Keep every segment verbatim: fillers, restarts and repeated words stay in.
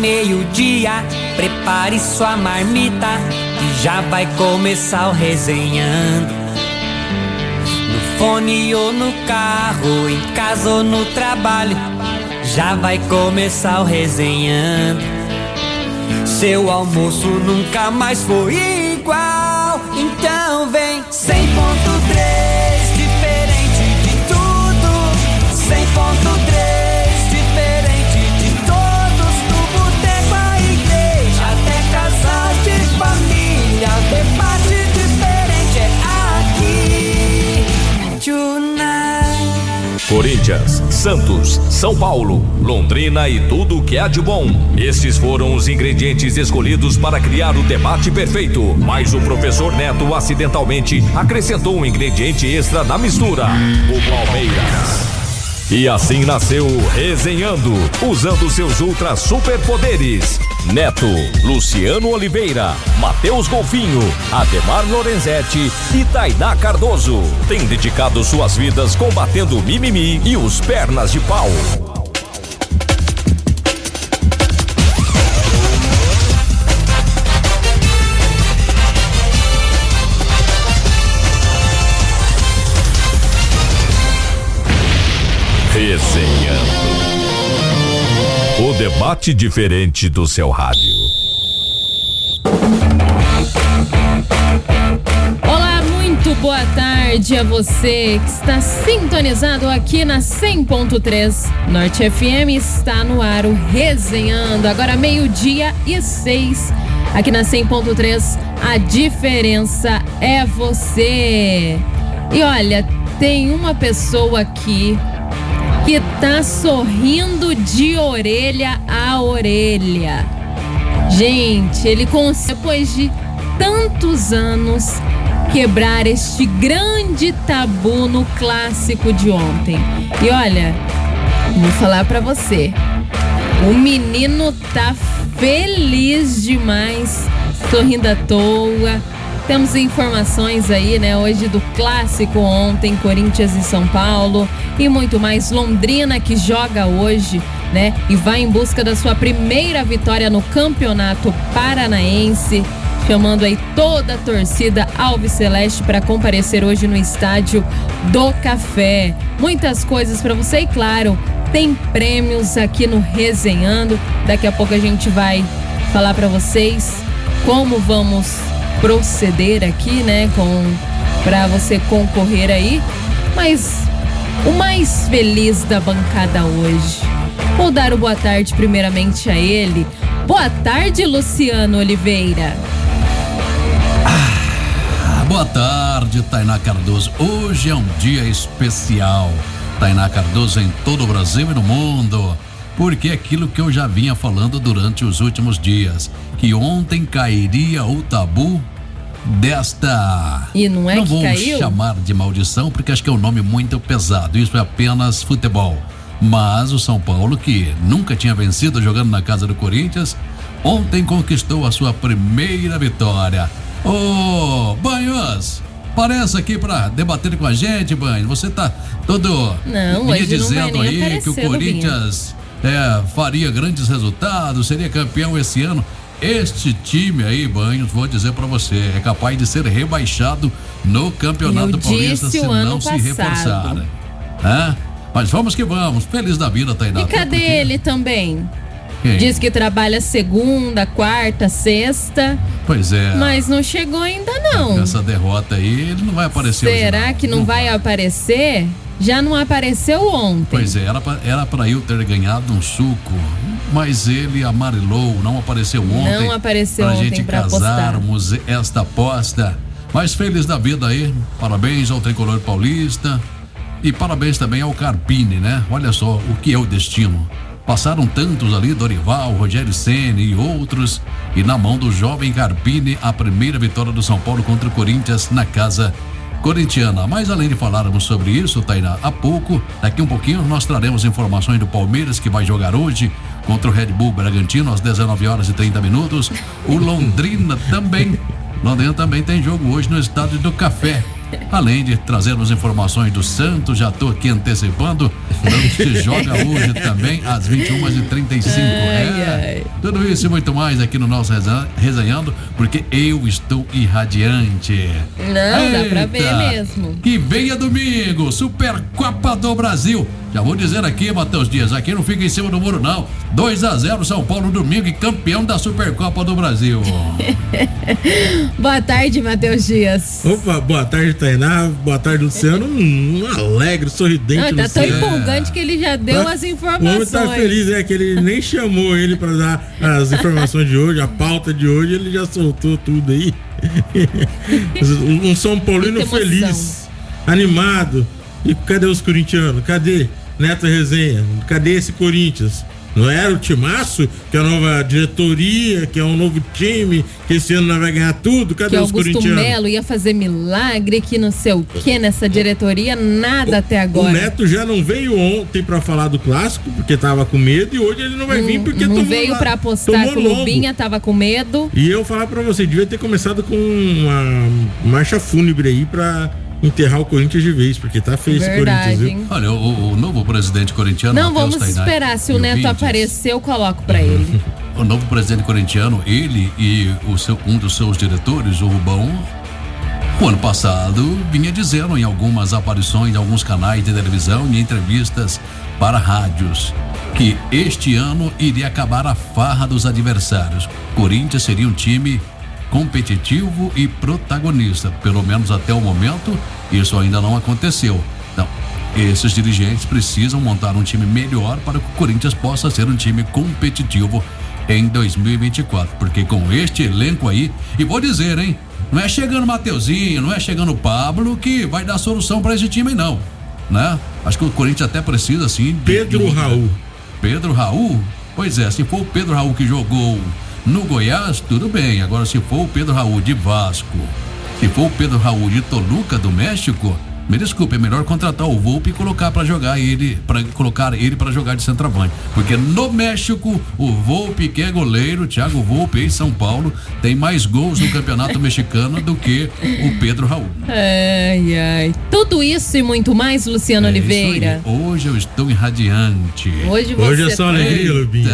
meio-dia, prepare sua marmita, que já vai começar o Resenhando. No fone ou no carro, em casa ou no trabalho, já vai começar o Resenhando. Seu almoço nunca mais foi igual, então vem cem ponto três, diferente de tudo. Cem ponto três, diferente de todos. Do boteco à igreja, até casal de família, debate diferente é aqui. Tonight. Corinthians, Santos, São Paulo, Londrina e tudo o que há de bom. Estes foram os ingredientes escolhidos para criar o debate perfeito. Mas o professor Neto acidentalmente acrescentou um ingrediente extra na mistura: o Palmeiras. E assim nasceu o Resenhando, usando seus ultra superpoderes. Neto, Luciano Oliveira, Matheus Golfinho, Ademar Lorenzetti e Tainá Cardoso têm dedicado suas vidas combatendo o mimimi e os pernas de pau. Resenhando. O debate diferente do seu rádio. Olá, muito boa tarde a você que está sintonizado aqui na cem ponto três. Norte F M está no ar o Resenhando. Agora meio-dia e seis. Aqui na cem ponto três, a diferença é você. E olha, tem uma pessoa aqui que tá sorrindo de orelha a orelha. Gente, ele conseguiu, depois de tantos anos, quebrar este grande tabu no clássico de ontem. E olha, vou falar pra você, o menino tá feliz demais, sorrindo à toa. Temos informações aí, né, hoje do clássico ontem, Corinthians e São Paulo, e muito mais. Londrina que joga hoje, né, e vai em busca da sua primeira vitória no Campeonato Paranaense, chamando aí toda a torcida alviceleste para comparecer hoje no Estádio do Café. Muitas coisas para você e, claro, tem prêmios aqui no Resenhando. Daqui a pouco a gente vai falar para vocês como vamos proceder aqui, né, com para você concorrer aí. Mas o mais feliz da bancada hoje, vou dar o boa tarde primeiramente a ele. Boa tarde, Luciano Oliveira. Ah, boa tarde, Tainá Cardoso. Hoje é um dia especial, Tainá Cardoso, em todo o Brasil e no mundo, porque é aquilo que eu já vinha falando durante os últimos dias, que ontem cairia o tabu desta... E não é não que vou caiu? chamar de maldição, porque acho que é um nome muito pesado. Isso é apenas futebol. Mas o São Paulo, que nunca tinha vencido jogando na casa do Corinthians, ontem conquistou a sua primeira vitória. Ô, Banhos, aparece aqui pra debater com a gente, Banhos. Você tá todo não, me hoje dizendo não vai nem aí que o Corinthians é, faria grandes resultados, seria campeão esse ano. Este time aí, Banhos, vou dizer pra você, é capaz de ser rebaixado no Campeonato Paulista se não se reforçar, né? É? Mas vamos que vamos, feliz da vida, Tainá. E cadê porque... ele também? Quem? Diz que trabalha segunda, quarta, sexta. Pois é. Mas não chegou ainda não. Essa derrota aí, ele não vai aparecer hoje. Será que não, não vai aparecer? Já não apareceu ontem. Pois é, era pra, era pra eu ter ganhado um suco, mas ele amarelou, não apareceu ontem. Não apareceu pra ontem gente pra casarmos apostar. Esta aposta. Mas feliz da vida aí, parabéns ao Tricolor Paulista e parabéns também ao Carpini, né? Olha só o que é o destino. Passaram tantos ali, Dorival, Rogério Ceni e outros, e na mão do jovem Carpini, a primeira vitória do São Paulo contra o Corinthians na casa corintiana. Mas além de falarmos sobre isso, Tainá, há pouco, daqui um pouquinho, nós traremos informações do Palmeiras, que vai jogar hoje contra o Red Bull Bragantino às dezenove horas e trinta minutos. O Londrina também, Londrina também tem jogo hoje no Estádio do Café. Além de trazermos informações do Santos, já tô aqui antecipando, Santos joga hoje também às vinte e uma e trinta e cinco. É, ai. Tudo isso e muito mais aqui no nosso Resenhando, porque eu estou irradiante. Não, Eita, dá pra ver mesmo. Que venha domingo, Supercopa do Brasil. Já vou dizer aqui, Matheus Dias, aqui não fica em cima do muro não. dois a zero São Paulo domingo e campeão da Supercopa do Brasil. Boa tarde, Matheus Dias. Opa, boa tarde, Tainá. Boa tarde, Luciano. Um alegre, sorridente. Não, tá Luciano. tão empolgante que ele já deu tá, as informações. O homem tá feliz, é que ele nem chamou ele pra dar as informações de hoje, a pauta de hoje, ele já soltou tudo aí. Um São Paulino feliz, animado. E cadê os corintianos? Cadê Neto Resenha? Cadê esse Corinthians? Não era o timaço? Que é a nova diretoria, que é um novo time, que esse ano nós vai ganhar tudo? Cadê que os Augusto corintianos? Melo ia fazer milagre, que não sei o que nessa diretoria, nada o, até agora. O Neto já não veio ontem pra falar do clássico, porque tava com medo, e hoje ele não vai não, vir porque não tomou veio lá, pra apostar com o Lubinha, tava com medo. E eu falar pra você, devia ter começado com uma marcha fúnebre aí pra enterrar o Corinthians de vez, porque tá feio esse Corinthians, viu? Olha, o, o novo presidente corintiano... Não, Mateus vamos Tainai, esperar. Se o Neto ouvintes, aparecer, eu coloco pra ele. O novo presidente corintiano, ele e o seu, um dos seus diretores, o Rubão, o ano passado vinha dizendo em algumas aparições, em alguns canais de televisão e entrevistas para rádios, que este ano iria acabar a farra dos adversários. Corinthians seria um time competitivo e protagonista, pelo menos até o momento, isso ainda não aconteceu. Então, esses dirigentes precisam montar um time melhor para que o Corinthians possa ser um time competitivo em dois mil e vinte e quatro, porque com este elenco aí, e vou dizer, hein, não é chegando o Mateuzinho, não é chegando o Pablo que vai dar solução para esse time não, né? Acho que o Corinthians até precisa assim de, Pedro de um... Raul. Pedro Raul? Pois é, se for o Pedro Raul que jogou no Goiás, tudo bem. Agora, se for o Pedro Raul de Vasco, se for o Pedro Raul de Toluca, do México, me desculpe, é melhor contratar o Volpi e colocar para jogar ele, para colocar ele para jogar de centroavante, porque no México o Volpi, que é goleiro, Thiago Volpi em São Paulo, tem mais gols no campeonato mexicano do que o Pedro Raul. Ai, ai. Tudo isso e muito mais, Luciano é Oliveira. Hoje eu estou irradiante. Hoje, você Hoje é só alegria, Lubinha.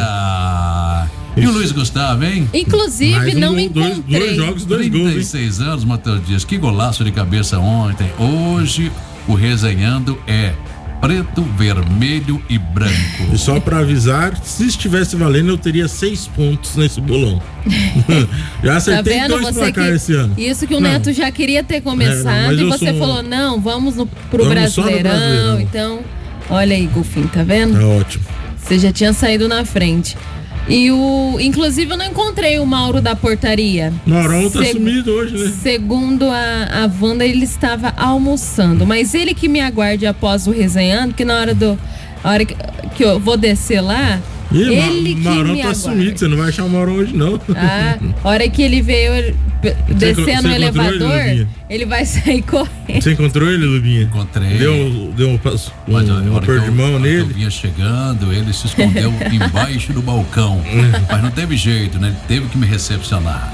E o Luiz Gustavo, hein? Inclusive, um não gol, encontrei. Dois, dois jogos, dois gols. trinta e seis anos, Matheus Dias. Que golaço de cabeça ontem. Hoje, o Resenhando é preto, vermelho e branco. E só pra avisar, se estivesse valendo, eu teria seis pontos nesse bolão. Já acertei tá vendo? dois você placares que, esse ano. Isso que o não. Neto já queria ter começado, é, não, e você um... falou, não, vamos no, pro vamos Brasileirão. Brasileirão. Então, olha aí, Golfinho, tá vendo? É ótimo. Você já tinha saído na frente. E o. Inclusive, eu não encontrei o Mauro da portaria. Maurão tá Seg- sumido hoje, né? Segundo a, a Wanda, ele estava almoçando. Mas ele que me aguarde após o Resenhando, que na hora do. A hora que, que eu vou descer lá. Ih, ele Ma- Maurão que tá me sumido, você não vai achar o Maurão hoje, não. Ah, a hora que ele veio descer no elevador, ele, ele vai sair correndo. Você encontrou ele, Lubinha? Encontrei. Deu, deu um, um, Mas, um aperto de mão nele? Eu vinha chegando, ele se escondeu embaixo do balcão. Mas não teve jeito, né? Ele teve que me recepcionar.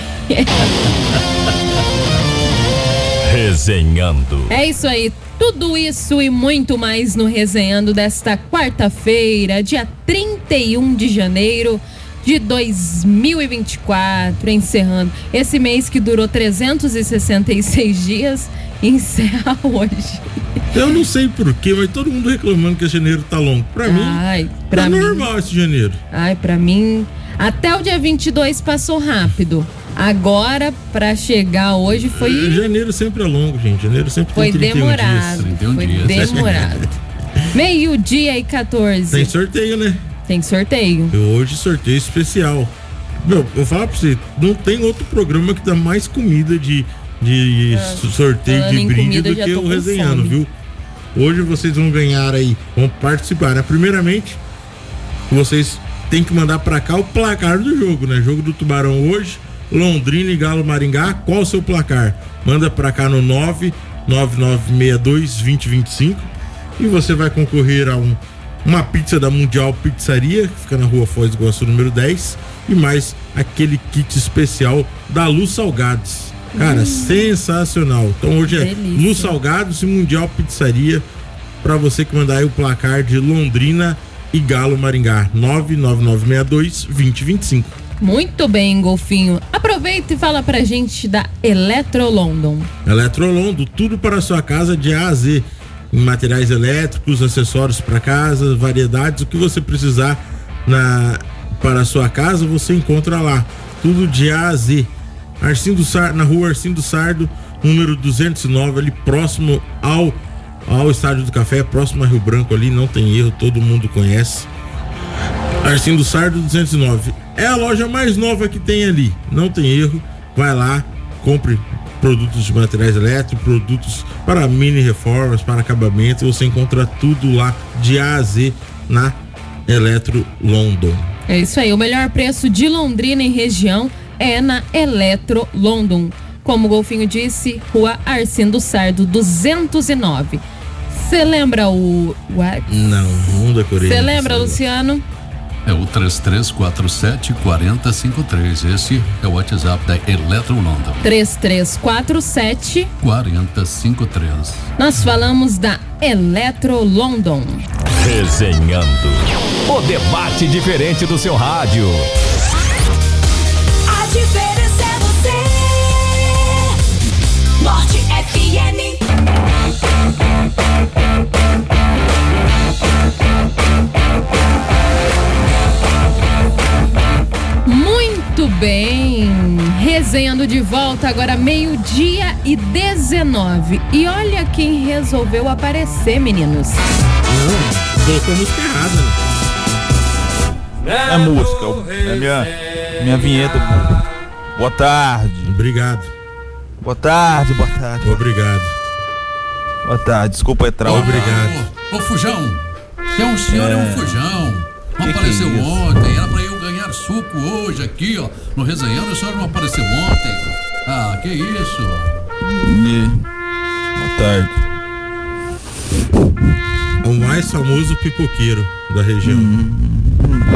Resenhando. É isso aí. Tudo isso e muito mais no Resenhando desta quarta-feira, dia trinta e um de janeiro de dois mil e vinte e quatro, encerrando esse mês que durou trezentos e sessenta e seis dias, encerra hoje. Eu não sei porquê, mas todo mundo reclamando que esse janeiro tá longo. Pra mim, Ai, pra tá mim, normal esse janeiro. Ai, pra mim, até o dia vinte e dois passou rápido. Agora, pra chegar hoje foi... Janeiro sempre é longo, gente. Janeiro sempre foi tem trinta e um demorado, dias. trinta e um foi dias. demorado. Meio-dia e quatorze. Tem sorteio, né? Tem sorteio. Eu hoje sorteio especial. Meu, eu vou falar pra você, não tem outro programa que dá mais comida de, de ah, sorteio de brinde do que o Resenhando, viu? Hoje vocês vão ganhar aí, vão participar, né? Primeiramente, vocês têm que mandar pra cá o placar do jogo, né? Jogo do Tubarão hoje, Londrina e Galo Maringá. Qual o seu placar? Manda pra cá no nove nove nove seis dois, dois zero dois cinco e você vai concorrer a um, uma pizza da Mundial Pizzaria, que fica na rua Foz do Iguaçu, número dez, e mais aquele kit especial da Luz Salgados. Cara, hum. sensacional. Então hoje é Luz Salgados e Mundial Pizzaria, pra você que mandar aí o placar de Londrina e Galo Maringá, nove nove nove seis dois, dois zero dois cinco. Muito bem, Golfinho. Aproveita e fala pra gente da Eletro London. Eletro London, tudo para a sua casa de A a Z. Em materiais elétricos, acessórios para casa, variedades, o que você precisar na, para a sua casa, você encontra lá. Tudo de A a Z. Arcindo Sardo, na rua Arcindo Sardo, número duzentos e nove, ali próximo ao, ao Estádio do Café, próximo a Rio Branco ali, não tem erro, todo mundo conhece. Arcindo Sardo duzentos e nove. É a loja mais nova que tem ali, não tem erro. Vai lá, compre produtos de materiais elétricos, produtos para mini reformas, para acabamento, você encontra tudo lá de A a Z na Eletro London. É isso aí, o melhor preço de Londrina e região é na Eletro London. Como o Golfinho disse, rua Arcindo Sardo duzentos e nove. Você lembra o... What? Não, não decorei. Você lembra, Luciano? É o três três quatro sete, quatro zero cinco três. Esse é o WhatsApp da Eletro London. três três quatro sete, quatro zero cinco três. Nós falamos da Eletro London. Resenhando. O debate diferente do seu rádio. A diferença é você. Norte F M. Muito bem, resenhando de volta agora meio-dia e dezenove. E olha quem resolveu aparecer, meninos. Não, colocou música errada, né? É música, é minha, minha vinheta. Boa tarde. Obrigado. Boa tarde, boa tarde. Obrigado. Boa tarde, desculpa entrar. Obrigado. Ô, ô Fujão, é um senhor, é, é um Fujão. Não que apareceu que é ontem, era pra eu ganhar suco hoje aqui, ó, no Resenhando, o senhor não apareceu ontem. Ah, que isso? E... Boa tarde. O mais famoso pipoqueiro da região. Hum.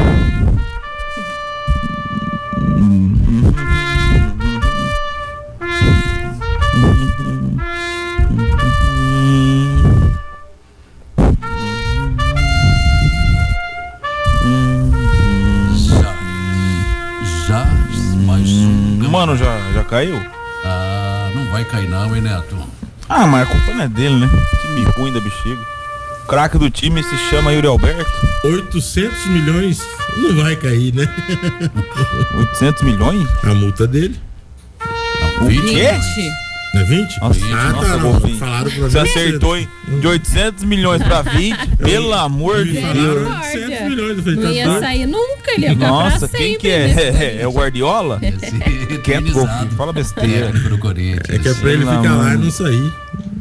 Mano, já, já caiu? Ah, não vai cair não, hein, Neto? Ah, mas a culpa não é dele, né? Time ruim da bexiga. O craque do time se chama Yuri Alberto. oitocentos milhões não vai cair, né? oitocentos milhões? A multa dele. Não, vinte? quê? Não é vinte? Nossa, ah, nossa, tá, não, falaram pra você acertou, hein? De oitocentos milhões pra vinte, pelo amor de Deus. oitocentos milhões, eu falei, não ia sair nunca, ele ia ficar Nossa, pra quem sempre, que é? É, é o Guardiola? Quieto, Golfinho, fala besteira. É que é pra ele ficar lá e não sair.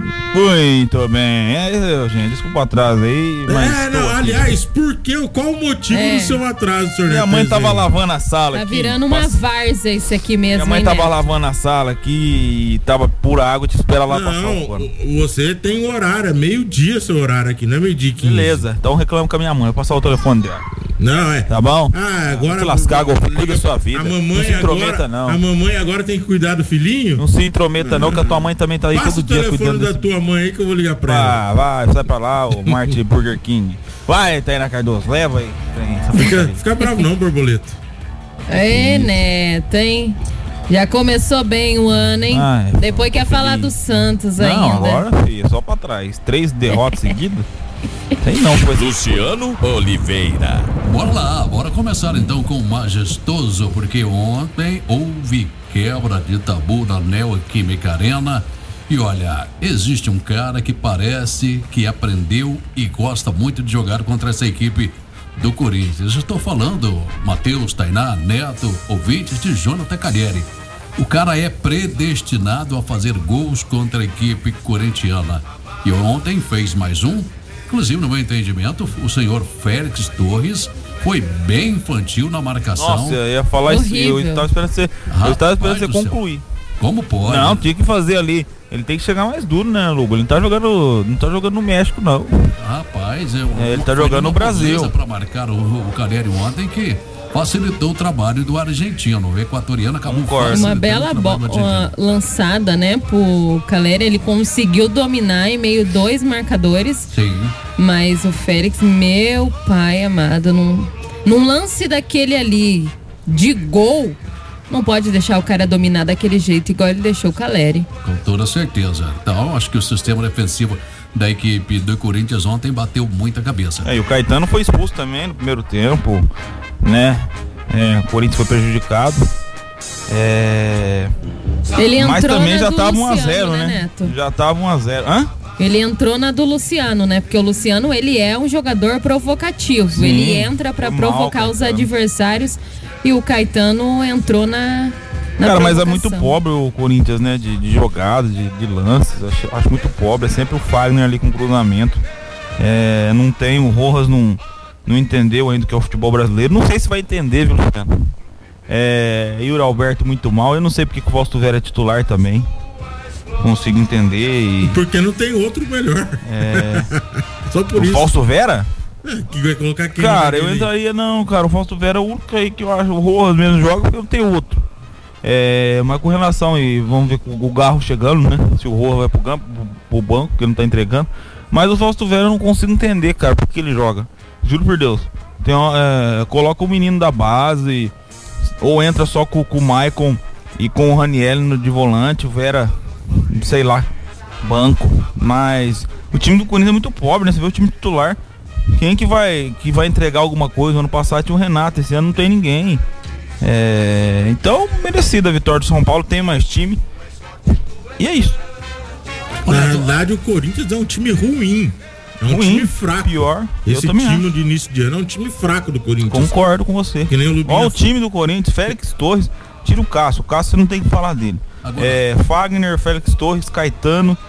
Muito bem, é, gente, desculpa o atraso aí, mas... É, não, aliás, por que, qual o motivo é. do seu atraso, senhor? Minha mãe tava lavando a sala tá aqui. Tá virando uma passa... várzea isso aqui mesmo, Minha mãe hein, tava Neto? lavando a sala aqui e tava pura água, te espera lá não, passar o pano. Você tem horário, é meio-dia seu horário aqui, não é meio-dia quinze. Beleza, então reclamo com a minha mãe, eu vou passar o telefone dela. Não, é. Tá bom? Ah, agora... Se lascar, Golfinho, cuida da sua vida. A mamãe não se intrometa, agora, não. A mamãe agora tem que cuidar do filhinho? Não se intrometa, não, que a tua mãe também tá aí Passa todo dia cuidando. Passa o telefone da tua mãe aí que eu vou ligar pra ela. Vai, vai, sai pra lá, o Martin Burger King. Vai, Taina Cardoso, leva aí. Fica, fica bravo não, borboleta. Ei, Neto, hein? Já começou bem o ano, hein? Ai, Depois quer falar do Santos ainda. Não, agora, filho, só pra trás. Três derrotas seguidas. Tem não, foi. Luciano Oliveira. Bora lá, bora começar então com o majestoso, porque ontem houve quebra de tabu na Neoquímica Arena. E olha, existe um cara que parece que aprendeu e gosta muito de jogar contra essa equipe do Corinthians. Eu estou falando, Matheus, Tainá, Neto, ouvintes de Jonathan Calieri. O cara é predestinado a fazer gols contra a equipe corintiana. E ontem fez mais um. Inclusive, no meu entendimento, o senhor Félix Torres foi bem infantil na marcação. Nossa, eu ia falar isso. Eu estava esperando você, eu estava esperando você concluir. Como pode? Não, tinha que fazer ali. Ele tem que chegar mais duro, né, Lugo? Ele não tá jogando, não tá jogando no México, não. Rapaz, eu, é, ele tá jogando no Brasil. Para marcar o, o Calieri ontem que facilitou o trabalho do argentino. O equatoriano acabou fazendo uma bela bo- uma lançada, né, pro Calera. Ele conseguiu dominar em meio dois marcadores. Sim. Mas o Félix, meu pai amado, num, num lance daquele ali de gol, não pode deixar o cara dominar daquele jeito, igual ele deixou o Caleri. Com toda certeza. Então, acho que o sistema defensivo da equipe do Corinthians ontem bateu muita cabeça. É, e o Caetano foi expulso também no primeiro tempo, né? É, o Corinthians foi prejudicado. É... Ele entrou Mas também já do tava um a Luciano, zero, né, né? Neto? Já tava um a zero. Hã? Ele entrou na do Luciano, né? Porque o Luciano, ele é um jogador provocativo. Sim, ele entra pra provocar mal, os adversários e o Caetano entrou na, na Cara, mas é muito pobre o Corinthians, né? De, de jogadas, de, de lances. Acho, acho muito pobre. É sempre o Fagner ali com cruzamento. É, não tem, o Rojas não, não entendeu ainda o que é o futebol brasileiro. Não sei se vai entender, viu, Luciano? É, Yuri Alberto muito mal. Eu não sei porque que o Fausto Vera é titular também. Consigo entender e... Porque não tem outro melhor. É... Só por o isso. O Fausto Vera? É, que vai colocar quem? Cara, eu entraria não, cara. O Fausto Vera é o único aí que eu acho. O Rojas mesmo joga porque não tem outro. É... Mas com relação, e vamos ver com o Garro chegando, né? Se o Rojas vai pro, campo, pro banco, que ele não tá entregando. Mas o Fausto Vera eu não consigo entender, cara, porque ele joga. Juro por Deus. Tem uma, é... Coloca o menino da base, ou entra só com, com o Maicon e com o Raniel no, de volante, o Vera... sei lá, banco. Mas o time do Corinthians é muito pobre, né? Você vê o time titular, quem que vai, que vai entregar alguma coisa? No ano passado tinha o Renato, esse ano não tem ninguém. É... Então, merecida a vitória do São Paulo, tem mais time. E é isso. Na verdade, o Corinthians é um time ruim. É um ruim, time fraco. Pior. Esse eu também time acho. de início de ano é um time fraco do Corinthians. Concordo com você. Que nem o Lubinha. Olha o time do Corinthians, Félix Torres, tira o Cássio. O Cássio você não tem que falar dele. É, Fagner, Félix Torres, Caetano,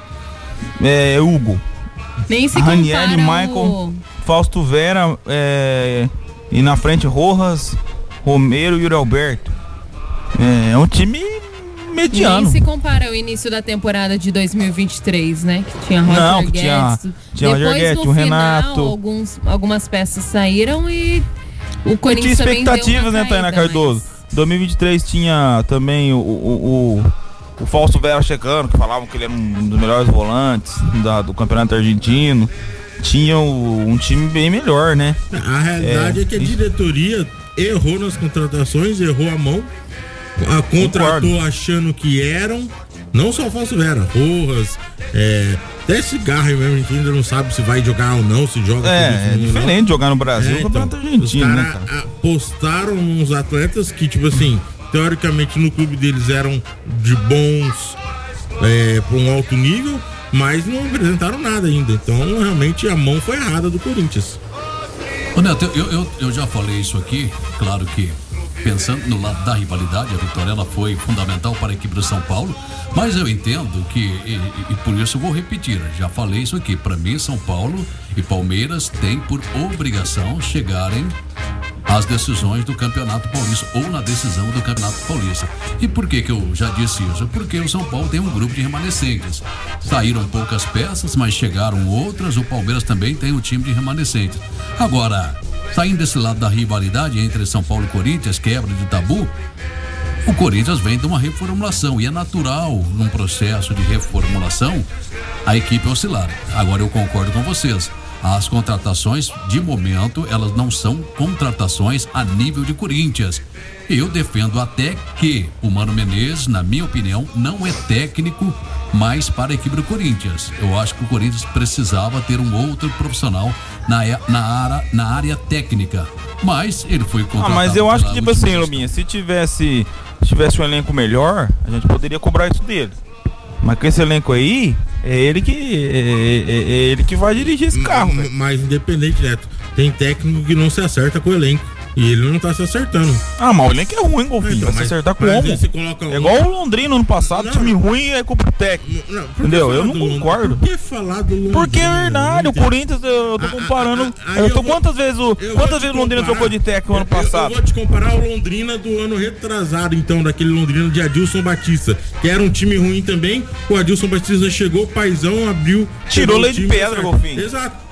é, Hugo, nem se Ranieri, compara Michael, o... Fausto Vera, é, e na frente Rojas, Romero e Yuri Alberto. É, é um time mediano. Nem se compara ao início da temporada de dois mil e vinte e três, né? Que tinha Roger Não, Guedes. tinha, tinha Depois, Roger Guedes, no o final, Renato. Alguns, algumas peças saíram e o Corinthians tinha também deu uma expectativas, né, Tainá Cardoso? Mas... dois mil e vinte e três tinha também o, o, o, o Fausto Vera chegando, que falavam que ele era um dos melhores volantes da, do campeonato argentino. Tinha o, um time bem melhor, né? A realidade é, é que a diretoria errou nas contratações, errou a mão, a contratou Concordo. achando que eram, não só o Fausto Vera, Rojas, é, até esse Garro mesmo, a gente ainda não sabe se vai jogar ou não, se joga. É, é diferente de jogar no Brasil, é, o campeonato então, argentino, os né, cara? Apostaram uns atletas que, tipo assim, teoricamente no clube deles eram de bons é, para um alto nível, mas não apresentaram nada ainda. Então, realmente, a mão foi errada do Corinthians. Ô Neto, eu, eu, eu já falei isso aqui, claro que pensando no lado da rivalidade, a vitória ela foi fundamental para a equipe do São Paulo, mas eu entendo que, e, e por isso eu vou repetir, já falei isso aqui, para mim São Paulo e Palmeiras têm por obrigação chegarem às decisões do Campeonato Paulista ou na decisão do Campeonato Paulista. E por que que eu já disse isso? Porque o São Paulo tem um grupo de remanescentes. Saíram poucas peças, mas chegaram outras. O Palmeiras também tem um time de remanescentes. Agora, saindo desse lado da rivalidade entre São Paulo e Corinthians, quebra de tabu, o Corinthians vem de uma reformulação e é natural num processo de reformulação a equipe oscilar. Agora eu concordo com vocês. As contratações, de momento, elas não são contratações a nível de Corinthians. Eu defendo até que o Mano Menezes, na minha opinião, não é técnico mais para a equipe do Corinthians. Eu acho que o Corinthians precisava ter um outro profissional na, na, área, na área técnica. Mas ele foi contratado. Ah, mas eu acho que, tipo assim, Lominha, se tivesse, se tivesse um elenco melhor, a gente poderia cobrar isso dele. Mas com esse elenco aí, é ele que é, é, é ele que vai dirigir esse carro. Mas, mas independente, Neto, tem técnico que não se acerta com o elenco. E ele não tá se acertando. Ah, mas o elenco é ruim, Golfinho. Então, vai se acertar como? Um... É igual o Londrina ano passado, não, time ruim é culpa técnico. Não, entendeu? Eu não concordo. Por que falar do Londrina? Porque é verdade, o Corinthians, eu tô comparando. A, a, a, eu tô, eu quantas vou, vezes o quantas vezes o Londrina trocou de técnico ano passado? Eu, eu vou te comparar o Londrina do ano retrasado, então, daquele Londrina de Adilson Batista, que era um time ruim também. O Adilson Batista chegou, o paizão abriu. Tirou lei de pedra, Golfinho. Exato.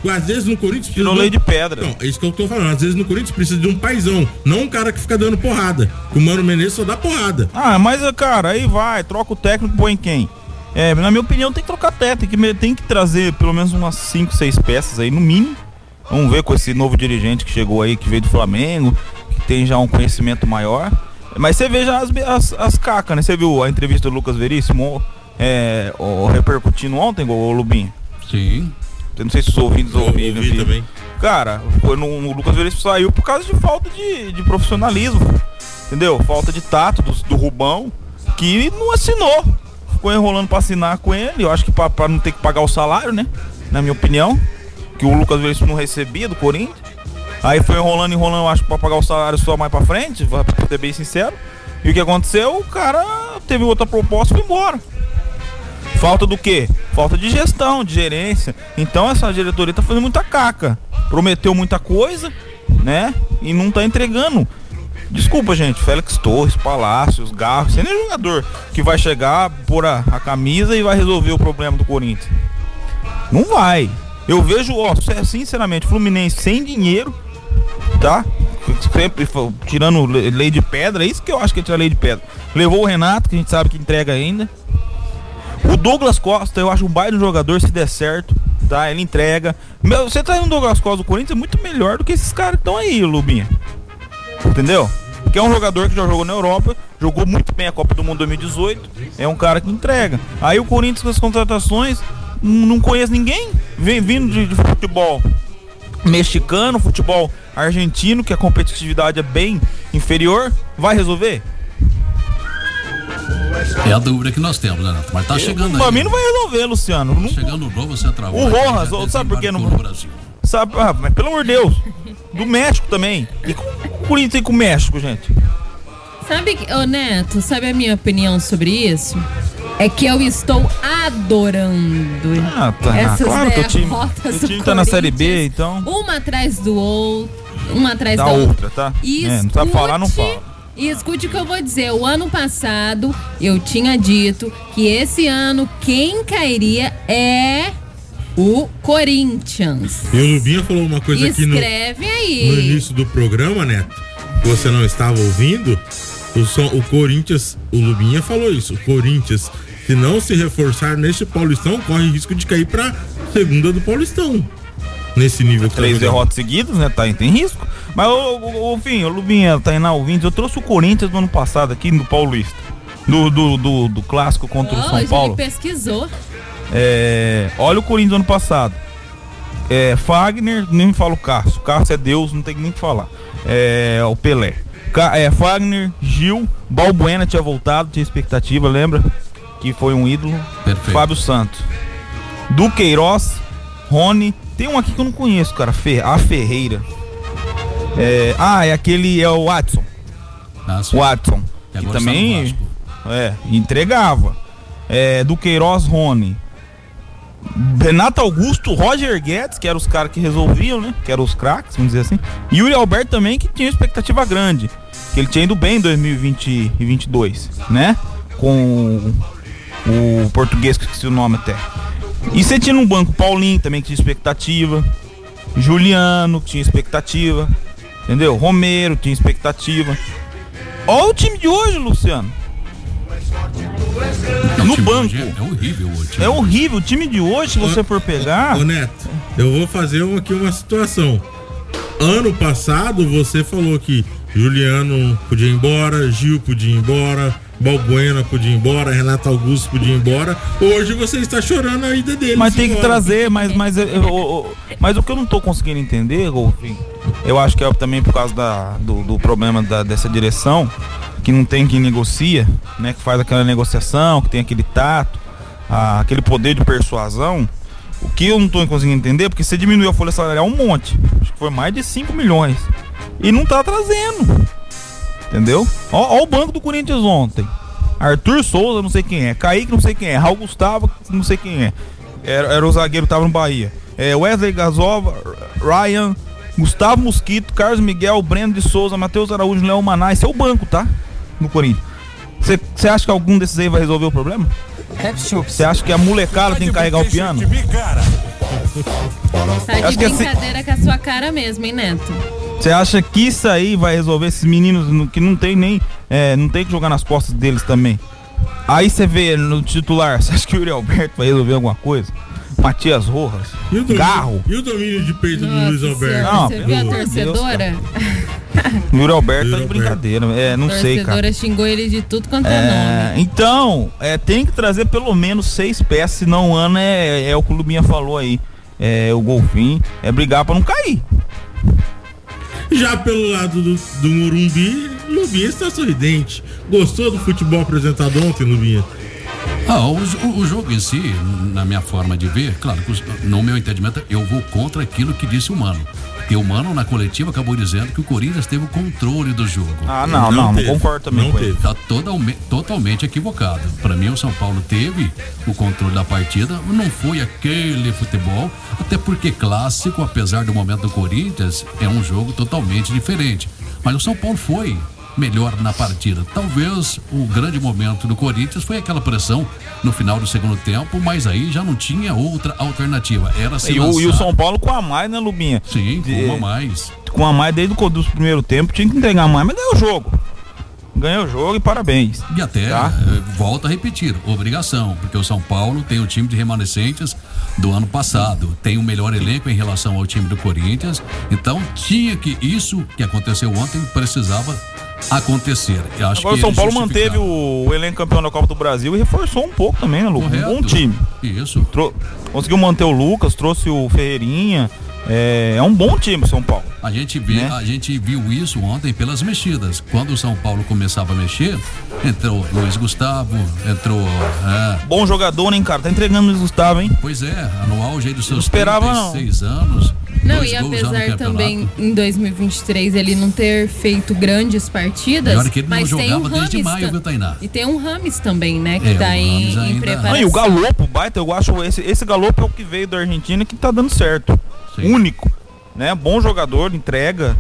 Às vezes no Corinthians... Tirou lei de pedra. Não, é isso que eu tô falando. Às vezes no Corinthians precisa de um paizão, não um cara que fica dando porrada. O Mano Menezes só dá porrada. Ah, mas, cara, aí vai, troca o técnico, põe quem? É, na minha opinião, tem que trocar técnico, tem que, tem que trazer pelo menos umas cinco, seis peças aí, no mínimo. Vamos ver com esse novo dirigente que chegou aí, que veio do Flamengo, que tem já um conhecimento maior. Mas você vê já as, as, as cacas, né? Você viu a entrevista do Lucas Veríssimo é, o, repercutindo ontem, o Lubinho? Sim. Eu não sei se os ouvintes ouviram. ouvi também. Cara, foi no, no Lucas Veríssimo saiu por causa de falta de, de profissionalismo. Entendeu? Falta de tato do, do Rubão, que não assinou. Ficou enrolando pra assinar com ele. Eu acho que pra, pra não ter que pagar o salário, né? Na minha opinião. Que o Lucas Veríssimo não recebia do Corinthians. Aí foi enrolando, enrolando, eu acho, pra pagar o salário só mais pra frente, pra ser bem sincero. E o que aconteceu? O cara teve outra proposta e foi embora. Falta do quê? Falta de gestão, de gerência. Então essa diretoria tá fazendo muita caca. Prometeu muita coisa, né? E não tá entregando. Desculpa, gente, Félix Torres, Palácios, Garro, sem nem jogador que vai chegar, pôr a, a camisa e vai resolver o problema do Corinthians. Não vai. Eu vejo, ó, sinceramente, Fluminense sem dinheiro, tá? Sempre tirando lei de pedra, é isso que eu acho que é tirar lei de pedra. Levou o Renato, que a gente sabe que entrega ainda. O Douglas Costa, eu acho um baita jogador, se der certo, tá? Ele entrega. Meu, você tá indo no Douglas Costa do Corinthians é muito melhor do que esses caras que estão aí, Lubinha. Entendeu? Porque é um jogador que já jogou na Europa, jogou muito bem a Copa do Mundo dois mil e dezoito, é um cara que entrega. Aí o Corinthians com as contratações, não conhece ninguém, vem vindo de, de futebol mexicano, futebol argentino, que a competitividade é bem inferior, vai resolver? É a dúvida que nós temos, né, Neto? Mas tá chegando aí. Pra mim não vai resolver, Luciano. Tá não... chegando o novo central. O Rojas, sabe por que não? Sabe, ah, mas pelo amor de Deus. Do México também. E com o Corinthians e com o México, gente. Sabe, ô Neto, sabe a minha opinião sobre isso? É que eu estou adorando ah, tá. essas claro que o time, derrotas o time tá na Série B, então. Uma atrás do outro, uma atrás da, da outra, outra. tá? E é, escute, não sabe falar, não fala. E escute o que eu vou dizer. O ano passado eu tinha dito que esse ano quem cairia é o Corinthians. E o Lubinha falou uma coisa aqui no, aí. no início do programa, Neto, que você não estava ouvindo. O, som, o Corinthians, o Lubinha falou isso. O Corinthians, se não se reforçar neste Paulistão, corre risco de cair pra segunda do Paulistão. Nesse nível. Três derrotas seguidas, né? Tá, tem risco. Mas, o fim, o Lubinha, tá aí na ouvindo. Eu trouxe o Corinthians no ano passado aqui no Paulista. Do, do, do, do clássico contra oh, o São Paulo. Ele pesquisou. É, olha o Corinthians do ano passado. É, Fagner, nem me fala o Cássio. Cássio é Deus, não tem nem o que falar. É, o Pelé. É, Fagner, Gil, Balbuena tinha voltado, tinha expectativa, lembra? Que foi um ídolo. Perfeito. Fábio Santos. Duqueiroz, Rony. Tem um aqui que eu não conheço, cara. Fer, a Ferreira. É, ah, é aquele, é o Watson. Ah, o Watson. Que, que também é, entregava. É, Duqueiroz, Rony. Renato Augusto, Roger Guedes, que eram os caras que resolviam, né? Que eram os craques, vamos dizer assim. E Yuri Alberto também, que tinha expectativa grande. Que ele tinha ido bem em dois mil e vinte e vinte e dois, né? Com o português, que esqueci o nome até. E você tinha no banco Paulinho também, que tinha expectativa. Juliano, que tinha expectativa. Entendeu? Romero, tinha expectativa. Olha o time de hoje, Luciano. Não, no banco. É horrível o time. É horrível. O time de hoje, se você for pegar. Ô, Neto, eu vou fazer aqui uma situação. Ano passado você falou que Juliano podia ir embora, Gil podia ir embora, Balbuena podia ir embora, Renato Augusto podia ir embora. Hoje você está chorando a ida dele. Mas tem que trazer, mas, mas, eu, eu, eu, mas o que eu não tô conseguindo entender, Golfinho, eu acho que é também por causa da, do, do problema da, dessa direção, que não tem quem negocia, né? Que faz aquela negociação, que tem aquele tato, a, aquele poder de persuasão. O que eu não tô conseguindo entender, porque você diminuiu a folha salarial um monte, acho que foi mais de cinco milhões, e não tá trazendo, entendeu? Ó, ó o banco do Corinthians ontem. Arthur Souza, não sei quem é, Kaique, não sei quem é, Raul Gustavo, não sei quem é, era, era o zagueiro que tava no Bahia, é, Wesley Gazova, Ryan, Gustavo Mosquito, Carlos Miguel, Breno de Souza, Matheus Araújo, Léo Maná. Esse é o banco, tá? No Corinthians. Você acha que algum desses aí vai resolver o problema? Você acha que a molecada tem que carregar o piano? Tá de Acho que assim- brincadeira com a sua cara mesmo, hein, Neto? Você acha que isso aí vai resolver esses meninos no- que não tem nem. É, não tem que jogar nas costas deles também? Aí você vê no titular, você acha que o Yuri Alberto vai resolver alguma coisa? Matias Rojas, E o domínio, Garro. e o domínio de peito do Nossa Luiz Alberto? Senhora, Não, você pelo viu a amor de Deus, torcedora? O Yuri Alberto tá de Yuri brincadeira. É, não A sei, cara. torcedora xingou ele de tudo quanto é, É, nome. então, é, tem que trazer pelo menos seis peças, senão o ano é, é o que o Lubinha falou aí. É o golfinho, é brigar pra não cair. Já pelo lado do, do Morumbi, Lubinha está sorridente. Gostou do futebol apresentado ontem, Lubinha? Ah, o, o- o jogo em si, na minha forma de ver, claro, que os- no meu entendimento, eu vou contra aquilo que disse o Mano. Porque o Mano, na coletiva, acabou dizendo que o Corinthians teve o controle do jogo. Ah, não, Não não, não, teve, concordo também não com ele. teve. Tá totalmente, totalmente equivocado. Para mim, o São Paulo teve o controle da partida, não foi aquele futebol, até porque clássico, apesar do momento do Corinthians, é um jogo totalmente diferente. Mas o São Paulo foi melhor na partida. Talvez o grande momento do Corinthians foi aquela pressão no final do segundo tempo, mas aí já não tinha outra alternativa. Era se E o, lançar. e o São Paulo com a mais, né, Lubinha? Sim, com De- uma a mais. Com a mais desde o do primeiro tempo, tinha que entregar mais, mas ganhou o jogo. Ganhou o jogo e parabéns. E até, Tá. eh, volto a repetir, obrigação, porque o São Paulo tem o time de remanescentes do ano passado, tem o melhor elenco em relação ao time do Corinthians, então tinha que, isso que aconteceu ontem, precisava acontecer. Eu acho Agora o que São eles Paulo manteve justificaram. o, o elenco campeão da Copa do Brasil e reforçou um pouco também, né, Lucas? Um Correto. bom time. Isso. Tro- Conseguiu manter o Lucas, trouxe o Ferreirinha. É, é um bom time o São Paulo. A gente, vê, Né? a gente viu isso ontem pelas mexidas. Quando o São Paulo começava a mexer, entrou Luiz Gustavo, entrou. é, Bom jogador, hein, cara? Tá entregando o Luiz Gustavo, hein? pois é, no auge aí dos seus Não esperava, não. trinta e seis anos. Não, dois e gols já no apesar campeonato. também em dois mil e vinte e três ele não ter feito grandes partidas, Melhor que ele não mas tem um jogava desde Rames maio, ta- viu, Tainá? E tem um Rames também, né, que É, tá o em, Rames em ainda- preparação. Ah, e o Galopo, baita, eu acho esse, esse Galopo é o que veio da Argentina que tá dando certo. Sim. Único, né? Bom jogador, entrega.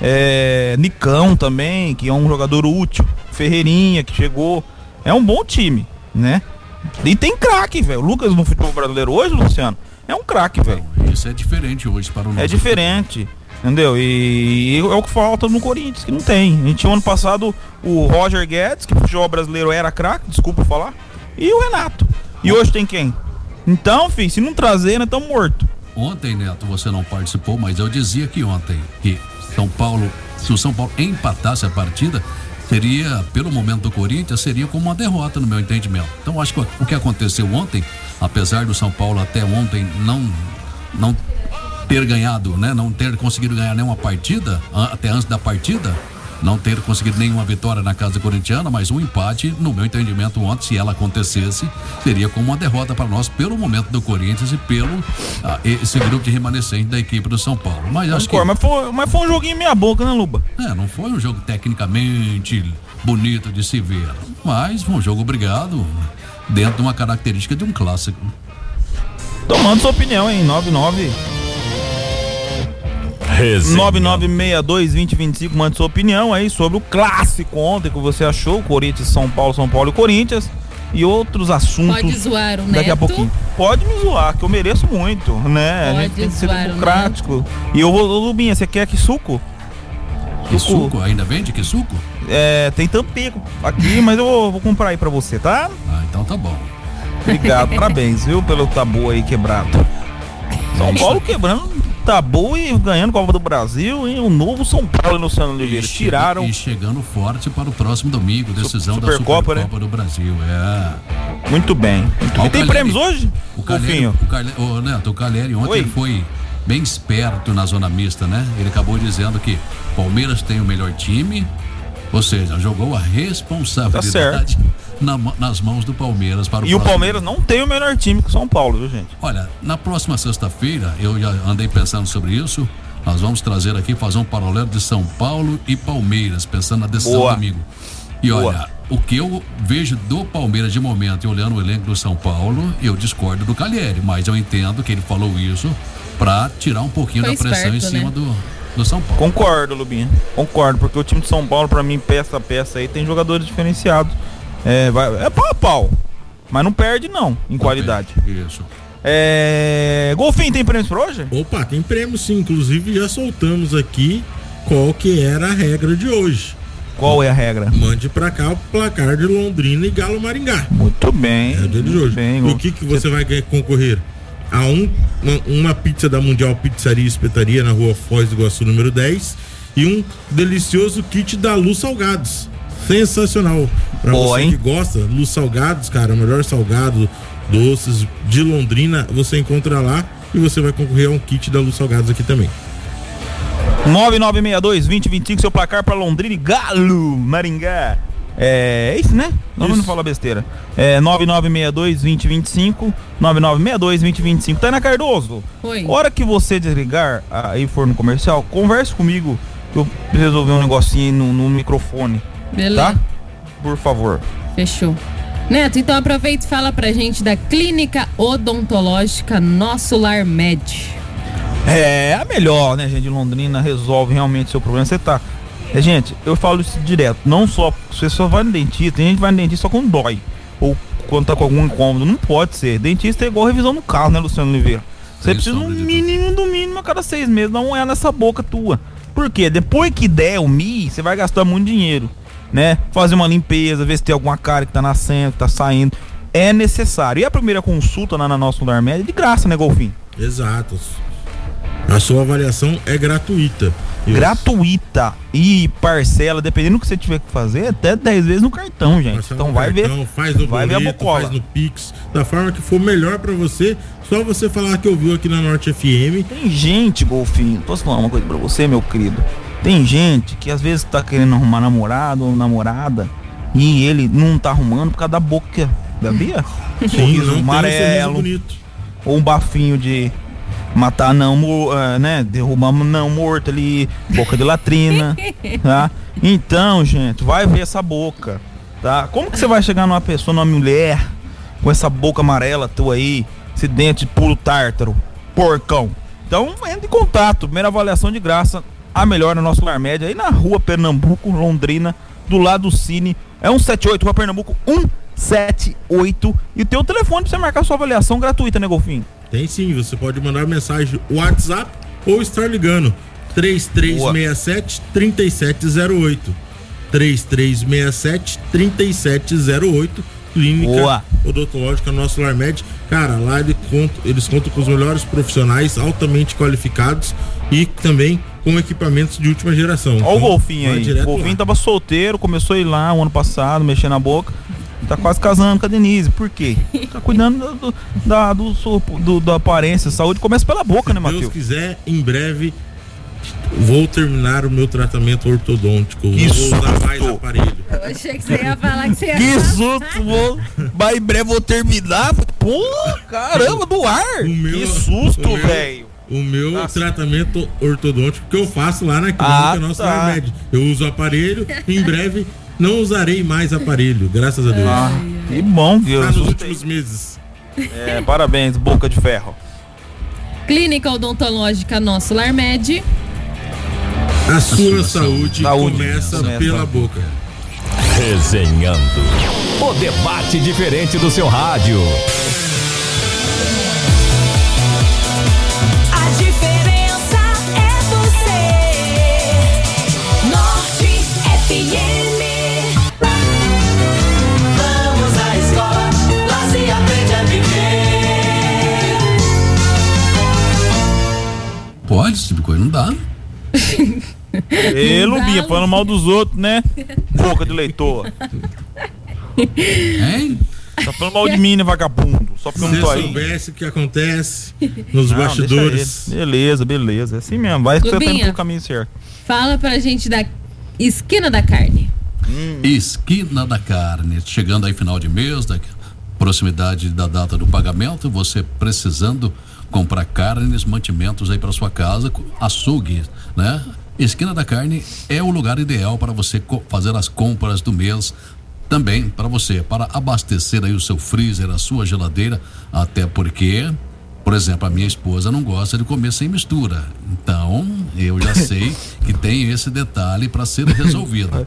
É, Nicão também, que é um jogador útil. Ferreirinha, que chegou. É um bom time, né? E tem craque, velho. O Lucas no futebol brasileiro hoje, Luciano, é um craque, velho. Isso é diferente hoje para o nosso É diferente, entendeu? E é o que falta no Corinthians, que não tem. A gente tinha ano passado o Roger Guedes, que no futebol brasileiro era craque, desculpa falar, e o Renato. E hoje tem quem? Então, filho, se não trazer, nós estamos mortos. Ontem, Neto, você não participou, mas eu dizia que ontem que São Paulo, se o São Paulo empatasse a partida, seria, pelo momento do Corinthians, seria como uma derrota no meu entendimento. Então acho que o que aconteceu ontem, apesar do São Paulo até ontem não, não ter ganhado, né, não ter conseguido ganhar nenhuma partida, a- até antes da partida, não ter conseguido nenhuma vitória na casa corintiana, mas um empate, no meu entendimento ontem, se ela acontecesse, seria como uma derrota para nós pelo momento do Corinthians e pelo ah, esse grupo de remanescente da equipe do São Paulo. Mas acho que Concordo, mas, foi, mas foi um joguinho meia boca, né, Luba? é, não foi um jogo tecnicamente bonito de se ver, mas foi um jogo obrigado dentro de uma característica de um clássico. Tomando sua opinião, hein? nove nove Resenha. nove nove seis dois, dois zero dois cinco, mande sua opinião aí sobre o clássico ontem que você achou, Corinthians, São Paulo, São Paulo e Corinthians, e outros assuntos. Pode zoar o Neto. Daqui a pouquinho. Pode me zoar, que eu mereço muito, né? Pode a gente tem que ser zoar o democrático. E eu vou, Lubinha, você quer que suco? Que suco? Ainda vende que suco? É, tem tampico aqui, mas eu vou, vou comprar aí pra você, tá? Ah, então tá bom. Obrigado, parabéns, viu, pelo tabu aí quebrado. São Paulo quebrando tabu e ganhando Copa do Brasil, e o novo São Paulo e Luciano Oliveira. E che- Tiraram. E chegando forte para o próximo domingo, decisão da Supercopa, Supercopa né? do Brasil. É. Muito bem. Muito Ó, bem. o Tem Caleri- prêmios hoje? O Caleri, Golfinho? o Caleri, ô, Neto, o Caleri ontem Oi. ele foi bem esperto na zona mista, né? Ele acabou dizendo que Palmeiras tem o melhor time, ou seja, jogou a responsabilidade na- nas mãos do Palmeiras para o E o próximo Palmeiras não tem o melhor time que o São Paulo, viu, gente? Olha, na próxima sexta-feira, eu já andei pensando sobre isso. Nós vamos trazer aqui, fazer um paralelo de São Paulo e Palmeiras, pensando na decisão Boa. domingo. E Boa. olha, o que eu vejo do Palmeiras de momento e olhando o elenco do São Paulo, eu discordo do Calheri, mas eu entendo que ele falou isso pra tirar um pouquinho Foi da pressão esperto, em cima né? do, do São Paulo. Concordo, Lubinha. Concordo, porque o time de São Paulo, pra mim, peça a peça aí, tem jogadores diferenciados. É, vai, é pau a pau. Mas não perde, não, em qualidade. Isso. É... Golfinho, tem prêmios pra hoje? Opa, tem prêmio sim. Inclusive já soltamos aqui qual que era a regra de hoje. Qual é a regra? Mande pra cá o placar de Londrina e Galo Maringá. Muito bem. É o dia de hoje. Bem, o que, que você vai concorrer? A um, uma, uma pizza da Mundial Pizzaria e Espetaria na rua Foz do Iguaçu, número dez. E um delicioso kit da Luz Salgados. Sensacional. Pra Boa, você hein? que gosta, Luz Salgados, cara, o melhor salgado, doces de Londrina, você encontra lá e você vai concorrer a um kit da Luz Salgados aqui também. nove nove seis dois, dois zero dois cinco, seu placar para Londrina e Galo Maringá. É, é isso, né? Não, não fala besteira. É nove nove seis dois, dois zero dois cinco, nove nove seis dois, dois zero dois cinco. Taina Cardoso, Oi. hora que você desligar aí for no comercial, converse comigo que eu preciso resolver um negocinho no, no microfone. Beleza. Tá? Por favor. Fechou. Neto, então aproveita e fala pra gente da Clínica Odontológica Nosso Lar Med. É a melhor, né, gente? De Londrina resolve realmente seu problema. Você tá. É, gente, eu falo isso direto. Não só. Você só vai no dentista. Tem gente que vai no dentista só quando dói. Ou quando tá com algum incômodo. Não pode ser. Dentista é igual revisão no carro, né, Luciano Oliveira? Você precisa no mínimo, do mínimo a cada seis meses. Não é nessa boca tua. Por quê? Depois que der o M I, você vai gastar muito dinheiro, né? Fazer uma limpeza, ver se tem alguma cárie que tá nascendo, que tá saindo. É necessário. E a primeira consulta lá na nossa Lar Média é de graça, né, Golfinho? Exato. A sua avaliação é gratuita. E Gratuita. E parcela, dependendo do que você tiver que fazer, até dez vezes no cartão, gente. Parcela Então no vai cartão, ver. faz no vai ver a boleto, bocola. faz no Pix, da forma que for melhor pra você. Só você falar que ouviu aqui na Norte F M. Tem gente, Golfinho, posso falar uma coisa pra você, meu querido? Tem gente que às vezes tá querendo arrumar namorado ou namorada e ele não tá arrumando por causa da boca, sabia? Sim, Sorriso não tem um amarelo, sorriso bonito. ou um bafinho de matar não, mo- uh, né? Derrubar não morto ali, boca de latrina, tá? Então, gente, vai ver essa boca, tá? Como que você vai chegar numa pessoa, numa mulher, com essa boca amarela tua aí, esse dente de pulo tártaro, porcão? Então, entra em contato, primeira avaliação de graça, a melhor no nosso Lar Média, aí na rua Pernambuco, Londrina, do lado do Cine, é um sete oito, rua Pernambuco, um sete oito, e o teu telefone pra você marcar sua avaliação gratuita, né, Golfinho? Tem sim, você pode mandar mensagem WhatsApp ou estar ligando três três seis sete, três sete zero oito três três seis sete, três sete zero oito. Clínica Boa. Odontológica Nosso Lar Med. Cara, lá ele conta, eles contam com os melhores profissionais altamente qualificados e também com equipamentos de última geração. Olha Então, o Golfinho vai aí. direto O Golfinho lá. tava solteiro, começou a ir lá o ano passado, mexendo na boca. Tá quase casando com a Denise. Por quê? Tá cuidando do, do, da, do, do, da aparência. Saúde começa pela boca, né, Se Deus Matheus? quiser, em breve vou terminar o meu tratamento ortodôntico. Que Não vou usar susto! mais aparelho. Eu achei que você ia falar que você ia Que falar. susto, vou. Mas em breve vou terminar. Pô, caramba, do ar. O meu- que susto, o meu- velho. O meu Nossa. tratamento ortodôntico que eu faço lá na clínica Ah, Nosso tá. Lar Med. Eu uso aparelho, em breve não usarei mais aparelho, graças a Deus. Ah, que bom, viu? Tá nos Assustei. últimos meses. É, parabéns, boca de ferro. Clínica Odontológica Nosso Lar Med. A sua sua saúde, saúde começa começa pela pela boca. Resenhando. O debate diferente do seu rádio. A diferença é você. Norte F M. Vamos à escola, lá se aprende a viver. Pode, esse tipo de coisa não dá. Ê, Lubinha, Não. falando mal dos outros, né? Boca de leitor. Hein? Tá falando mal de mim, né, vagabundo? Só porque eu Se não tô você aí. soubesse o que acontece nos Não, bastidores. deixa ele. Beleza, beleza. É assim mesmo. Vai que você tá indo Lubinha. pro caminho certo. Fala pra gente da Esquina da Carne. Esquina da Carne, chegando aí final de mês, da proximidade da data do pagamento, você precisando comprar carnes, mantimentos aí para sua casa, açougue, né? Esquina da Carne é o lugar ideal para você co- fazer as compras do mês, também para você, para abastecer aí o seu freezer, a sua geladeira, até porque, por exemplo, a minha esposa não gosta de comer sem mistura, então eu já sei que tem esse detalhe para ser resolvido.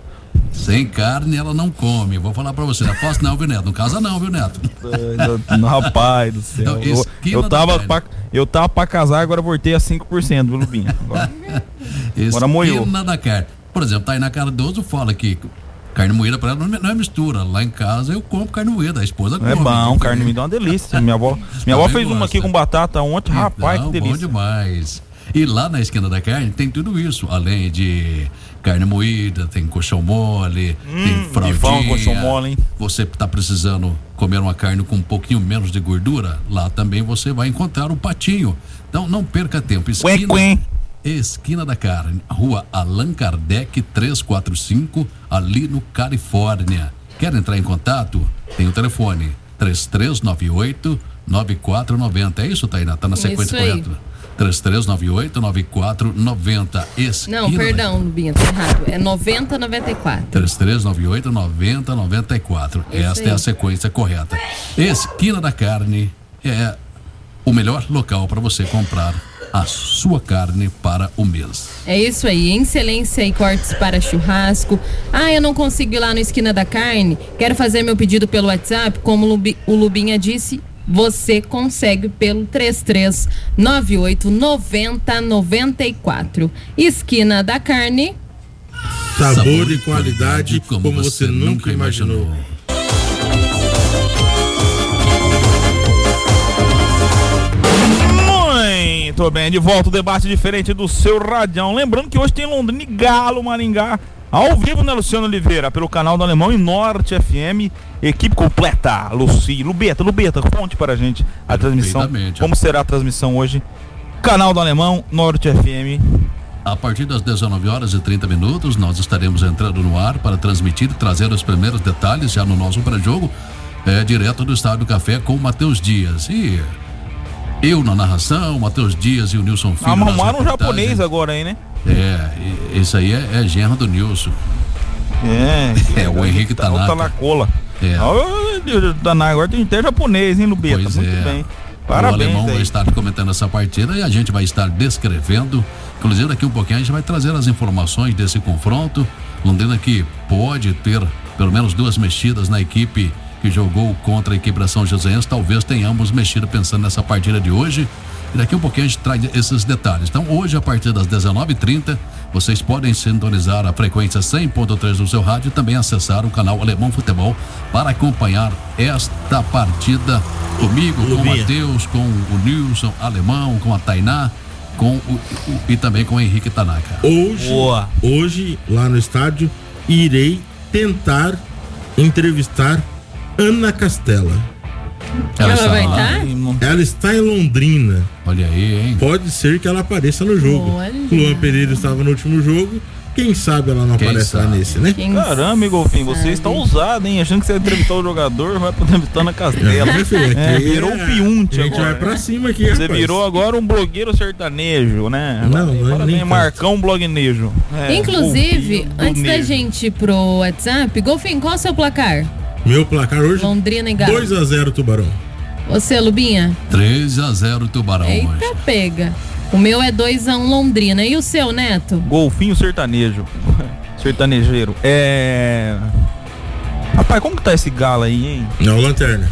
Sem carne ela não come. Vou falar pra você, não posso não, viu, Neto? Não casa não, viu, Neto? Rapaz do céu. Então, eu, eu, tava pra, eu tava pra casar, agora voltei a cinco por cento, viu, Lubinha? Agora, agora moiou. Esquina da carne. Por exemplo, Tainá Cardoso fala que carne moída pra ela não é mistura. Lá em casa eu compro carne moída, a esposa come. É bom, carne moída é uma delícia. Minha avó, minha avó fez gosta. Uma aqui com batata ontem, então, rapaz, que delícia. Bom demais. E lá na Esquina da Carne tem tudo isso, além de carne moída, tem colchão mole, hum, tem fraldinha. Colchão mole, hein? Você tá precisando comer uma carne com um pouquinho menos de gordura, lá também você vai encontrar o patinho. Então não perca tempo. Esquina, quen, quen. Esquina da Carne, Rua Allan Kardec trezentos e quarenta e cinco, ali no Califórnia. Quer entrar em contato? Tem o telefone três três nove oito, nove quatro nove zero. É isso, Tainá? Tá na sequência correta? três três nove oito, nove quatro nove zero. Não, perdão, Lubinha, tá errado. É noventa noventa e quatro. três três nove oito, noventa noventa e quatro. Esta é a sequência correta. Esquina da Carne é o melhor local para você comprar a sua carne para o mês. É isso aí, excelência e cortes para churrasco. Ah, eu não consigo ir lá no Esquina da Carne, quero fazer meu pedido pelo WhatsApp, como o Lubinha disse, você consegue pelo três três nove oito, noventa noventa e quatro. Esquina da Carne. Sabor, Sabor e qualidade como, como você nunca imaginou. Muito bem, de volta o debate diferente do seu Radião. Lembrando que hoje tem Londrina e Galo Maringá ao vivo, né, Luciano Oliveira, pelo canal do Alemão e Norte F M, equipe completa. Luci, Lubeta, Lubeta, conte para a gente a transmissão, como será a transmissão hoje, canal do Alemão, Norte F M. A partir das dezenove horas e trinta minutos, nós estaremos entrando no ar para transmitir e trazer os primeiros detalhes já no nosso pré-jogo, é, direto do Estádio do Café com o Matheus Dias. E eu na narração, Matheus Dias e o Nilson Filho. Arrumaram um japonês agora aí, né? É, isso aí é, é genro do Nilson. É, é o Henrique Tanaka. Tá na cola. É. Tanaka, agora tem até japonês, hein, Lubeta? Pois Muito é. bem. Parabéns. O alemão aí. vai estar comentando essa partida e a gente vai estar descrevendo. Inclusive, daqui um pouquinho a gente vai trazer as informações desse confronto. Londrina que pode ter pelo menos duas mexidas na equipe que jogou contra a equipe da São Joséense. Talvez tenhamos mexido pensando nessa partida de hoje. E daqui um pouquinho a gente traz esses detalhes. Então, hoje, a partir das dezenove e trinta, vocês podem sintonizar a frequência cem ponto três do seu rádio e também acessar o canal Alemão Futebol para acompanhar esta partida comigo, com o Matheus, com o Nilson Alemão, com a Tainá, com o, o, e também com o Henrique Tanaka. Hoje, Boa. hoje, lá no estádio, irei tentar entrevistar Ana Castela. Ela, ela vai estar? Ela está em Londrina. Olha aí, hein? Pode ser que ela apareça no jogo. Olha. Luan Pereira estava no último jogo. Quem sabe ela não Quem aparece sabe? lá nesse, né? Quem Caramba, Golfinho, você está ousado, hein? Achando que você entrevistou o jogador, vai entrevistar na Castela. É, filho, é, virou é, um piunte agora. A gente agora, vai pra né? cima aqui, Você rapaz. virou agora um blogueiro sertanejo, né? Não, não é Parabéns, nem Marcão Blognejo. É, Inclusive, Golfinho, antes da Nejo. gente ir pro WhatsApp, Golfinho, qual é o seu placar? Meu placar hoje? Londrina e Galo. dois a zero Tubarão. Você, Lubinha? três a zero Tubarão. Eita, hoje. pega. O meu é dois a um Londrina. E o seu, Neto? Golfinho sertanejo. Sertanejeiro. É. Rapaz, como que tá esse Galo aí, hein? Não, Lanterna.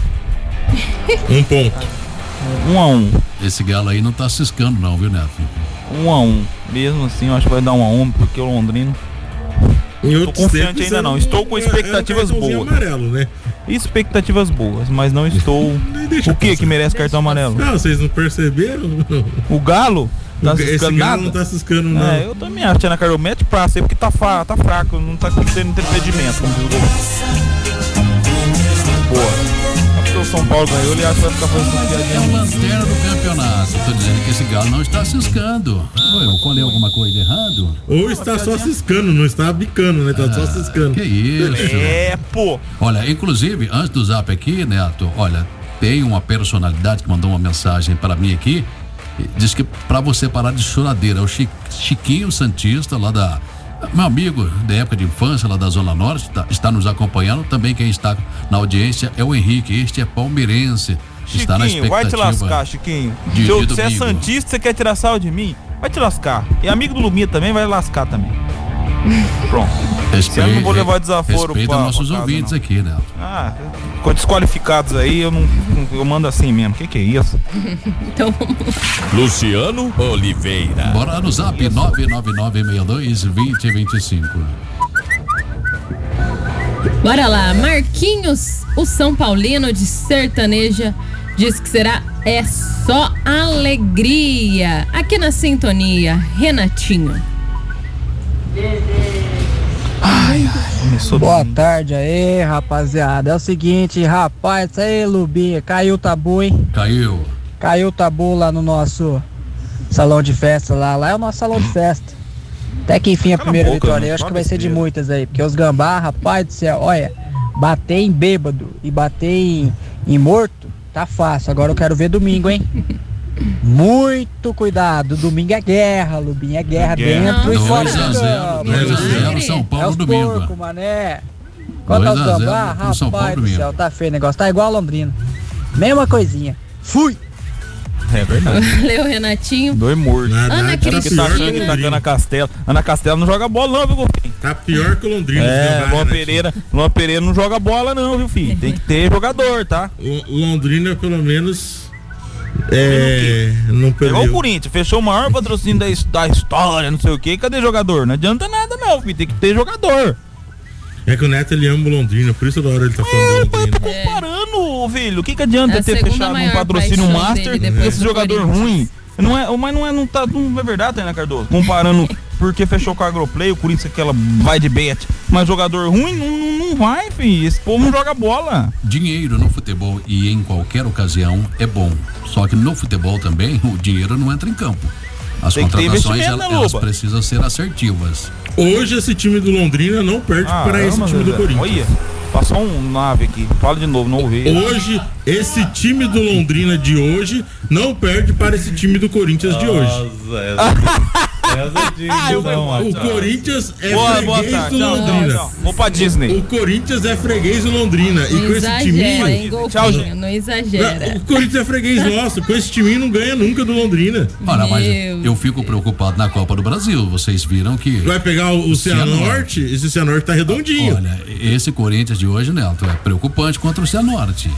Um ponto. Um a um. Esse Galo aí não tá ciscando não, viu, Neto? Um a um. Mesmo assim, eu acho que vai dar um a um, porque o Londrino. Estou confiante ainda não. Estou com expectativas é um boas. amarelo, né? Expectativas boas, mas não estou. O que que merece cartão amarelo? Não, vocês não perceberam? O Galo? Tá Esse ciscando Galo nada? não tá ciscando, não. É, eu também acho que é na Carol mete praça aí porque tá, fa- tá fraco, não tá tendo impedimento, como diz o Gol. Boa. O São Paulo ganhou, ele acha que vai ficar fazendo É o piadinha. lanterna do campeonato. Tô dizendo que esse Galo não está ciscando. Oi, eu colei alguma coisa de errado? Ou está só ciscando, não está bicando, né? Tá Ah, só ciscando. Que isso? É, pô. Olha, inclusive, antes do zap aqui, Neto, olha, tem uma personalidade que mandou uma mensagem para mim aqui. Diz que para você parar de choradeira, é o Chi- Chiquinho Santista, lá da. Meu amigo da época de infância, lá da Zona Norte, tá, está nos acompanhando. Também quem está na audiência é o Henrique, este é palmeirense. Está na Chiquinho, vai te expectativa lascar, Chiquinho. de- Se eu- de você é domingo. santista, você quer tirar sal de mim? Vai te lascar. E amigo do Luminha também vai lascar também. Pronto. Respeita, eu não vou levar desaforo respeita pra, nossos pra casa, ouvintes não. aqui, né? Ah, com desqualificados aí, eu não, eu mando assim mesmo. O que que é isso? Então, Luciano Oliveira. Bora no zap nove nove nove seis dois dois zero dois cinco. bora lá. Marquinhos, o São Paulino de sertaneja, diz que será é só alegria. Aqui na sintonia, Renatinho. Ai, ai, começou Boa bem. tarde aí, rapaziada. É o seguinte, rapaz, isso aí, Lubinha, caiu o tabu, hein? Caiu. Caiu o tabu lá no nosso salão de festa lá. Lá é o nosso salão de festa. Até que enfim a Cala primeira a boca, vitória, não eu acho que fala vai ser de besteira. muitas aí. Porque os gambá, rapaz do céu, olha, bater em bêbado e bater em, em morto, tá fácil. Agora eu quero ver domingo, hein? Muito cuidado, domingo é guerra, Lubinha, é guerra É guerra. dentro e fora dois do a zero, campo. dois a zero Alegre. São É Paulo os domingo. porco, mané. Quanto aos dois a zero gambá, pro São Paulo rapaz do domingo. céu, tá feio o negócio. Tá igual a Londrina. Mesma coisinha. Fui! É verdade. Valeu, Renatinho. Dois mortos. Nada, Ana tá Cristina. Que tá achando que tá Londrina. Ana Castela. Ana Castela não joga bola, não, viu, Golfinho? Tá pior que o Londrina. É, Gambá, Luan né, Pereira, Luan Pereira não joga bola, não, viu, filho? Tem que ter jogador, tá? tio? O Londrina, pelo menos, é, não É igual o perdeu. Corinthians, fechou o maior patrocínio da, his- da história, não sei o que. Cadê jogador? Não adianta nada, não, filho. Tem que ter jogador. É que o Neto, ele ama o Londrina, por isso toda hora ele tá falando É, do eu tô Londrina. comparando, filho. O que, que adianta É a ter segunda fechado um maior patrocínio paixão master dele com depois esse do jogador Corinthians. ruim? Não é, mas não é, não tá, não é verdade, né, Cardoso? Comparando porque fechou com a Agroplay, o Corinthians é aquela vai de bet, mas jogador ruim não, não, não vai, filho. Esse povo não joga bola. Dinheiro no futebol e em qualquer ocasião é bom. Só que no futebol também o dinheiro não entra em campo. As Tem que ter contratações investimento, elas, né, elas Loba? precisam ser assertivas. Hoje esse time do Londrina não perde Ah, para esse ama, time do Zé. Corinthians. Olha, passou um nave aqui. Fala de novo, não ouvi. Hoje, esse time do Londrina de hoje não perde para esse time do Corinthians de hoje. Ah, eu O Corinthians é Boa, boa freguês tarde. do Tchau, tchau, Londrina. tchau. Vou pra Disney. O Corinthians é freguês do Londrina. E Não com esse exagera, timinho. hein, Tchau, Golfinho? gente. Não exagera. Não, o Corinthians é freguês nosso. Com esse timinho não ganha nunca do Londrina. Olha, mas Meu eu fico preocupado na Copa do Brasil. Vocês viram que. Vai pegar o, o Cianorte, esse Cianorte tá redondinho. Olha, esse Corinthians de hoje, Neto, é preocupante contra o Cianorte.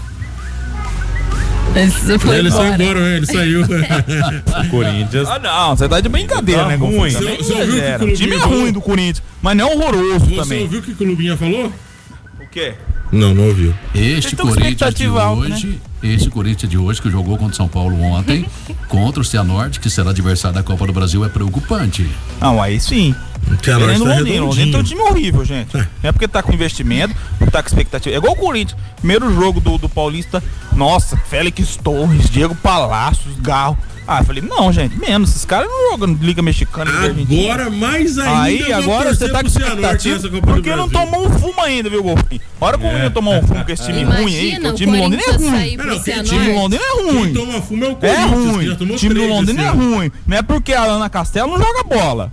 Isso foi Ele saiu embora. embora, né? Ele saiu. Corinthians. Ah, não, você tá de brincadeira, Tá né, ruim. Golfinho? Você- Também você ouviu o que exagera. o O time é Clubinho ruim falou? do Corinthians, mas não é horroroso Você também. ouviu o que o Lubinha falou? O quê? Não, não ouviu. Este Então, Corinthians de expectativa alta, hoje, este Corinthians de hoje que jogou contra o São Paulo ontem, contra o Cianorte, que será adversário da Copa do Brasil, é preocupante. Não, aí sim. O Cianorte Querendo tá Londrina. Londrina tem um redondinho. time horrível, gente. Não é porque tá com investimento, tá com expectativa. É igual o Corinthians. Primeiro jogo do, do Paulista, nossa, Félix Torres, Diego Palácios, Garro. Ah, eu falei, não, gente, menos. Esses caras não jogam Liga Mexicana e Argentina. Agora, mais ainda. Aí, eu vou agora torcer você tá com pro Cianorte expectativa nessa Copa do porque não Brasil. tomou um fumo ainda, viu, Golfinho? Hora que o menino tomar um fumo com esse time ruim aí, que Imagina o o time do Londrina é Corinthians ruim. sair Não, pro quem O time do Cianorte. Londrina é Quem ruim. toma fumo é o É Corinthians, que ruim. já tomou O time do três Londrina esse é ano. ruim. Não é porque a Ana Castelo não joga bola.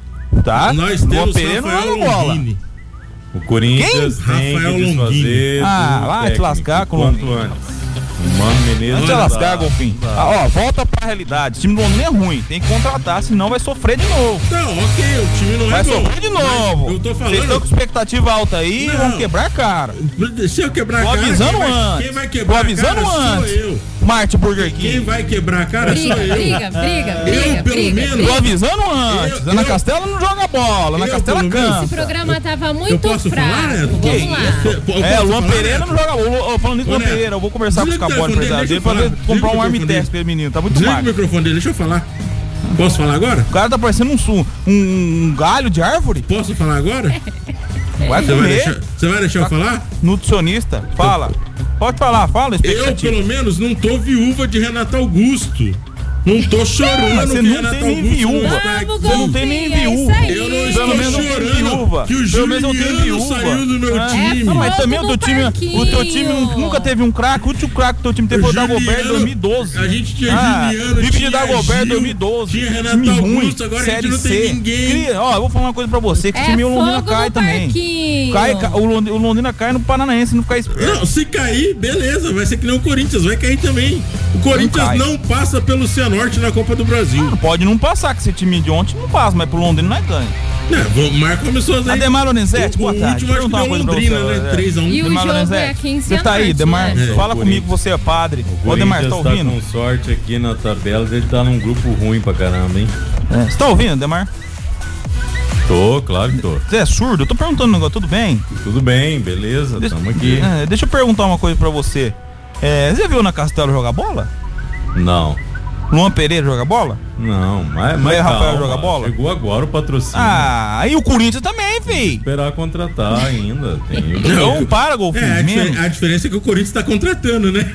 Tá? Nós Luan temos Pereira não Rafael joga bola. Longini. O Corinthians Quem? tem Rafael que desfazer Ah, do vai te técnico lascar com o quanto Londrina. antes. O Mano Menezes Antes de não lascar, dá. Golfinho. Não dá. Ah, ó, volta pra realidade. O time do Londrina é ruim. Tem que contratar, senão vai sofrer de novo. Não, ok, o time não Vai é bom. sofrer de mas novo. Eu tô Vocês estão com falando. expectativa alta aí, Não. vão quebrar a cara. Se eu quebrar a Tô cara, avisando quem vai, antes. quem vai Tô quebrar a avisando cara antes. sou eu. Marte Burger Quem King. vai quebrar a cara sou Briga, eu. briga, briga, Eu, briga, pelo briga, menos, Tô briga. avisando antes. Eu- Ana eu- Castela não joga bola. Ana eu, Castela pelo menos, Esse cansa. programa tava Eu muito posso fraco. falar, Neto? Vamos Que lá. isso? Eu É, posso o Luan falar, Pereira Neto? não joga bola. Ô, falando nisso, Ô, Luan Neto, Pereira, eu vou conversar com os desliga o cabos telefone empresários dele, dele pra deixa eu ver- falar. comprar um Desliga o armteste microfone pra esse menino. Tá muito Desliga o magro. microfone dele, deixa eu falar. Posso falar agora? O cara tá parecendo um, su- um, um galho de árvore. Posso falar agora? Vai Você vai comer. deixar, você vai deixar eu falar? Nutricionista, fala. Pode falar, fala, Eu, expectativa. pelo menos, não tô viúva de Renato Augusto. Não tô chorando Mas você que não Renato tem nem Augusto viúva. não está Vamos, aqui. Você não tem nem Golfinho, é viúva. isso aí. Eu não Pelo estou menos não tem chorando viúva. que o Pelo menos não tem Juliano viúva. saiu do meu Ah, time. não, mas fogo também o no teu time, o teu time parquinho. nunca teve um craque. O último craque do teu time teve foi o Dagoberto em dois mil e doze. A gente tinha Ah, Juliano, Vive de tinha Dagoberto Gil, dois mil e doze. tinha Renato time ruim, Augusto, agora a gente Série não tem C. ninguém. Cria- Ó, eu vou falar uma coisa pra você, que É esse time o Londrina fogo cai no também. parquinho. Cai, ca- o Londrina, o Londrina cai no Paranaense, não ficar esperto. Não, se cair, beleza, vai ser que nem o Corinthians, vai cair também. O Corinthians cai. não passa pelo Cianorte na Copa do Brasil. Pode não passar, que esse time de ontem não passa, mas pro Londrina não é ganho. Não, o Marco começou a dizer. Ademar Lorenzetti, boa o tarde. último acho que deu Londrina, né? três a um. E o Demar jogo Lorenzetti, é aqui em você tá aí, Cianorte, Demar? né? Fala o comigo, você é padre. O Ô, Demar, tá ouvindo? com sorte aqui na tabela, ele tá num grupo ruim pra caramba, hein? É, você tá ouvindo, Demar? Tô, claro que tô. Você é surdo? Eu tô perguntando um negócio, tudo bem? Tudo bem, beleza, Deixa, tamo aqui. É, deixa eu perguntar uma coisa pra você. É, você já viu na Castelo jogar bola? Não. Luan Pereira joga bola? Não, mas, Mas mas Rafael calma, joga bola? Chegou agora o patrocínio. Ah, e o Corinthians também, fi. Esperar contratar ainda. Tem o... Então para, Golfinho. É, a, menos. difer- a diferença é que o Corinthians tá contratando, né?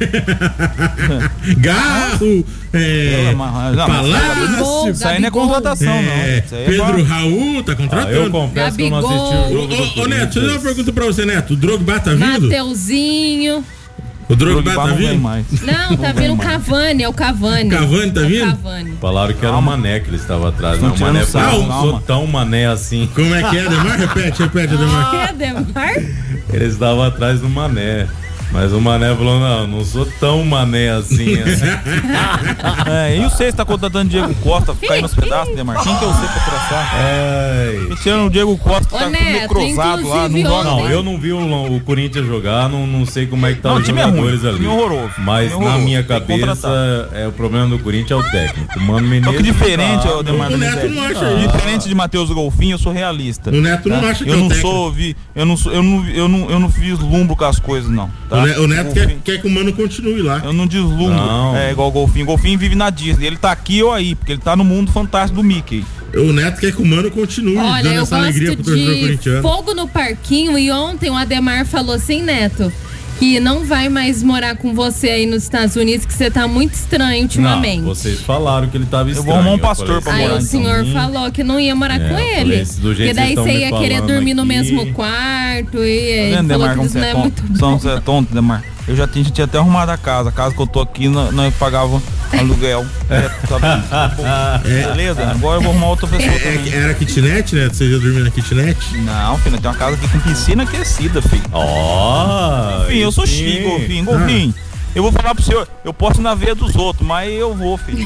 Garro, é, Não, mas- Palácio, Isso aí não é contratação, é, não. Isso aí é Pedro pra- Raul tá Ah, contratando. eu confesso que eu não assisti o jogo do Ô, ô, ô, Neto, deixa eu Corinthians. fazer uma pergunta pra você, Neto. O Drogba tá vindo? Mateuzinho. O Drogba Drogba tá não vem vindo? mais. Não, tá vindo o Cavani, é o Cavani. Cavani tá É o vindo? Cavani. Falaram que era o Calma. Mané que ele estava atrás. Estão Não, o tirando Mané sarro, falou, não calma. sou tão Mané assim. Como é que é, Demar? Repete, repete, Demar. É, Demar? Ele estava atrás do Mané. Mas o Mané falou, não, não sou tão Mané assim. assim. É, e o Seis tá contratando Diego Costa, caindo nos pedaços, Demar. Quem que é o Seis pra traçar? Ai. E tirando o Diego Costa, que Ô, tá Neto, meio cruzado lá, não inclusive, joga. Não, ontem- eu não vi o, o Corinthians jogar, não, não sei como é que tá Não, o os time é jogadores ruim, ali. time horroroso, Mas time na horroroso, minha tem que cabeça, contratar. é, o problema do Corinthians é o técnico. O Mano Só Menezes que diferente, tá- ô Demar o Neto Lorenzetti. não acha isso. Diferente de Matheus Golfinho, eu sou realista. O Neto não tá? acha que eu é o não técnico. sou, vi, eu não sou, eu não, eu não, eu não vislumbro com as coisas, não. Tá? O Ne- O Neto quer, Golfinho- quer que o Mano continue lá. Eu não deslumbro, Não. é igual o Golfinho. O Golfinho vive na Disney. Ele tá aqui ou aí, porque ele tá no mundo fantástico do Mickey. O Neto quer que o Mano continue Olha, dando eu essa alegria gosto pro torcedor de corintiano. fogo no parquinho e ontem o Ademar falou assim, Neto, que não vai mais morar com você aí nos Estados Unidos, que você tá muito estranho ultimamente. Não, vocês falaram que ele tava Eu estranho. vou arrumar um Eu pastor falei, pra Aí morar o em senhor Hum. falou que não ia morar É, com eu ele. falei, do jeito Porque que daí vocês tão você me ia querer falando dormir no aqui. mesmo quarto e Tá ele vendo, falou Demar, que como isso você não é é tonto? muito São- bom. Você é tonto, Demar. Eu já tinha, tinha até arrumado a casa. A casa que eu tô aqui, nós, nós pagava aluguel. É, sabe? Beleza? Agora eu vou arrumar outra pessoa É, também. era kitnet, né? Você ia dormir na kitnet? Não, filho, tem uma casa aqui com piscina aquecida, filho. Ó, Golfinho, eu sou sim. chique, Golfinho. Golfinho, eu vou falar pro senhor, eu posso ir na veia dos outros, mas eu vou, filho.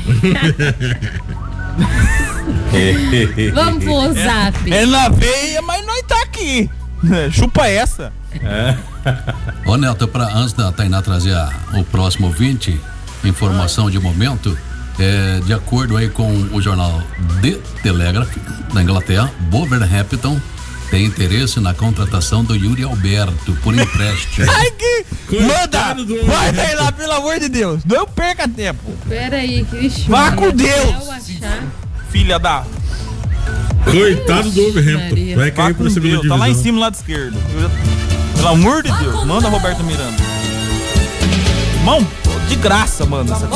Vamos pro zap. É na veia, mas nós tá aqui. É, chupa essa. Ô Neto, pra, antes da Tainá trazer a- o próximo ouvinte, informação de momento, é, de acordo aí com o jornal The Telegraph da Inglaterra, Wolverhampton tem interesse na contratação do Yuri Alberto por empréstimo. Ai, que... Coitado Manda! do Vai homem. daí lá, pelo amor de Deus. Não perca tempo. Pera aí, Cristian. Vá com Deus. Filha da... Coitado do Overhampton. Maria. Vai Vá cair com pra segunda Deus. divisão. Tá lá em cima, lá de esquerda. Pelo amor de Deus, manda Roberto Miranda. Irmão, de graça, manda essa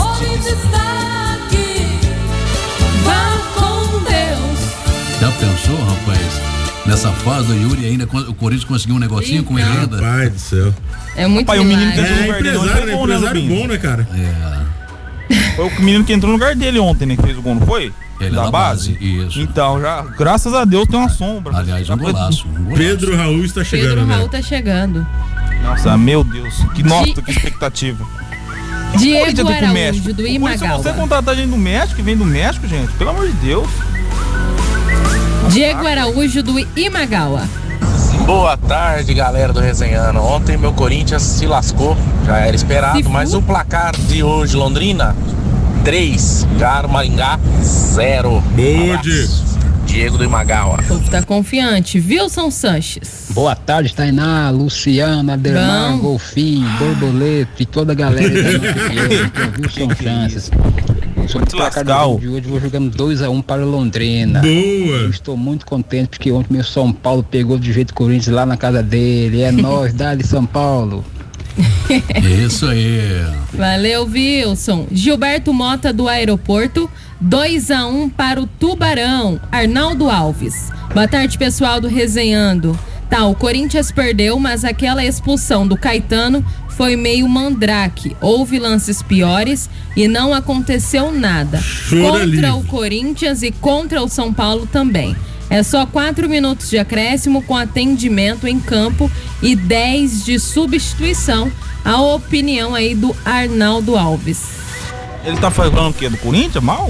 Vá com Deus. Já pensou, rapaz? Nessa fase do Yuri ainda, o Corinthians conseguiu um negocinho com ele ainda. Pai do céu. É muito Pai, o menino milagre. que- É lugar dele, empresário, não né? foi bom, né, Empresário Rubinho? bom, né, cara? É, Foi o menino que entrou no lugar dele ontem, né? Que fez o gol, não foi? ele da na base. base, isso. Então, já, graças a Deus, tem uma sombra. Aliás, um golaço. Um golaço. Pedro Raul está chegando, Pedro né? Raul tá chegando. Nossa, meu Deus. Que nota, Di- que expectativa. Diego Corinthians tem pro Araújo, México. do O Corinthians, se Imagawa. você contratar gente do México, que vem do México, gente, pelo amor de Deus. Diego Araújo, do Imagawa. Boa tarde, galera do Resenhando. Ontem meu Corinthians se lascou, já era esperado, Se mas fu- o placar de hoje, Londrina, três, Garo Maringá, zero. Boa, Abraço. Diego. Diego do Imagawa. O povo tá confiante. Wilson Sanches. Boa tarde, Tainá, Luciana, Adelmar, Bom. Golfinho, Borboleta e toda a galera da nossa Wilson Chances. Sobre o placar do jogo de hoje, eu vou jogando dois a um para o Londrina. Eu Boa. estou muito contente porque ontem meu São Paulo pegou de jeito Corinthians lá na casa dele. É nóis, dá-lhe São Paulo. Isso aí. Valeu, Wilson. Gilberto Mota, do Aeroporto. dois a um para o Tubarão. Arnaldo Alves. Boa tarde, pessoal do Resenhando. Tá, o Corinthians perdeu, mas aquela expulsão do Caetano foi meio mandrake. Houve lances piores e não aconteceu nada. Chora Contra livre. o Corinthians e contra o São Paulo também. É só quatro minutos de acréscimo com atendimento em campo e dez de substituição. A opinião aí do Arnaldo Alves. Ele tá falando o quê? Do Corinthians? Mal?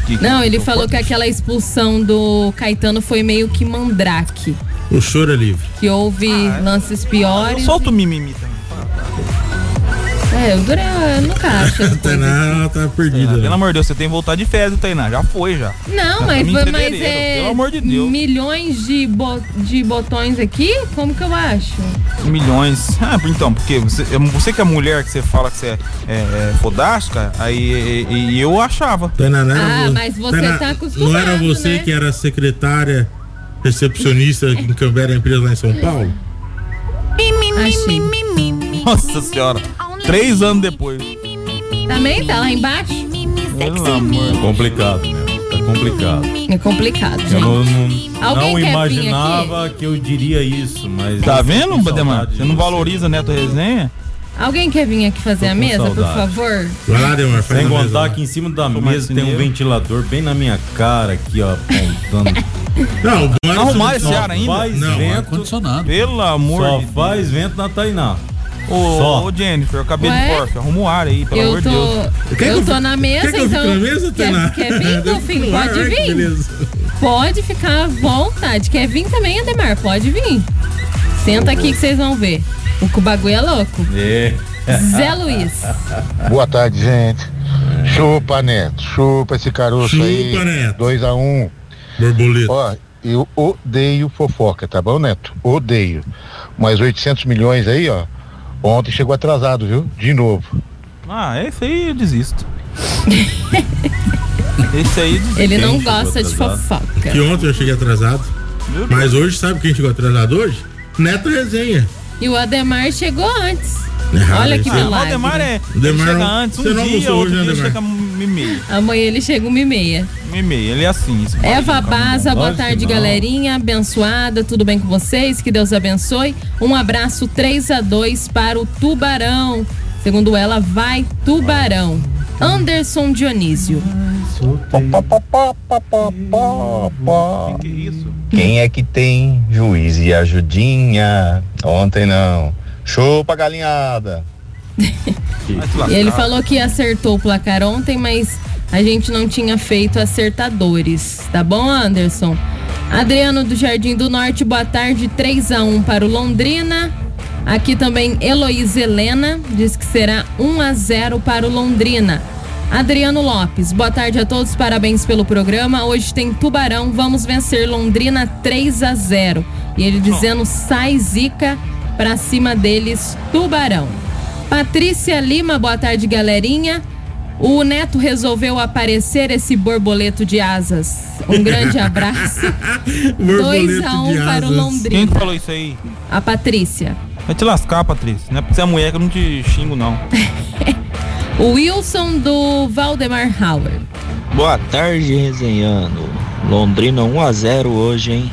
Que, Não, que ele foi falou forte. que aquela expulsão do Caetano foi meio que mandrake. O choro é livre. Que houve Ah, lances Eu piores. solto o mimimi também. É, eu, dura, eu nunca acho. as A Tainá, ela tá perdida. Tainá, né? pelo amor de Deus, você tem que voltar de férias, Tainá. Já foi, já. Não, Nós mas, estamos em foi- mas fevereiro, é pelo amor de Deus. milhões de, bo- de botões aqui? Como que eu acho? Milhões. Ah, então, porque você, você que é mulher, que você fala que você é, é, é fodástica, aí e, e eu achava. Tainá, não era Ah, vo- mas você Tainá, tá acostumado, Não era você né? que era secretária, recepcionista em Canberra, empresa lá em São Paulo? Achei. Nossa senhora. Três anos depois. Também tá lá embaixo? Pelo amor. É complicado, né? Tá complicado. É complicado, Eu gente. não, não, Alguém não quer vir imaginava que eu diria isso, mas. Tá eu vendo, tenho Bademar? saudade Você de não valoriza Neto Resenha? Alguém quer vir aqui fazer Tô a com mesa, por saudade. favor? Vai lá, Demar, faz Sem a mesa contar lá. que em cima da Sou mesa tem um marceneiro. ventilador bem na minha cara aqui, ó, apontando. Não, o bom é Não arrumaram você esse não- ar ainda? Faz Não, vento, Ar-condicionado. Pelo amor só de Deus. faz vento na Tainá. Ô, Só. ô, Jennifer, eu acabei Ué? de porca. Arruma o ar aí, pelo Eu amor de Deus. tô, Quer eu que tô eu- na mesa, Quer que eu então. fique na mesa, Tainá? quer, quer vir, Deixa eu Golfinho? ficar no ar, Pode olha que vir. beleza. Pode ficar à vontade. Quer vir também, Ademar? Pode vir. Senta aqui que vocês vão ver. O que o bagulho é louco. É. Zé Luiz. Boa tarde, gente. Chupa, Neto. Chupa esse caroço Chupa, aí. Neto. dois a um. Borboleta. Ó, eu odeio fofoca, tá bom, Neto? Odeio. Mas oitocentos milhões aí, ó. Ontem chegou atrasado, viu? De novo. Ah, esse aí eu desisto. Esse aí eu desisto. Ele não Quem chegou gosta de atrasado? fofoca. Que ontem eu cheguei atrasado. Viu? Mas hoje, sabe quem chegou atrasado hoje? Neto Resenha. E o Ademar chegou antes. Errado, Olha que esse- Ah, o milagre. Ademar é. O Ademar ele chega não- antes, um você não dia, almoçou outro hoje, né, dia Ademar? chega um e meia. Amanhã ele chega uma e meia. Um e meia, ele é assim. esse Eva cara, Baza, não. boa Lógico tarde, que não. galerinha. Abençoada, tudo bem com vocês? Que Deus abençoe. Um abraço três a dois para o Tubarão. Segundo ela, vai Tubarão. Anderson Dionísio. Que que é isso? Quem é que tem juiz e ajudinha? Ontem não. Chupa, galinhada. Vai te lascar. Ele falou que acertou o placar ontem, mas a gente não tinha feito acertadores. Tá bom, Anderson? Adriano do Jardim do Norte, boa tarde. três a um para o Londrina. Aqui também Heloísa Helena diz que será um a zero para o Londrina. Adriano Lopes, boa tarde a todos, parabéns pelo programa. Hoje tem Tubarão, vamos vencer Londrina três a zero. E ele dizendo, sai zica pra cima deles, Tubarão. Patrícia Lima, boa tarde, galerinha. O Neto resolveu aparecer, esse borboleto de asas. Um grande abraço. dois a um para o Quem Londrina. que falou isso aí? A Patrícia. Vai te lascar, Patrícia. Não é porque você é mulher que eu não te xingo, não. O Wilson do Valdemar Hauer. Boa tarde, resenhando. Londrina um a zero hoje, hein?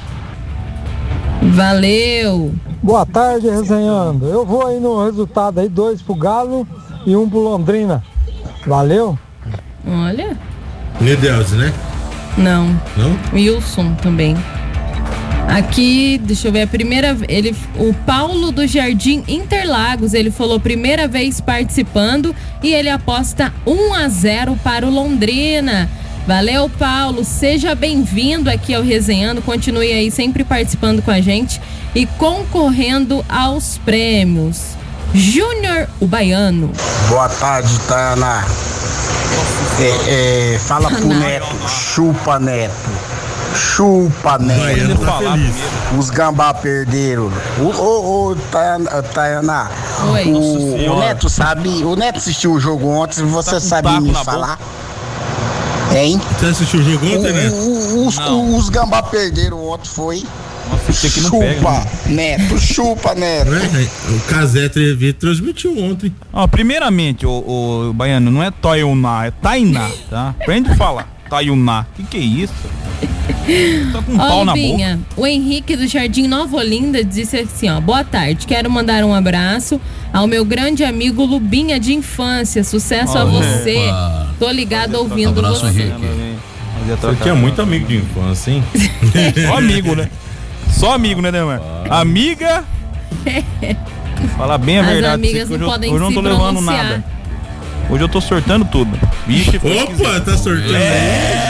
Valeu. Boa tarde, resenhando. Eu vou aí no resultado aí, dois pro Galo e um pro Londrina. Valeu. Olha. Nedelze, né? Não. Não? Wilson também. Aqui, deixa eu ver, a primeira, ele, o Paulo do Jardim Interlagos, ele falou primeira vez participando e ele aposta um a zero para o Londrina. Valeu, Paulo, seja bem-vindo aqui ao Resenhando, continue aí sempre participando com a gente e concorrendo aos prêmios. Júnior, o baiano. Boa tarde, Tana. É, é, fala pro Neto, chupa, Neto. Chupa, Neto. Tá feliz. Os gambá perderam. Ô, ô, ô, Tayana, Tayana, Oi. o, o Neto sabe, o Neto assistiu o jogo ontem, você sabe taco me na falar? Hein? Você assistiu o jogo ontem, né? O- o- os, Não. os gambá perderam ontem, foi? Nossa, esse aqui não pega. Chupa, né? Neto, chupa, Neto. É, o Casé T V transmitiu ontem. Ó, primeiramente, o, o Baiano, não é Toyuná, é Tainá, tá? Aprende a falar. Taiuná. Que que é isso? Tá com um pau Ó, na boca. Lubinha, o Henrique do Jardim Nova Olinda disse assim, ó, boa tarde, quero mandar um abraço ao meu grande amigo Lubinha de infância, sucesso a Opa. você, tô ligado ouvindo Abraço, você. Henrique. Você tinha muito amigo de infância, hein? Só amigo, né? Só amigo, né, Demar? Amiga. Falar bem a As verdade. amigas hoje não eu- podem hoje eu não se tô levando pronunciar. nada. Hoje eu tô sortando tudo. Vixe, foi Opa, tá sorteando aí.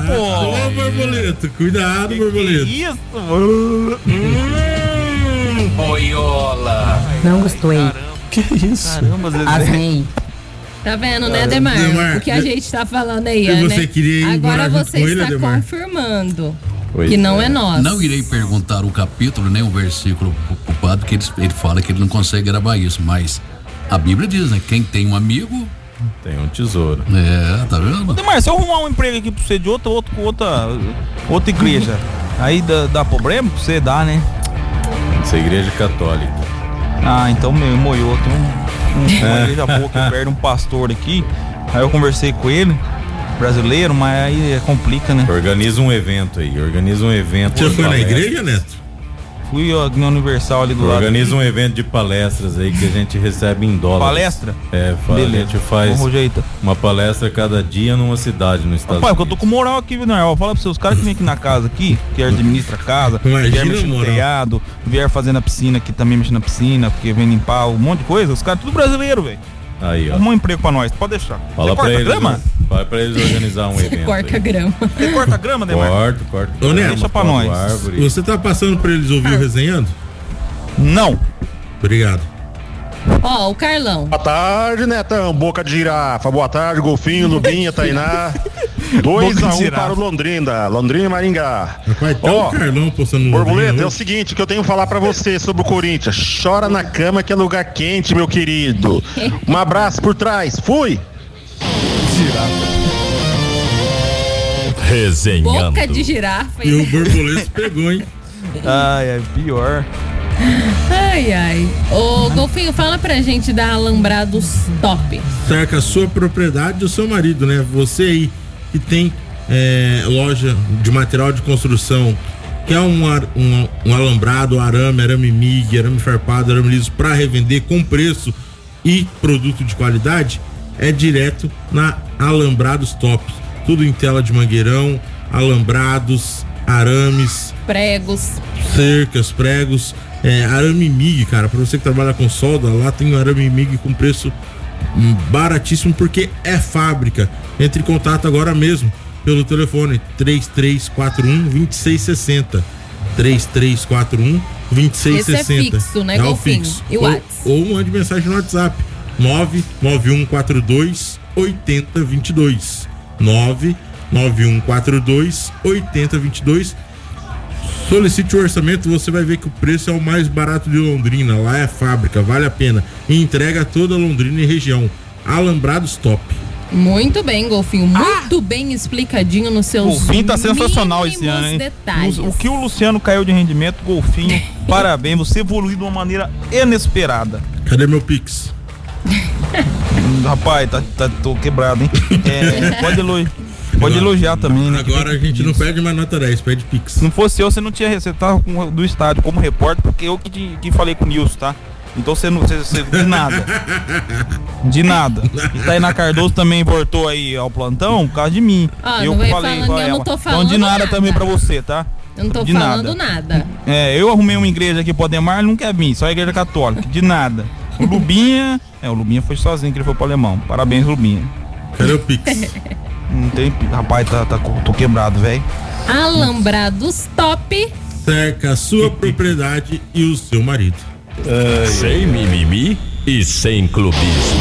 pô. Ô, borboleta, cuidado, que borboleta. Que isso, mano? Hum, boiola. Não gostei. Caramba. Que isso? Caramba, Zezé. Asnei. Tá vendo, né, Ademar? Ademar, O que a gente tá falando aí, e né? você queria ir Agora morar junto você com ele, está Ademar? confirmando Pois que não é. é nós. Não irei perguntar o capítulo nem o versículo pro, pro padre, que ele, ele fala que ele não consegue gravar isso, mas a Bíblia diz, né? Quem tem um amigo tem um tesouro. É, tá vendo? Ô, Demar, se eu arrumar um emprego aqui pra você de outra, outra, outra, outra igreja, aí dá, dá problema pra você? Dá, né? Essa é igreja católica. Ah, então meu, moiou. Tem um, um, uma É. igreja boa que perde um pastor aqui. Aí eu conversei com ele, brasileiro, mas aí complica, né? Organiza um evento aí, organiza um evento. Você de foi na palestras. igreja, Neto? Fui ó, na Universal ali do lado. Organiza um evento de palestras aí que a gente recebe em dólares. Palestra? É, fa- a Beleza. gente faz Vamos ajeitar. uma palestra cada dia numa cidade no estado. Rapaz, porque eu tô com moral aqui, viu, Noel? Fala pra você, os caras que vêm aqui na casa aqui, que administra a casa, Imagina vier mexer no moral. telhado, vier fazer na piscina, que também mexe na piscina, porque vem limpar um monte de coisa, os caras tudo brasileiro, velho. Aí, ó. Arruma um emprego pra nós, pode deixar. Fala Você pra corta eles, grama? né? Fala pra eles organizar um Você evento. corta aí. grama. Você corta grama, Demar? Corto, corto. Ô, Neto, Deixa pra corto nós. árvore. Você tá passando pra eles ouvir o Resenhando? Não. Obrigado. Ó, o Carlão. Boa tarde, Netão. Boca de girafa. Boa tarde, Golfinho, Lubinha, Tainá. dois Boca a de um girafa. para o Londrina. Londrina e Maringá. Rapaz, tá Ó, o Carlão postando no Borboleta, Londrina é o hoje. seguinte que eu tenho que falar pra você sobre o Corinthians. Chora na cama que é lugar quente, meu querido. Um abraço por trás. Fui. Resenhando. Boca de girafa. E o borboleta pegou, hein? Ai, é pior. Ai, ai. Ô, Golfinho, fala pra gente da Alambrados Top. Cerca a sua propriedade do seu marido, né? Você aí que tem é, loja de material de construção, quer um, ar- um, um alambrado, arame, arame mig, arame farpado, arame liso para revender com preço e produto de qualidade, é direto na Alambrados Top. Tudo em tela de mangueirão, alambrados, arames, Pregos. cercas, pregos, é, arame mig, cara, pra você que trabalha com solda, lá tem um arame mig com preço hum, baratíssimo porque é fábrica. Entre em contato agora mesmo pelo telefone três três quatro um, dois seis seis zero. três três quatro um, dois seis seis zero. Esse é fixo, né, É o Golfinho? fixo. E o ou, Whats? ou mande mensagem no WhatsApp nove nove um quatro dois oito zero dois dois nove nove um quatro dois oito zero dois dois. Solicite o orçamento, você vai ver que o preço é o mais barato de Londrina. Lá é fábrica, vale a pena. E entrega toda Londrina e região. Alambrados Top. Muito bem, Golfinho. Muito bem explicadinho nos seus Golfinho tá sensacional esse mínimos ano, hein? detalhes. O, o que o Luciano caiu de rendimento, Golfinho, parabéns, você evoluiu de uma maneira inesperada. Cadê meu Pix? Hum, Rapaz, tá, tá, tô quebrado, hein? É, pode elogiar. Pode Agora- elogiar também, né? Agora a gente não pede mais nota dez, pede Pix. Se não fosse eu, você não tinha. Você tava com- do estádio como repórter, porque eu que, te- que falei com o Nilson, tá? Então você não. Você, você- de nada. De nada. E Tainá Cardoso também voltou aí ao plantão por causa de mim. Ah, eu não que vem falei falando pra que eu não ela. tô Então falando de nada, nada. também pra você, tá? Eu não tô de falando nada. nada. É, eu arrumei uma igreja aqui pro Ademar, ele não quer vir, só a igreja católica. De nada. O Lubinha. É, o Lubinha foi sozinho que ele foi pro alemão. Parabéns, Lubinha. Cadê o Pix? Não tem. Rapaz, tá, tá, tô quebrado, velho. Alambrados Top. Cerca a sua propriedade e o seu marido. Sem mimimi e sem clubismo.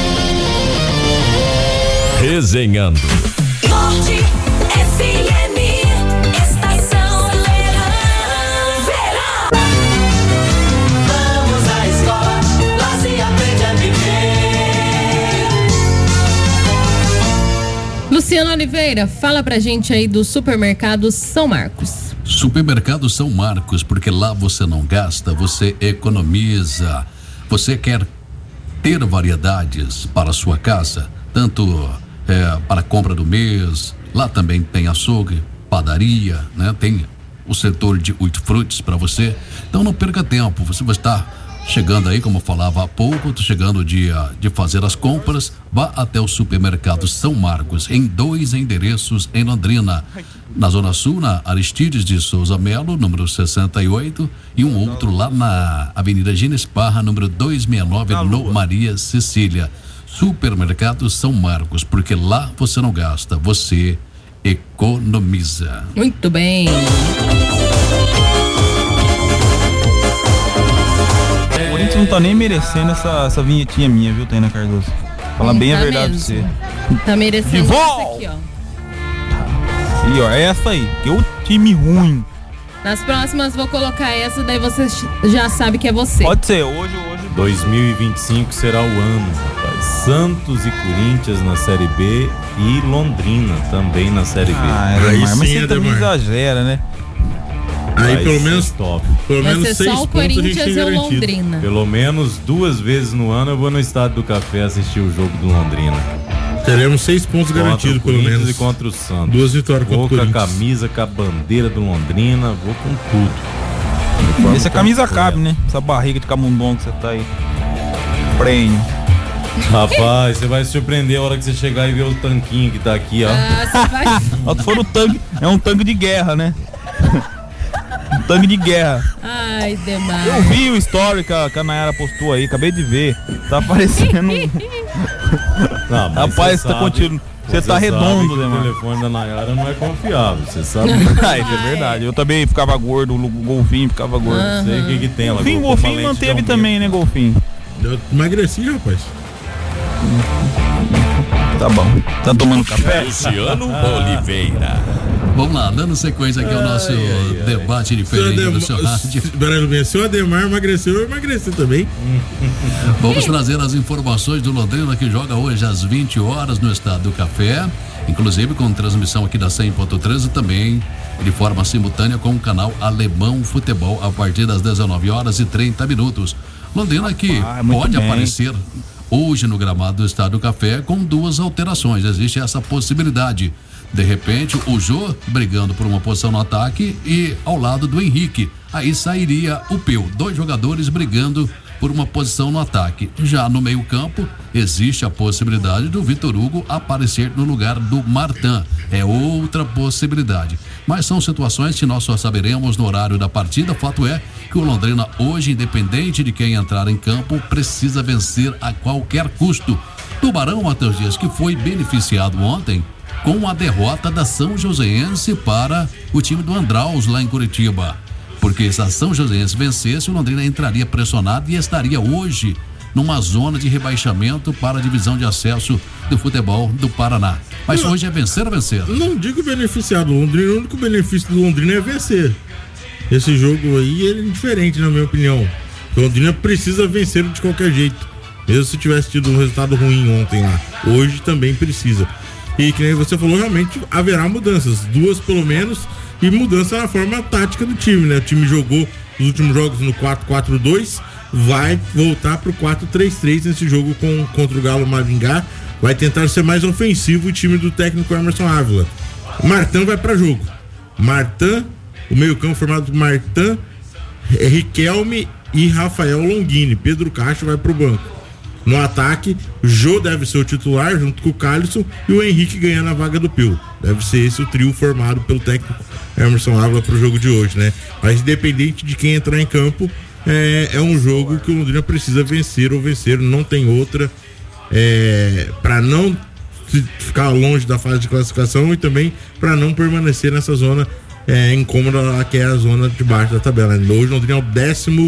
Resenhando. Norte F M, estação Verão. Vamos à escola, lá se aprende a viver. Luciano Oliveira, fala pra gente aí do supermercado São Marcos. Supermercado São Marcos, porque lá você não gasta, você economiza. Você quer ter variedades para a sua casa, tanto é, para a compra do mês, lá também tem açougue, padaria, né? Tem o setor de hortifrutis para você. Então não perca tempo, você vai estar chegando aí, como eu falava há pouco, tô chegando o dia de fazer as compras, vá até o supermercado São Marcos, em dois endereços em Londrina. Na Zona Sul, na Aristides de Souza Melo, número sessenta e oito, e um outro lá na Avenida Gina Esparra, número duzentos e sessenta e nove, no Maria Cecília. Supermercado São Marcos, porque lá você não gasta, você economiza. Muito bem. O Corinthians não tá nem merecendo essa, essa vinhetinha minha, viu, Taina Cardoso? Falar Não bem tá a verdade mesmo. pra você. Tá merecendo De isso volta! aqui, ó. E ó, essa aí, que é o time ruim. Nas próximas vou colocar essa, daí você já sabe que é você. Pode ser, hoje, hoje. dois mil e vinte e cinco será o ano, rapaz. Santos e Corinthians na Série B e Londrina também na Série B. Ah, Aí Ademar, mas sim, você também Ademar. exagera, né? Aí Vai pelo ser menos, top. pelo Vai menos ser seis só o pontos a gente Corinthians tem e o garantido. Londrina. Pelo menos duas vezes no ano eu vou no Estádio do Café assistir o jogo do Londrina. Teremos seis pontos Contra garantidos, o pelo Corinthians menos. e contra o Santos. Duas vitórias Vou contra o com a Corinthians. camisa, com a bandeira do Londrina, vou com tudo. Essa camisa cabe, né? Essa barriga de camundongo que você tá aí. Prêmio. Rapaz, você vai se surpreender a hora que você chegar e ver o tanquinho que tá aqui, ó. Ah, você vai... Se for o tanque, é um tanque de guerra, né? Um tanque de guerra. Ai, demais. Eu vi o story que a, que a Nayara postou aí, acabei de ver. Tá aparecendo. um- Não, mas Rapaz, você tá sabe- contigo. Você tá sabe redondo, que né, o mano? telefone da Nayara não é confiável, você sabe. Ah, isso é verdade. Eu também ficava gordo, o Golfinho ficava gordo. Não sei o que que tem. Ela Sim, o colocou uma Golfinho lente manteve de aumento. também, né, Golfinho? Eu emagreci, rapaz. Tá bom. Tá tomando café? Luciano Oliveira. Vamos lá, dando sequência aqui ao nosso debate diferente do seu rádio. Ademar, se o Ademar emagreceu, eu emagreci também. Vamos trazer as informações do Londrina, que joga hoje às vinte horas no Estádio do Café, inclusive com transmissão aqui da cem ponto três e também de forma simultânea com o canal Alemão Futebol a partir das dezenove horas e trinta minutos. Londrina que Ah, muito pode bem. aparecer hoje no gramado do Estádio do Café com duas alterações. Existe essa possibilidade. De repente, o Jô brigando por uma posição no ataque e ao lado do Henrique. Aí sairia o Peu. Dois jogadores brigando por uma posição no ataque. Já no meio-campo, existe a possibilidade do Vitor Hugo aparecer no lugar do Martin. É outra possibilidade. Mas são situações que nós só saberemos no horário da partida. Fato é que o Londrina, hoje, independente de quem entrar em campo, precisa vencer a qualquer custo. Tubarão, Matheus Dias, que foi beneficiado ontem com a derrota da São Joséense para o time do Andraus lá em Curitiba. Porque se a São Joséense vencesse, o Londrina entraria pressionado e estaria hoje numa zona de rebaixamento para a divisão de acesso do futebol do Paraná. Mas Não. hoje é vencer ou vencer? Não digo beneficiado do Londrina, o único benefício do Londrina é vencer. Esse jogo aí ele é diferente, na minha opinião. O Londrina precisa vencer de qualquer jeito. Mesmo se tivesse tido um resultado ruim ontem lá. Hoje também precisa. E que nem você falou, realmente haverá mudanças. Duas pelo menos. E mudança na forma tática do time, né? O time jogou os últimos jogos no quatro quatro dois. Vai voltar pro quatro três três nesse jogo com, contra o Galo Maringá. Vai tentar ser mais ofensivo o time do técnico Emerson Ávila. Martin vai para jogo. Martin, o meio-campo formado por Martin, Riquelme e Rafael Longini. Pedro Castro vai pro banco. No ataque, Jô deve ser o titular junto com o Calisson e o Henrique ganhando a vaga do Peu. Deve ser esse o trio formado pelo técnico Emerson Ávila pro jogo de hoje, né? Mas independente de quem entrar em campo, é, é um jogo que o Londrina precisa vencer ou vencer, não tem outra, é, para não ficar longe da fase de classificação e também para não permanecer nessa zona é, incômoda que é a zona de baixo da tabela. Hoje o Londrina é o décimo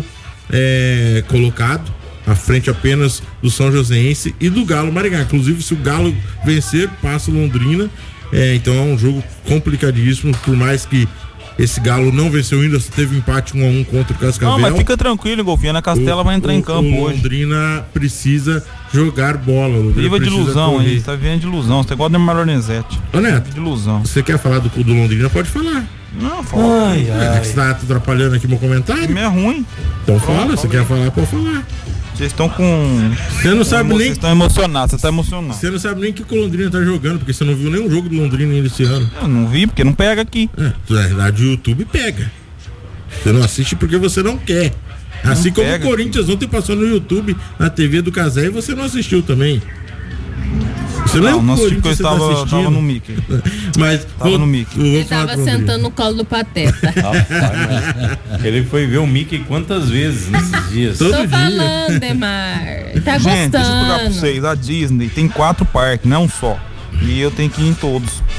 é, colocado, à frente apenas do São Joséense e do Galo Maringá. Inclusive, se o Galo vencer, passa o Londrina. É, então é um jogo complicadíssimo, por mais que esse Galo não venceu ainda, só teve empate um a um contra o Cascavel. Não, mas fica tranquilo, Golfinho. A Castela o, vai entrar o, em campo o hoje. Londrina precisa jogar bola. Viva de ilusão aí, você tá vendo de ilusão. Você gosta de Neymar Lorenzetti. Ô Neto, de ilusão. Você quer falar do, do Londrina? Pode falar. Não, fala. Ai, ai. É que você tá atrapalhando aqui meu comentário? É ruim. Então fala, você quer falar, pode falar. Vocês estão com. Você não sabe nem. Vocês estão emocionados, você tá emocionado. Você não sabe nem que o Londrina tá jogando, porque você não viu nenhum jogo do Londrina ainda esse ano. Eu não vi, porque não pega aqui. É, na verdade, o YouTube pega. Você não assiste porque você não quer. Assim Não como pega, o Corinthians ontem passou no YouTube, na T V do Casé, e você não assistiu também. Você Não, não, não é o assisti porque eu Corinthians que você tá estava, assistindo. estava no Mickey. Mas Tava vou, no Mickey. vou Ele falar tava pro Londrina. sentando no colo do Pateta. Ele foi ver o Mickey quantas vezes nesses dias? Todo Tô dia. falando, Demar. Tá Gente, deixa eu explicar pra gostando. vocês. A Disney tem quatro parques, não um só. E eu tenho que ir em todos.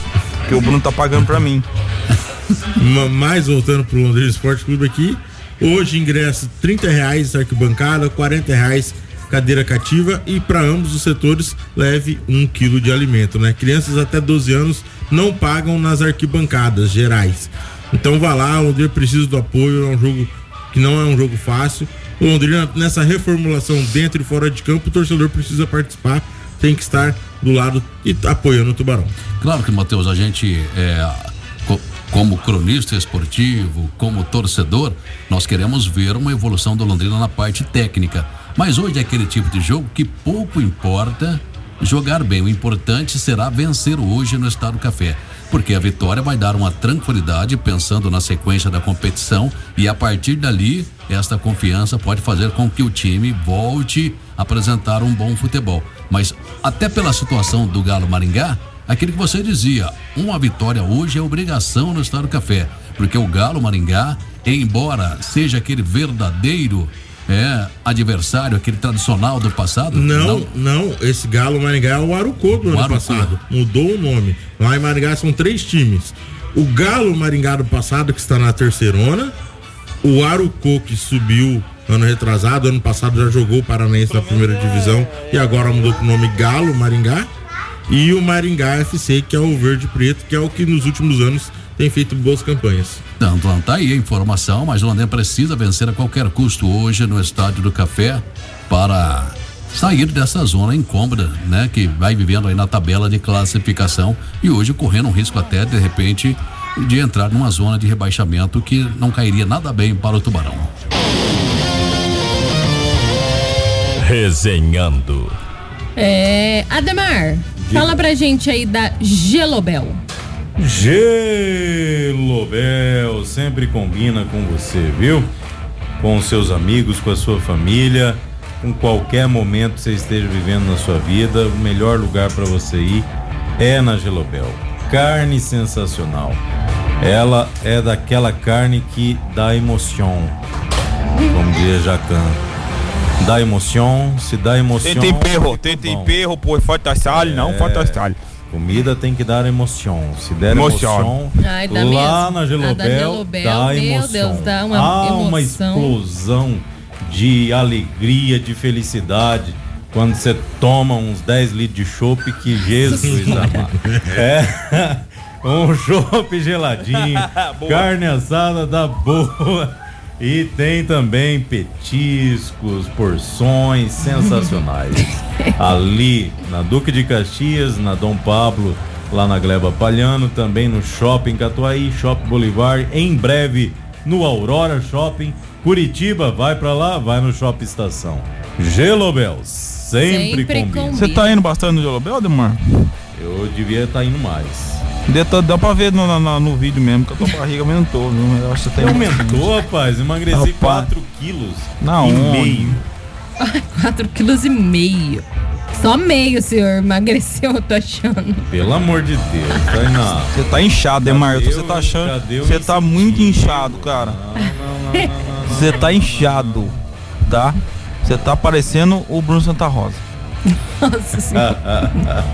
Porque o Bruno tá pagando pra mim. Mais voltando pro Londrina Esporte Clube aqui. Hoje ingresso trinta reais arquibancada, quarenta reais cadeira cativa e para ambos os setores leve um quilo de alimento, né? Crianças até doze anos não pagam nas arquibancadas gerais. Então vá lá, o Londrina precisa do apoio, é um jogo que não é um jogo fácil. O Londrina, nessa reformulação dentro e fora de campo, o torcedor precisa participar, tem que estar do lado e apoiando o Tubarão. Claro que, Matheus, a gente é, co- como cronista esportivo, como torcedor, nós queremos ver uma evolução do Londrina na parte técnica. Mas hoje é aquele tipo de jogo que pouco importa jogar bem. O importante será vencer hoje no Estádio Café, porque a vitória vai dar uma tranquilidade pensando na sequência da competição e a partir dali, esta confiança pode fazer com que o time volte a apresentar um bom futebol. Mas até pela situação do Galo Maringá, aquilo que você dizia, uma vitória hoje é obrigação no Estádio Café, porque o Galo Maringá, embora seja aquele verdadeiro É, adversário, aquele tradicional do passado? Não, não, não, esse Galo Maringá é o Arucô do o ano Arucô. passado. Mudou o nome. Lá em Maringá são três times. O Galo Maringá do passado, que está na terceirona, o Arucô, que subiu ano retrasado, ano passado já jogou o Paranaense na primeira divisão e agora mudou pro nome Galo Maringá, e o Maringá F C, que é o verde e preto, que é o que nos últimos anos tem feito boas campanhas. Então, tá aí a informação, mas o Londrina precisa vencer a qualquer custo hoje no Estádio do Café para sair dessa zona incômoda, né? Que vai vivendo aí na tabela de classificação e hoje correndo um risco até, de repente, de entrar numa zona de rebaixamento que não cairia nada bem para o Tubarão. Resenhando. É, Ademar, fala pra gente aí da Gelobel. Gelobel sempre combina com você, viu? Com os seus amigos, com a sua família, com qualquer momento que você esteja vivendo na sua vida, o melhor lugar para você ir é na Gelobel. Carne sensacional. Ela é daquela carne que dá emoção, como diria Jacan. Dá emoção, se dá emoção. Tem tempero, tem tempero, pô, falta sal, não falta sal. Comida tem que dar emoção. Se der emoção, emoção Ai, lá mesmo. Na Gelobel, Gelobel dá emoção. Meu Deus, dá uma Há emoção. uma explosão de alegria, de felicidade quando você toma uns dez litros de chopp, que Jesus amado. É um chopp geladinho, carne assada da boa. E tem também petiscos, porções sensacionais. Ali na Duque de Caxias, na Dom Pablo, lá na Gleba Palhano, também no Shopping Catuaí, Shopping Bolivar, em breve no Aurora Shopping. Curitiba, vai pra lá, vai no Shopping Estação. Gelobel, sempre, sempre combina. Você tá indo bastante no Gelobel, Ademar? Eu devia estar tá indo mais. Dá, dá pra ver no, no, no vídeo mesmo que a tua barriga aumentou, viu? Eu acho que você tem aumentou, rapaz, emagreci quatro quilos Não, e meio. quatro quilos e meio. Só meio, senhor, emagreceu, eu tô achando. Pelo amor de Deus, tá aí na... Você tá inchado, Emarton, você tá achando... Você tá muito inchado, cara. Você tá inchado, tá? Você tá parecendo o Bruno Santa Rosa. Nossa senhora.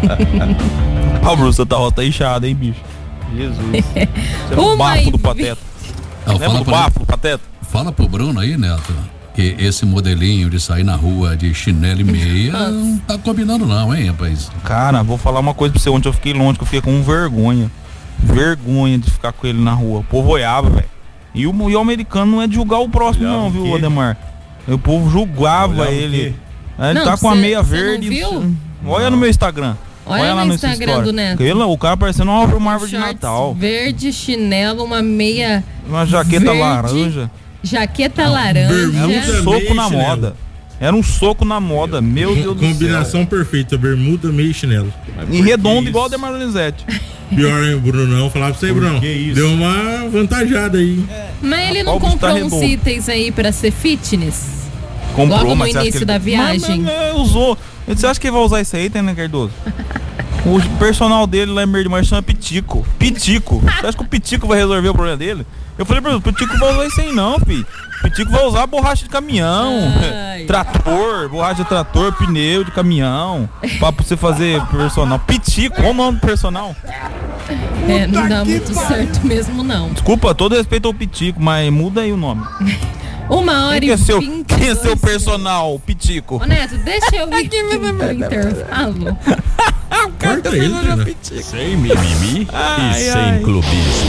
Ah, o Bruno Santa Rosa tá inchado, hein, bicho? Jesus. Você é o bafo do Pateta. Não, fala o bafo do Pateta? Fala pro Bruno aí, Neto, que esse modelinho de sair na rua de chinelo e meia não tá combinando não, hein, rapaz? Cara, vou falar uma coisa pra você. Ontem eu fiquei longe, que eu fiquei com vergonha. Vergonha de ficar com ele na rua. O povo olhava, velho. E o, e o americano não é de julgar o próximo, olhava não, viu, o Ademar? O povo julgava olhava ele. Ele não, tá com a meia verde. Viu? Olha no meu Instagram. Olha, Olha lá no Instagram do Neto. Ele, o cara parecendo uma, uma árvore de Natal. Verde, chinelo, uma meia. Uma jaqueta verde, laranja. Jaqueta laranja. Era um soco na chinelo. moda. Era um soco na moda. Meu Deus do céu. Combinação perfeita, bermuda, meio chinelo. E redondo igual o Ademar Donizete. Pior, hein, Brunão? Falava pra você, Brunão. Deu uma vantajada aí. É. Mas ele não comprou tá uns itens aí pra ser fitness? Comprou, logo no mas início ele... da viagem. Mas, mas, usou. Você acha que ele vai usar isso aí, né, Cardoso? O personal dele lá em Verde Mar chama Pitico. Pitico. Você acha que o Pitico vai resolver o problema dele? Eu falei pra ele, o Pitico vai usar isso aí não, filho. O Pitico vai usar borracha de caminhão, Ai. trator, borracha de trator, pneu de caminhão, pra você fazer personal. Pitico, qual o nome do personal? É, não dá muito certo mesmo não. Desculpa, todo respeito ao Pitico, mas muda aí o nome. Uma hora quem é e seu, vinte Quem é seu personal, Pitico? Ô Neto, deixa eu ir aqui no intervalo. Corta ele, né? Sem mimimi Ai, e ai. sem clubismo.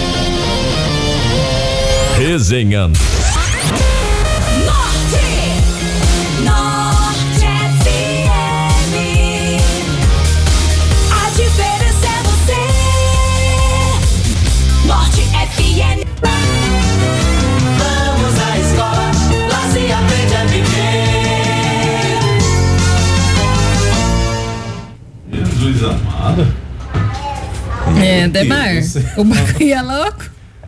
Resenhando. Norte F M. A diferença é você. Norte F M. Vamos à escola, lá se aprende a viver. Jesus amado. É, Demar, o bagulho é louco?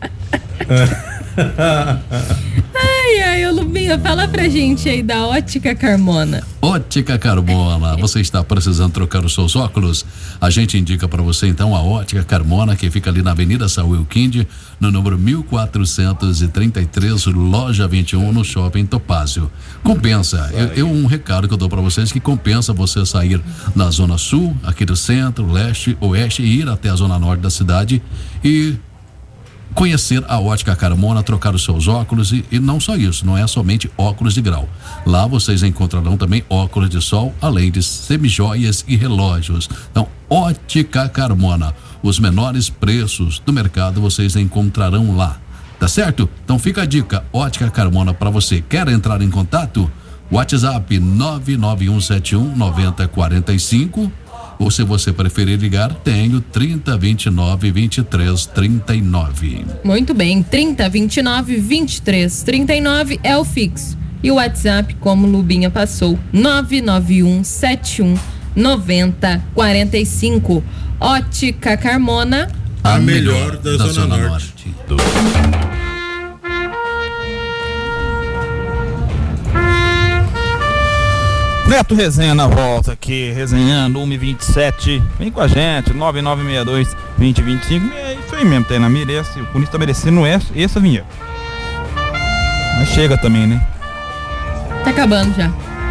Ai, ai, ô Lubinha, fala pra gente aí da Ótica Carmona. Ótica Carmona, você está precisando trocar os seus óculos? A gente indica para você então a Ótica Carmona, que fica ali na Avenida Saúl Quinde, no número mil quatrocentos e trinta e três, loja vinte e um, no Shopping Topázio. Compensa, eu, eu um recado que eu dou para vocês, que compensa você sair na Zona Sul, aqui do centro, leste, oeste, e ir até a Zona Norte da cidade e conhecer a Ótica Carmona, trocar os seus óculos e, e não só isso, não é somente óculos de grau. Lá vocês encontrarão também óculos de sol, além de semijoias e relógios. Então, Ótica Carmona, os menores preços do mercado vocês encontrarão lá, tá certo? Então fica a dica, Ótica Carmona para você. Quer entrar em contato? WhatsApp nove nove um sete um nove zero quatro cinco. Ou se você preferir ligar, tenho trinta, vinte e nove, vinte e três, trinta e nove. Muito bem, trinta, vinte e nove, vinte e três, trinta e nove é o fixo. E o WhatsApp, como Lubinha passou, nove nove um sete um nove zero quatro cinco. Ótica Carmona, a, a melhor da, da Zona, Zona Norte. Norte. Neto Resenha na volta aqui, resenhando uma e vinte e sete. Vem com a gente, nove nove seis dois, dois zero dois cinco. É isso aí mesmo, tem na mira. Esse, o Corinthians tá merecendo essa, essa vinheta. Mas chega também, né? Tá acabando já.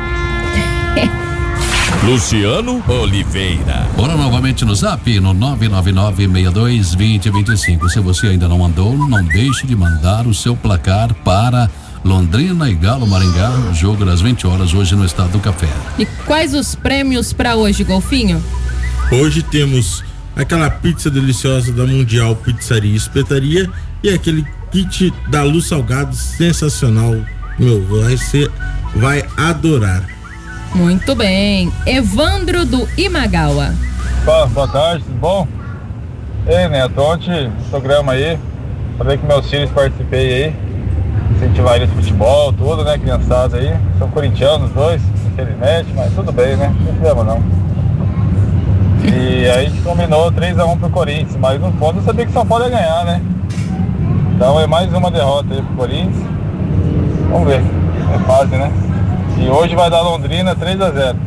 Luciano Oliveira. Bora novamente no zap, no nove nove nove seis dois, dois zero dois cinco. Se você ainda não mandou, não deixe de mandar o seu placar para Londrina e Galo Maringá, jogo das vinte horas hoje no Estado do Café. E quais os prêmios para hoje, Golfinho? Hoje temos aquela pizza deliciosa da Mundial Pizzaria e Espetaria e aquele kit da Luz Salgado sensacional. Meu, vai ser, vai adorar. Muito bem. Evandro do Imagawa. Boa, boa tarde, tudo bom? Ei, Neto, ontem no programa aí, falei que meus filhos participei aí. Incentivar eles futebol, tudo, né, criançada aí. São corintianos os dois, infelizmente, mas tudo bem, né? Não tem problema não. E aí a gente combinou três a um pro Corinthians, mas no fundo eu sabia que São Paulo ia ganhar, né? Então é mais uma derrota aí pro Corinthians. Vamos ver, é fácil, né? E hoje vai dar Londrina três a zero.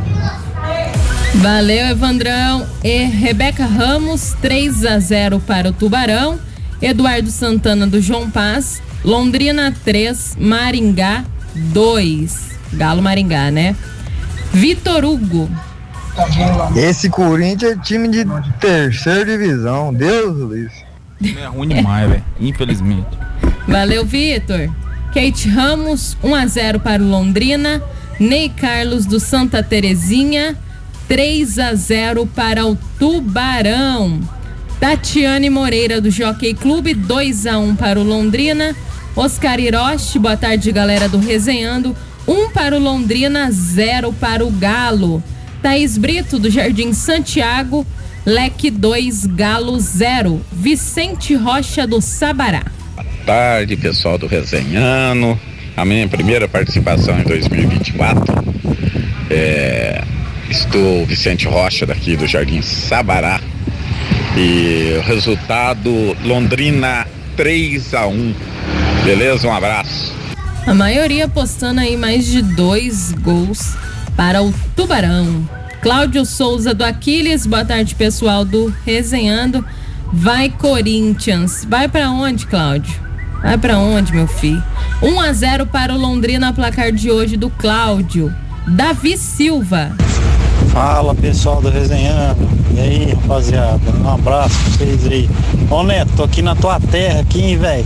Valeu, Evandrão. E Rebeca Ramos, três a zero para o Tubarão. Eduardo Santana do João Paz. Londrina três, Maringá dois. Galo Maringá, né? Vitor Hugo. Esse Corinthians é time de terceira divisão, Deus do livre. É ruim demais, velho, infelizmente. Valeu, Vitor. Kate Ramos, um a zero para o Londrina. Ney Carlos do Santa Terezinha, três a zero para o Tubarão. Tatiane Moreira do Jockey Clube, dois a um para o Londrina. Oscar Hiroshi, boa tarde, galera do Resenhando, um para o Londrina, zero para o Galo. Thaís Brito do Jardim Santiago, Leque dois, Galo zero. Vicente Rocha do Sabará. Boa tarde, pessoal do Resenhando. A minha primeira participação em dois mil e vinte e quatro. É, estou Vicente Rocha daqui do Jardim Sabará. E o resultado, Londrina três a um. Beleza? Um abraço. A maioria apostando aí mais de dois gols para o Tubarão. Cláudio Souza do Aquiles, boa tarde, pessoal do Resenhando. Vai Corinthians. Vai pra onde, Cláudio? Vai pra onde, meu filho? um a zero para o Londrina, placar de hoje do Cláudio. Davi Silva. Fala, pessoal do Resenhando. E aí, rapaziada? Um abraço pra vocês aí. Ô, Neto, tô aqui na tua terra aqui, hein, velho?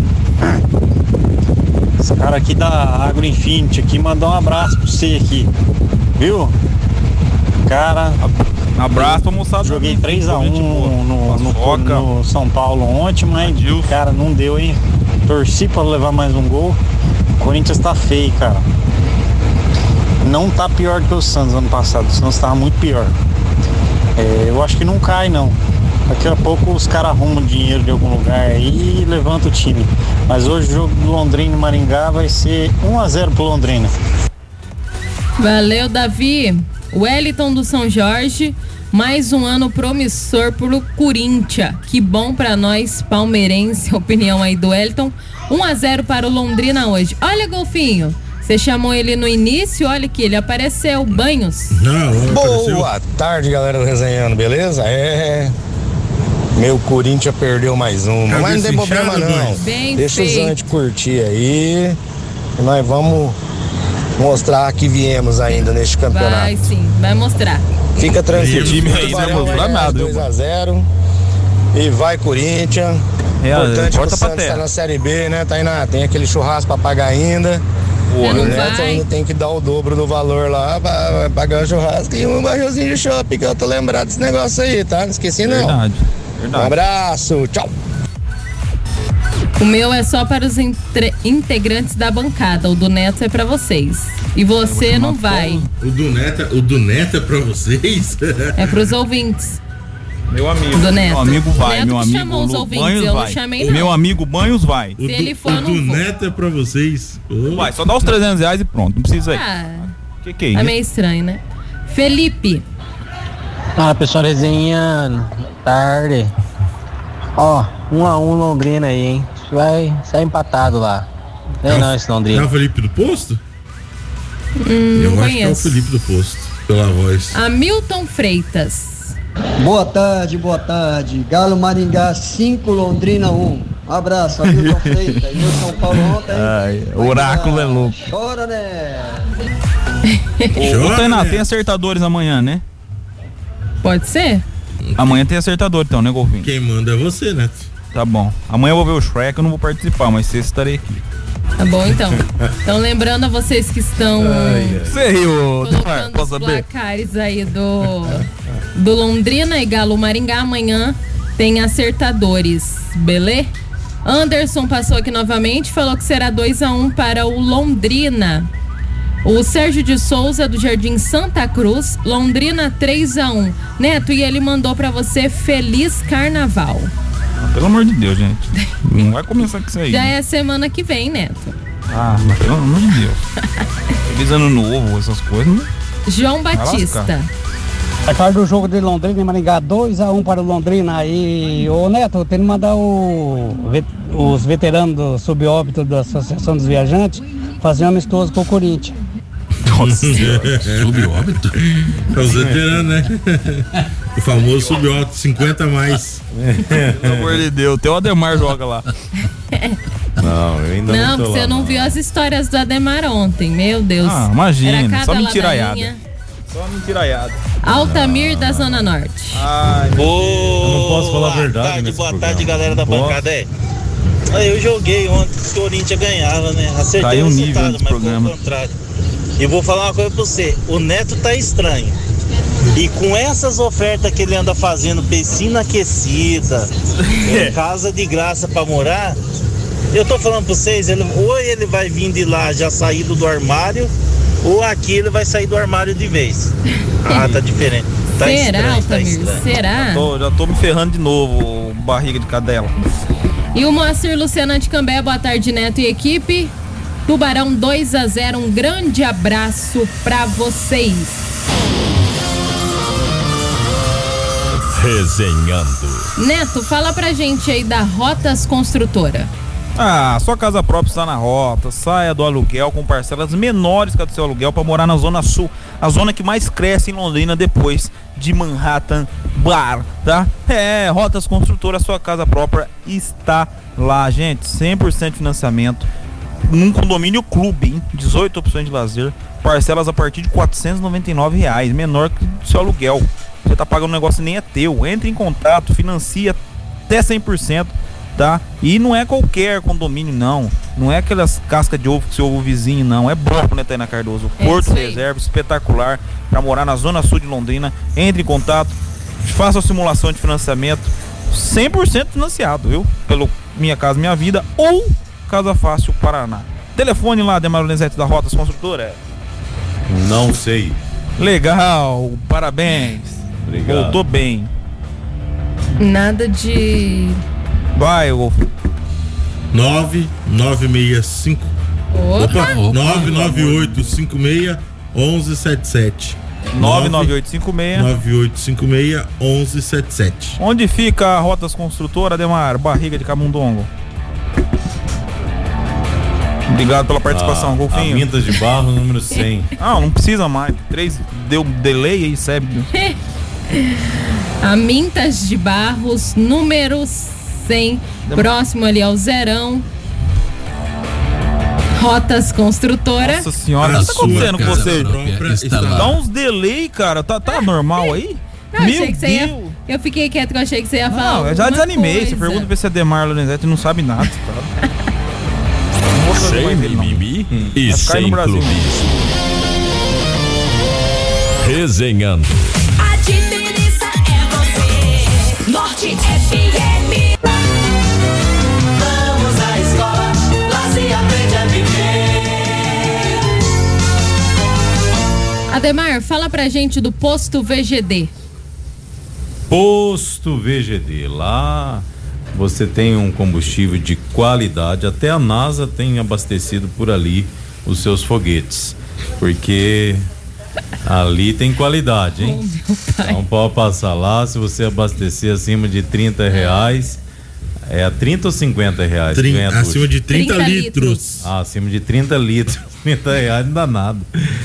Esse cara aqui da Agro Infinity aqui mandou um abraço pra você aqui. Viu? Cara, abraço pra moçada. Joguei três a um no, no, no, no São Paulo ontem, mas, cara, não deu, hein? Torci pra levar mais um gol. O Corinthians tá feio, cara. Não tá pior do que o Santos ano passado. O Santos tava muito pior. É, eu acho que não cai, não. Daqui a pouco os caras arrumam dinheiro de algum lugar aí e levantam o time. Mas hoje o jogo do Londrina e Maringá vai ser um a zero pro Londrina. Valeu, Davi. Wellington do São Jorge. Mais um ano promissor pro Corinthians. Que bom pra nós, palmeirense. Opinião aí do Wellington. um a zero para o Londrina hoje. Olha, Golfinho. Você chamou ele no início, olha que ele apareceu, Banhos. Não, não apareceu. Boa tarde, galera do Resenhando, beleza? É, meu Corinthians perdeu mais uma, Cabeça mas não tem problema inchada, não. Bem Deixa feito. os antes curtir aí e nós vamos mostrar que viemos ainda neste campeonato. Vai sim, vai mostrar. Fica tranquilo. O time aí não vai mostrar nada, dois a zero e vai Corinthians. É, Importante corta que o pra Santos terra. tá na Série B, né, Tainá? Tem aquele churrasco pra pagar ainda. Você não O Neto vai? ainda tem que dar o dobro do valor lá pra pagar o churrasco e um barrilzinho de shopping, que eu tô lembrado desse negócio aí, tá? Não esqueci não. Verdade, verdade. Um abraço, tchau. O meu é só para os entre- integrantes da bancada, o do Neto é pra vocês. E você não vai. O do Neto, o do Neto é pra vocês? É pros ouvintes. Meu amigo, Do Neto. meu amigo vai, Neto meu que amigo chamou os Lu ouvintes, Banhos eu não vai. chamei, não. Meu amigo Banhos vai. O Se do, ele for, o eu do não vou. Neto é pra vocês. Oh. Vai, só dá os trezentos reais e pronto, não precisa aí. Ah, Que que é tá isso? meio estranho, né? Felipe. Fala, pessoal resenhando. Tarde. Ó, um a um Londrina aí, hein? Acho que vai sair empatado lá. Não é não esse É Londrina. o Felipe do Posto? Hum, Eu não acho que é o conheço. Felipe do Posto, pela voz. Hamilton Freitas. Boa tarde, boa tarde. Galo Maringá cinco, Londrina um. Um abraço, Hamilton Freitas. E o São Paulo ontem. Ai, o oráculo é louco. Chora, né? Ô, ô, Tainá, tem acertadores amanhã, né? Pode ser? Amanhã tem acertador então, né, Golfinho? Quem manda é você, Neto. Tá bom. Amanhã eu vou ver o Shrek, eu não vou participar, mas sexta estarei aqui. Tá bom, então. Então, lembrando a vocês que estão Você riu, colocando posso os saber? placares aí do, do Londrina e Galo Maringá, amanhã tem acertadores, beleza? Anderson passou aqui novamente, falou que será dois a um para o Londrina. O Sérgio de Souza, do Jardim Santa Cruz, Londrina três a um. Neto, e ele mandou pra você Feliz Carnaval. Pelo amor de Deus, gente. Não vai começar com isso aí. Já é semana que vem, Neto. Ah, mas pelo amor de Deus. Feliz ano novo, essas coisas. Né? João Vai Batista. lascar. É claro do jogo de Londrina e Maringá, dois a um para o Londrina. E, ô Neto, tem que mandar o, vet- os veteranos do subóbito da Associação dos Viajantes fazer um amistoso com o Corinthians. Nossa, Subóbito? É os veteranos, né? O famoso subóbito, cinquenta a mais. pelo amor de Deus. Até o Ademar joga lá. Não, eu ainda não, Não, tô você lá, não viu as histórias do Ademar ontem, meu Deus. Ah, imagina, Era cada só mentiraiada. ladainha. Só mentiraiada. Altamir da Zona Norte. Ai, Eu não posso falar a verdade. Tarde, nesse boa programa. tarde, galera da Não posso. bancada. É. Aí eu joguei ontem que o Corinthians ganhava, né? Acertei Caiu o o nível resultado, desse mas programa. foi o contrário. E vou falar uma coisa pra você: o Neto tá estranho. E com essas ofertas que ele anda fazendo, piscina aquecida, É. casa de graça pra morar, eu tô falando pra vocês, ele, ou ele vai vir de lá já saído do armário, ou aqui ele vai sair do armário de vez. Ah, tá diferente. Tá Será, estranho, tá Altamir? estranho. Será? Tô- já tô me ferrando de novo, barriga de cadela. E o Moacir Luciana de Cambé, boa tarde, Neto e equipe. Tubarão dois a zero, um grande abraço pra vocês. Resenhando. Neto, fala pra gente aí da Rotas Construtora. Ah, sua casa própria está na rota. Saia do aluguel com parcelas menores que a do seu aluguel para morar na Zona Sul, a zona que mais cresce em Londrina depois de Manhattan Bar, tá? É, Rotas Construtora, sua casa própria está lá, gente. cem por cento de financiamento num condomínio clube, hein? dezoito opções de lazer, parcelas a partir de quatrocentos e noventa e nove reais, menor que o seu aluguel. Você tá pagando um negócio que nem é teu. Entre em contato, financia até cem por cento, tá? E não é qualquer condomínio, não. Não é aquelas cascas de ovo que você ouve o vizinho, não. É bom, né, Tainá Cardoso? É Porto isso aí. Reserva, espetacular, para morar na Zona Sul de Londrina. Entre em contato, faça a simulação de financiamento cem por cento financiado, viu? Pelo Minha Casa Minha Vida ou Casa Fácil Paraná. Telefone lá, Ademar Lorenzetti da Rotas Construtora. Não sei. Legal, parabéns. Obrigado. Voltou bem. Nada de... Vai, Wolf. nove nove seis cinco Opa! nove nove oito cinco seis um um sete sete. nove nove oito cinco seis nove oito cinco seis um um sete sete. Onde fica a Rotas Construtora, Ademar? Barriga de Camundongo. Obrigado pela participação, Ah, Golfinho. a Vintas de Barro, número cem. Ah, não precisa mais. Três, deu delay aí, sabe? A Mintas de Barros, número cem, próximo ali ao Zerão. Rotas Construtora. Nossa senhora, o que tá acontecendo com você? Dá uns delay, cara. Tá, tá normal aí? Não, eu Meu achei que você ia- Deus. Eu fiquei quieto que eu achei que você ia falar. Não, eu já alguma desanimei. Você coisa. pergunta pra esse Ademar Lorenzetti, não sabe nada, cara. Não vou fazer Sem mais dele, não. mimimi Hum. e Vai ficar aí no sem Brasil. clubismo. Resenhando. A diferença é você. Norte F M. Vamos à escola, lá se aprende a viver. Ademar, fala pra gente do posto V G D. Posto V G D, lá você tem um combustível de qualidade, até a NASA tem abastecido por ali os seus foguetes, porque ali tem qualidade, hein? Então pode passar lá, se você abastecer acima de trinta reais, é a trinta ou cinquenta reais? Trin- ganha acima tudo? de trinta trinta litros. Ah, acima de trinta litros, trinta reais não dá nada.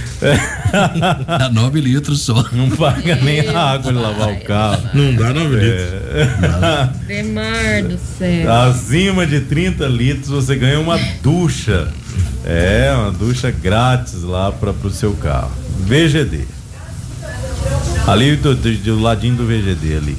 Dá nove litros só. Não paga nem a água de lavar o carro. Não dá nove litros. Ademar do céu. Acima de trinta litros você ganha uma ducha. É, uma ducha grátis lá para pro seu carro. V G D. Ali do, do, do ladinho do V G D ali.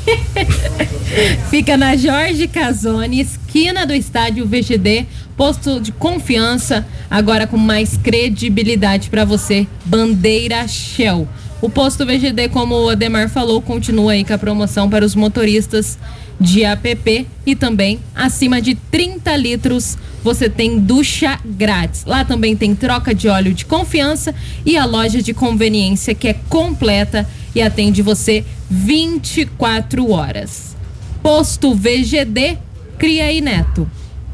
Fica na Jorge Casoni, esquina do estádio V G D, posto de confiança, agora com mais credibilidade para você, Bandeira Shell. O posto V G D, como o Ademar falou, continua aí com a promoção para os motoristas de A P P e também acima de trinta litros você tem ducha grátis. Lá também tem troca de óleo de confiança e a loja de conveniência que é completa e atende você vinte e quatro horas. Posto V G D, cria aí, Neto.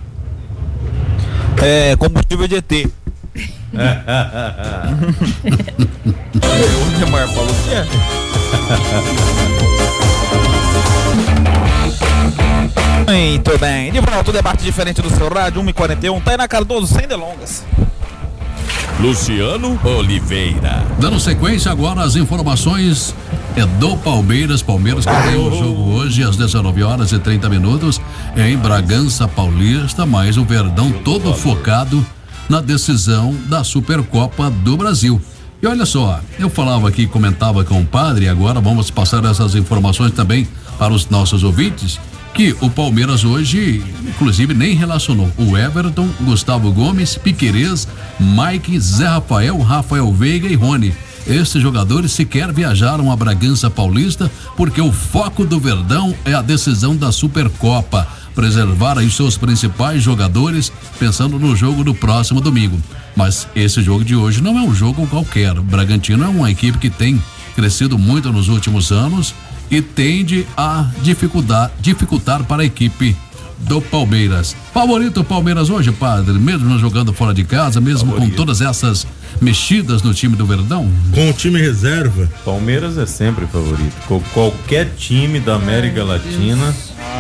É, combustível de E T. O Ademar falou que é. Muito bem, de volta o debate diferente do seu rádio, uma e quarenta e um, Tainá Cardoso, sem delongas. Luciano Oliveira. Dando sequência agora às informações é do Palmeiras. Palmeiras que tem o jogo hoje às dezenove horas e trinta minutos em Bragança Paulista, mas o Verdão todo focado na decisão da Supercopa do Brasil. E olha só, eu falava aqui, comentava com o padre, agora vamos passar essas informações também para os nossos ouvintes, que o Palmeiras hoje, inclusive, nem relacionou o Everton, Gustavo Gomes, Piquerez, Mike, Zé Rafael, Rafael Veiga e Rony. Esses jogadores sequer viajaram a Bragança Paulista porque o foco do Verdão é a decisão da Supercopa, preservar aí seus principais jogadores pensando no jogo do próximo domingo. Mas esse jogo de hoje não é um jogo qualquer. O Bragantino é uma equipe que tem crescido muito nos últimos anos e tende a dificultar, dificultar para a equipe do Palmeiras. Favorito o Palmeiras hoje, padre? Mesmo jogando fora de casa, mesmo Favorito. Com todas essas mexidas no time do Verdão? Com o time reserva? Palmeiras é sempre favorito. Com qualquer time da América Ai, Latina,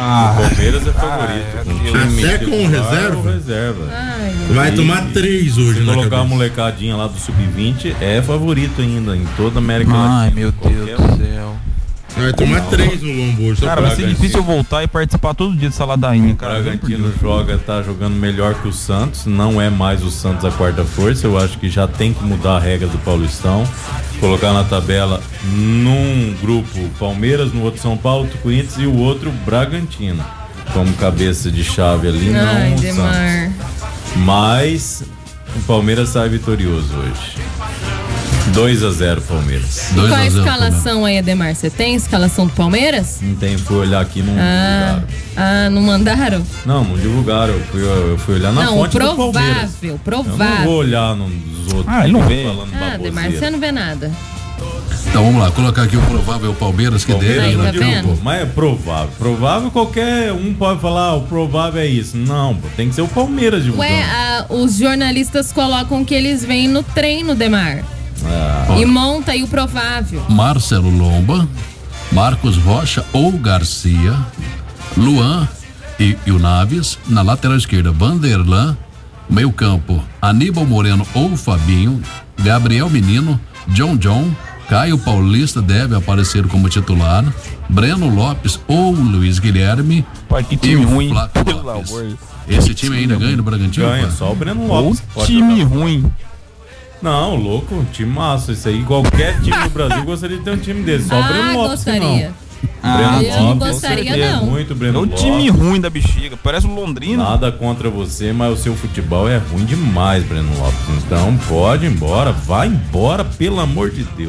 Ah, o Palmeiras é favorito. Ah, é, até com reserva? reserva. Ai, vai e, tomar três hoje, se na colocar cabeça. a molecadinha lá do sub vinte, é favorito ainda em toda a América Latina. Ai, meu Deus do céu. Vai tomar três no lombo hoje. Cara, vai ser difícil eu voltar e participar todo dia dessa ladainha, cara. O Bragantino joga, tá jogando melhor que o Santos. Não é mais o Santos a quarta força. Eu acho que já tem que mudar a regra do Paulistão. Colocar na tabela num grupo Palmeiras, no outro São Paulo, Corinthians e o outro Bragantino. Como cabeça de chave ali, Ai, não o Demar. Santos. Mas o Palmeiras sai vitorioso hoje. dois a zero Palmeiras. E qual a escalação aí, Ademar? Você tem escalação do Palmeiras? Não tem, fui olhar aqui, não ah, divulgaram. Ah, não mandaram? Não, não divulgaram. Eu fui, eu fui olhar na não, fonte provável, do Palmeiras. provável. Eu não vou olhar nos outros. Ah, ele não vê. Ah, Ademar, você não vê nada. Então vamos lá, colocar aqui o provável Palmeiras que Palmeiras dele aí tá no campo. vendo? Mas é provável. Provável qualquer um pode falar, ah, o provável é isso. Não, tem que ser o Palmeiras divulgando. Ué, ah, os jornalistas colocam que eles vêm no treino, Demar. Ah. E monta aí o provável. Marcelo Lomba, Marcos Rocha ou Garcia, Luan e, e o Naves. Na lateral esquerda, Vanderlan. Meio campo, Aníbal Moreno ou Fabinho. Gabriel Menino, John John. Caio Paulista deve aparecer como titular. Breno Lopes ou Luiz Guilherme. Pai, que time e o ruim. Flávio Lopes. Esse time ainda ganha no Bragantino? Ganha, pai? só o Breno Lopes. O time ruim. Não, louco, um time massa. Isso aí, qualquer time do Brasil gostaria de ter um time desse. Só ah, o Breno Lopes gostaria. não. Ah, Breno eu não Lopes, gostaria, não. Muito Breno É o Lopes. time ruim da bexiga, parece um Londrina. Nada contra você, mas o seu futebol é ruim demais, Breno Lopes. Então pode ir embora, vai embora, pelo amor de Deus.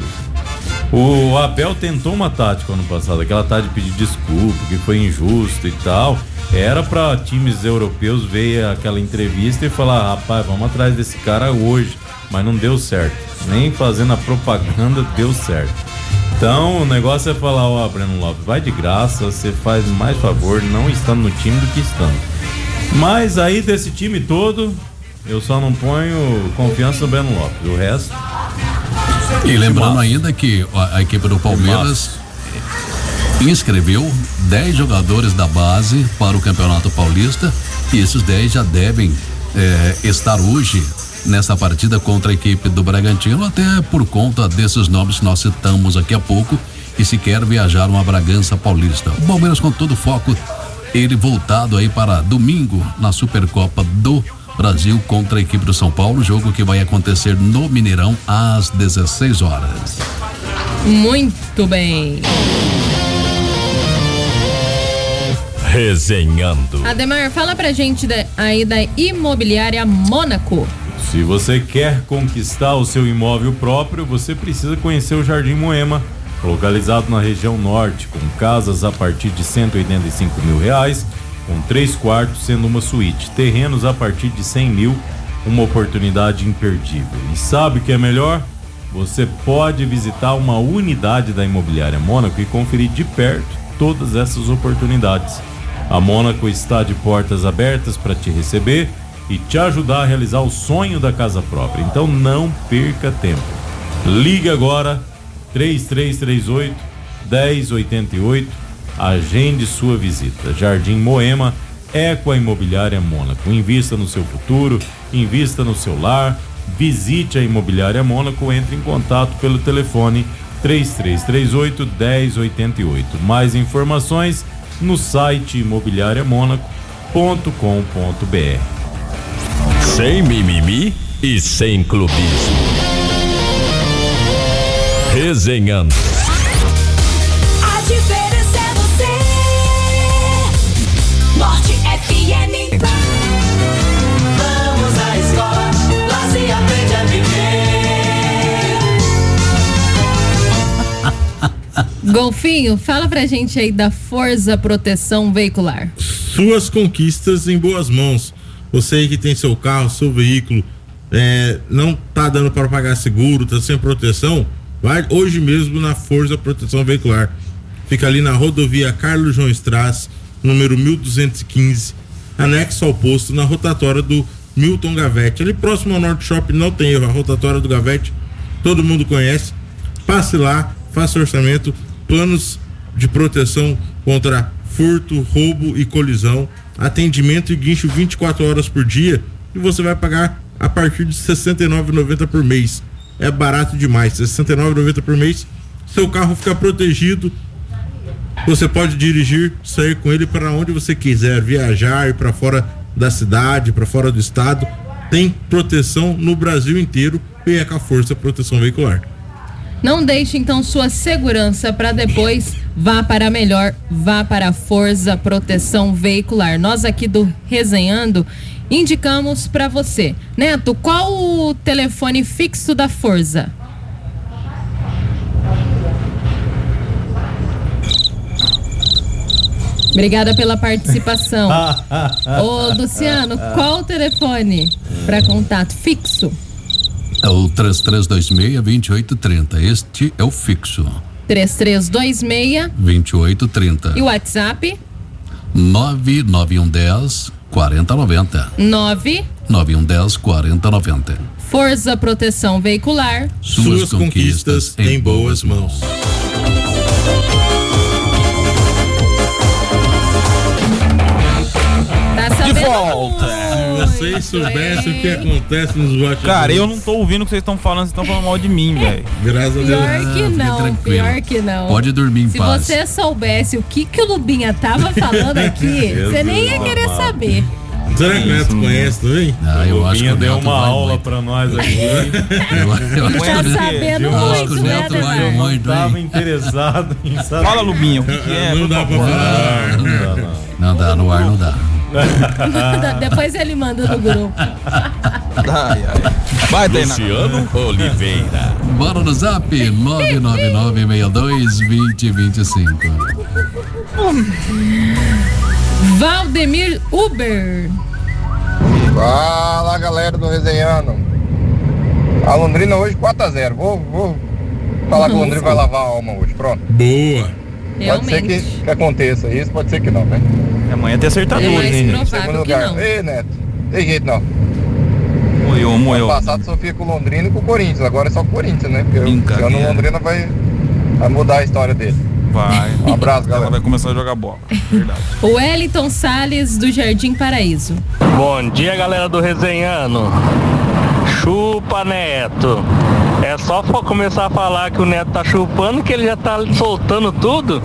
O Abel tentou uma tática ano passado, aquela tática de pedir desculpa, que foi injusto e tal. Era pra times europeus ver aquela entrevista e falar, rapaz, vamos atrás desse cara hoje. Mas não deu certo. Nem fazendo a propaganda deu certo. Então o negócio é falar, ó, oh, Breno Lopes, vai de graça, você faz mais favor não estando no time do que estando. Mas aí desse time todo, eu só não ponho confiança no Breno Lopes. O resto. E lembrando ainda que a, a equipe do Palmeiras inscreveu dez jogadores da base para o Campeonato Paulista e esses dez já devem é, estar hoje nessa partida contra a equipe do Bragantino, até por conta desses nomes que nós citamos aqui a pouco, e se quer viajar uma Bragança Paulista. O Palmeiras com todo o foco, ele voltado aí para domingo na Supercopa do Brasil contra a equipe do São Paulo, jogo que vai acontecer no Mineirão às dezesseis horas. Muito bem. Resenhando. Ademar, fala pra gente da, aí da Imobiliária Mônaco. Se você quer conquistar o seu imóvel próprio, você precisa conhecer o Jardim Moema, localizado na região norte, com casas a partir de cento e oitenta e cinco mil reais, com três quartos sendo uma suíte, terrenos a partir de cem mil, uma oportunidade imperdível. E sabe o que é melhor? Você pode visitar uma unidade da Imobiliária Mônaco e conferir de perto todas essas oportunidades. A Mônaco está de portas abertas para te receber e te ajudar a realizar o sonho da casa própria. Então não perca tempo. Ligue agora três três três oito, um zero oito oito. Agende sua visita. Jardim Moema é com a Imobiliária Mônaco. Invista no seu futuro, invista no seu lar. Visite a Imobiliária Mônaco, entre em contato pelo telefone três três três oito, um zero oito oito. Mais informações no site imobiliária mônaco ponto com ponto br. Sem mimimi e sem clubismo. Resenhando. A diferença é você. Norte F M. Vamos à escola, lá se aprende a viver. Golfinho, fala pra gente aí da Forza Proteção Veicular. Suas conquistas em boas mãos. Você aí que tem seu carro, seu veículo, é, não tá dando para pagar seguro, tá sem proteção, vai hoje mesmo na Forza Proteção Veicular. Fica ali na rodovia Carlos João Strass, número mil duzentos e quinze, anexo ao posto, na rotatória do Milton Gavete. Ali próximo ao Norte Shopping, não tem erro, a rotatória do Gavete, todo mundo conhece. Passe lá, faça orçamento, planos de proteção contra furto, roubo e colisão, atendimento e guincho vinte e quatro horas por dia, e você vai pagar a partir de sessenta e nove reais e noventa centavos por mês. É barato demais, sessenta e nove reais e noventa centavos por mês. Seu carro fica protegido. Você pode dirigir, sair com ele para onde você quiser, viajar, ir para fora da cidade, para fora do estado. Tem proteção no Brasil inteiro e é com a Força Proteção Veicular. Não deixe então sua segurança para depois. Vá para a melhor, vá para a Força Proteção Veicular. Nós aqui do Resenhando indicamos para você. Neto, qual o telefone fixo da Força? Obrigada pela participação. Ô, Luciano, qual o telefone para contato fixo? É o três três dois seis, dois oito três zero. Este é o fixo. três três dois seis, dois oito três zero. E o WhatsApp? nove nove um um zero, quatro zero nove zero. nove nove um um zero, quatro zero nove zero. Força Proteção Veicular. Suas, Suas conquistas, conquistas em boas mãos. Tá de volta! Se vocês soubessem o que acontece nos bastidores. Cara, eu não tô ouvindo o que vocês estão falando, vocês estão falando mal de mim, velho. Graças a Deus. Pior que não, pior que não. Pode dormir em Se paz. Se você soubesse o que que o Lubinha tava falando aqui, você nem ia querer saber. Será que o Neto conhece também? Ah, eu acho que o deu Neto uma vai aula muito. pra nós aqui. eu, eu acho Tá que sabendo eu acho que muito, o né, Neto vai Neymar? muito, Tava hein? interessado em saber. Fala, Lubinho, o que, que é? Não dá pra falar. Não dá, não. Não dá, no ar não dá. Depois ele manda no grupo. Ai, ai. Vai, Tainá. Luciano Oliveira. Bora no zap nove nove nove seis dois dois zero dois cinco. Valdemir Uber. Fala, galera do Resenhando. A Londrina hoje quatro a zero. Vou, vou falar que o Londrina vai lavar a alma hoje. Pronto. Boa. Pode ser que, que aconteça isso, pode ser que não, né? Amanhã tem acertador, É mais hein? provável Segundo que lugar. não. Ei, Neto. Tem jeito não. Moiou, moiou. Ano passado sofria com o Londrina e com o Corinthians. Agora é só com o Corinthians, né? Porque esse ano o Londrina vai, vai mudar a história dele. Vai. Um abraço, galera. Ela vai começar a jogar bola. Verdade. O Wellington Salles, do Jardim Paraíso. Bom dia, galera do Resenhando. Chupa, Neto. É só for começar a falar que o Neto tá chupando que ele já tá soltando tudo.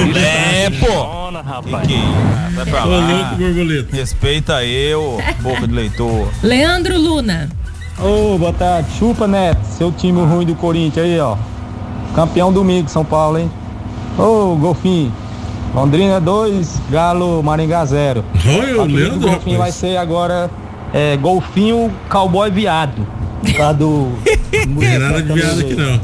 É, pô. Funciona, rapaz. Que que é? Vai pra Ô, lá. louco, borboleta. Respeita eu, boca de leitor. Leandro Luna. Ô, boa tarde. Chupa, Neto. Seu time ruim do Corinthians aí, ó. Campeão domingo, São Paulo, hein? Ô, Golfinho. Londrina dois, Galo Maringá zero. Olha, o Leandro, O Golfinho vai rapaz. ser agora é, Golfinho Cowboy Viado. Por causa do. Não tem nada de viado aqui não.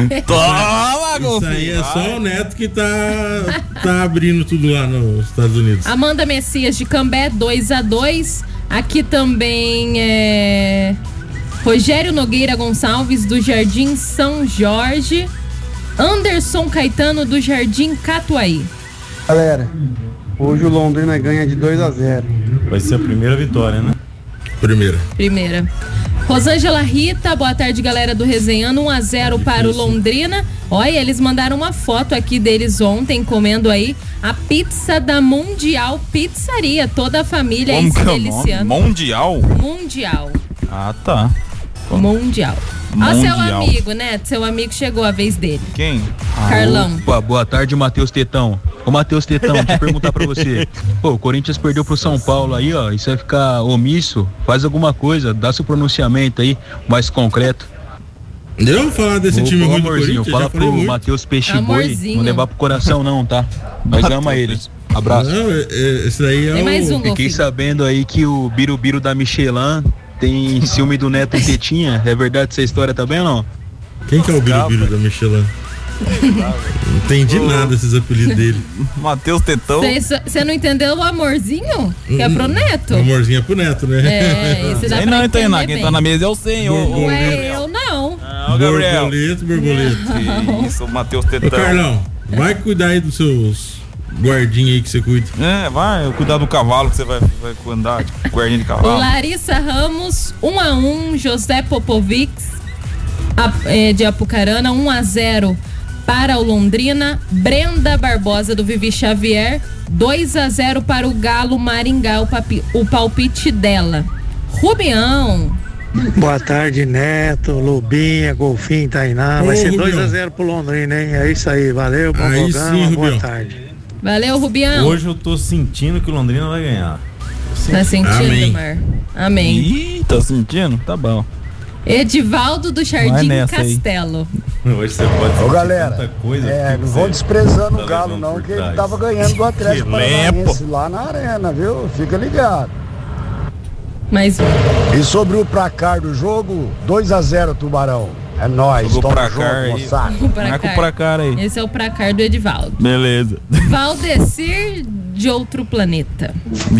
Toma, Isso aí é só o Neto que tá, tá abrindo tudo lá nos Estados Unidos. Amanda Messias, de Cambé, dois a dois. Aqui também é Rogério Nogueira Gonçalves, do Jardim São Jorge. Anderson Caetano, do Jardim Catuaí. Galera, hoje o Londrina ganha de dois a zero. Vai ser a primeira vitória, né? Primeira. Primeira. Rosângela Rita, boa tarde, galera do Resenhando. um a zero para o Londrina. Olha, eles mandaram uma foto aqui deles ontem, comendo aí a pizza da Mundial Pizzaria. Toda a família aí Como se que é o nome? deliciando. Mundial? Mundial. Ah, tá. Mundial. Ó, seu Mundial. amigo, né? Seu amigo chegou a vez dele. Quem? Carlão. Opa, boa tarde, Matheus Tetão. Ô, Matheus Tetão, deixa eu perguntar pra você. Pô, o Corinthians perdeu pro São Paulo aí, ó. E você vai ficar omisso? Faz alguma coisa, dá seu pronunciamento aí, mais concreto. Eu vou falar desse Ô, time ô, ruim do amorzinho, Corinthians, fala já falei pro muito. Matheus Peixe Boi Amorzinho. não levar pro coração não, tá? Nós ama eles. Abraço. Não, é- é- esse daí é Tem o... mais um, Fiquei Golfinho. sabendo aí que o Birubiru da Michelin tem ciúme do Neto em Tetinha. É verdade essa história também ou não? Quem que é o Birubiru da Michelin? Não entendi nada esses apelidos dele. Matheus Tetão. Você não entendeu o amorzinho? Que é pro Neto. O amorzinho é pro Neto, né? É, esse dá Sei pra não, Tainá. entender Quem bem. tá na mesa é o senhor. Ô, Ué, eu não. Ô, Gabriel. Borboleta, borboleta. Que isso, Matheus Ô, Tetão. Carlão, vai cuidar aí dos seus guardinhas aí que você cuida. É, vai cuidar do cavalo que você vai, vai andar, de guardinha de cavalo. Larissa Ramos, um a um. José Popovics, a- é, de Apucarana, um a zero para o Londrina. Brenda Barbosa do Vivi Xavier, dois a zero para o Galo Maringá, o, papi, o palpite dela. Rubião. Boa tarde, Neto, Lubinha, Golfinho, Tainá. Vai Ei, ser dois a Rubião. zero pro Londrina, hein? É isso aí, valeu, bom Aí programa, sim, boa Rubião. tarde. Valeu, Rubião. Hoje eu tô sentindo que o Londrina vai ganhar. Tá sentindo, Amém. Mar? Amém. Ih, tá sentindo? Tá bom. Edivaldo do Jardim Vai nessa aí. Castelo. Hoje você pode Ô sentir galera, tanta coisa. é, que não você vou desprezando tá o Galo levando não, por que ele trás. tava ganhando do Atlético Que Paranaense lempo. lá na arena, viu? Fica ligado. Mas... E sobre o placar do jogo, dois a zero Tubarão. É nóis, Jogou tamo pra junto, cá aí. moçada. O placar. Marca o placar aí. Esse é o placar do Edivaldo. Beleza. Valdecir de outro planeta.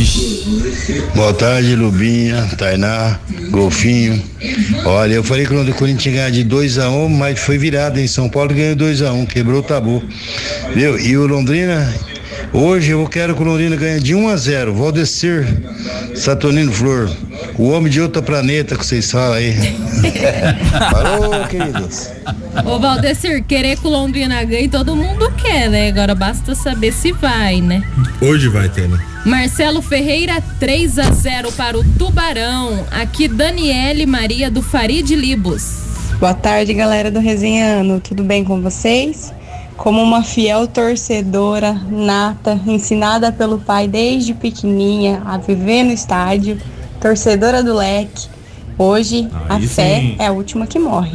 Boa tarde, Lubinha, Tainá, Golfinho. Olha, eu falei que o Corinthians ia ganhar de dois a um, mas foi virado em São Paulo, ganhou dois a um, quebrou o tabu. Viu? E o Londrina, hoje eu quero que o Londrina ganhe de um a zero. Valdecir Saturnino Flor, o homem de outro planeta que vocês falam aí. Falou, queridos. Ô Valdecir, querer que o Londrina ganhe todo mundo quer, né? Agora basta saber se vai, né? Hoje vai ter, né? Marcelo Ferreira, três a zero para o Tubarão. Aqui Daniele Maria do Farid Libos. Boa tarde, galera do Resenhando. Tudo bem com vocês? Como uma fiel torcedora nata, ensinada pelo pai desde pequenininha a viver no estádio, torcedora do Leque, hoje a Aí fé sim. é a última que morre.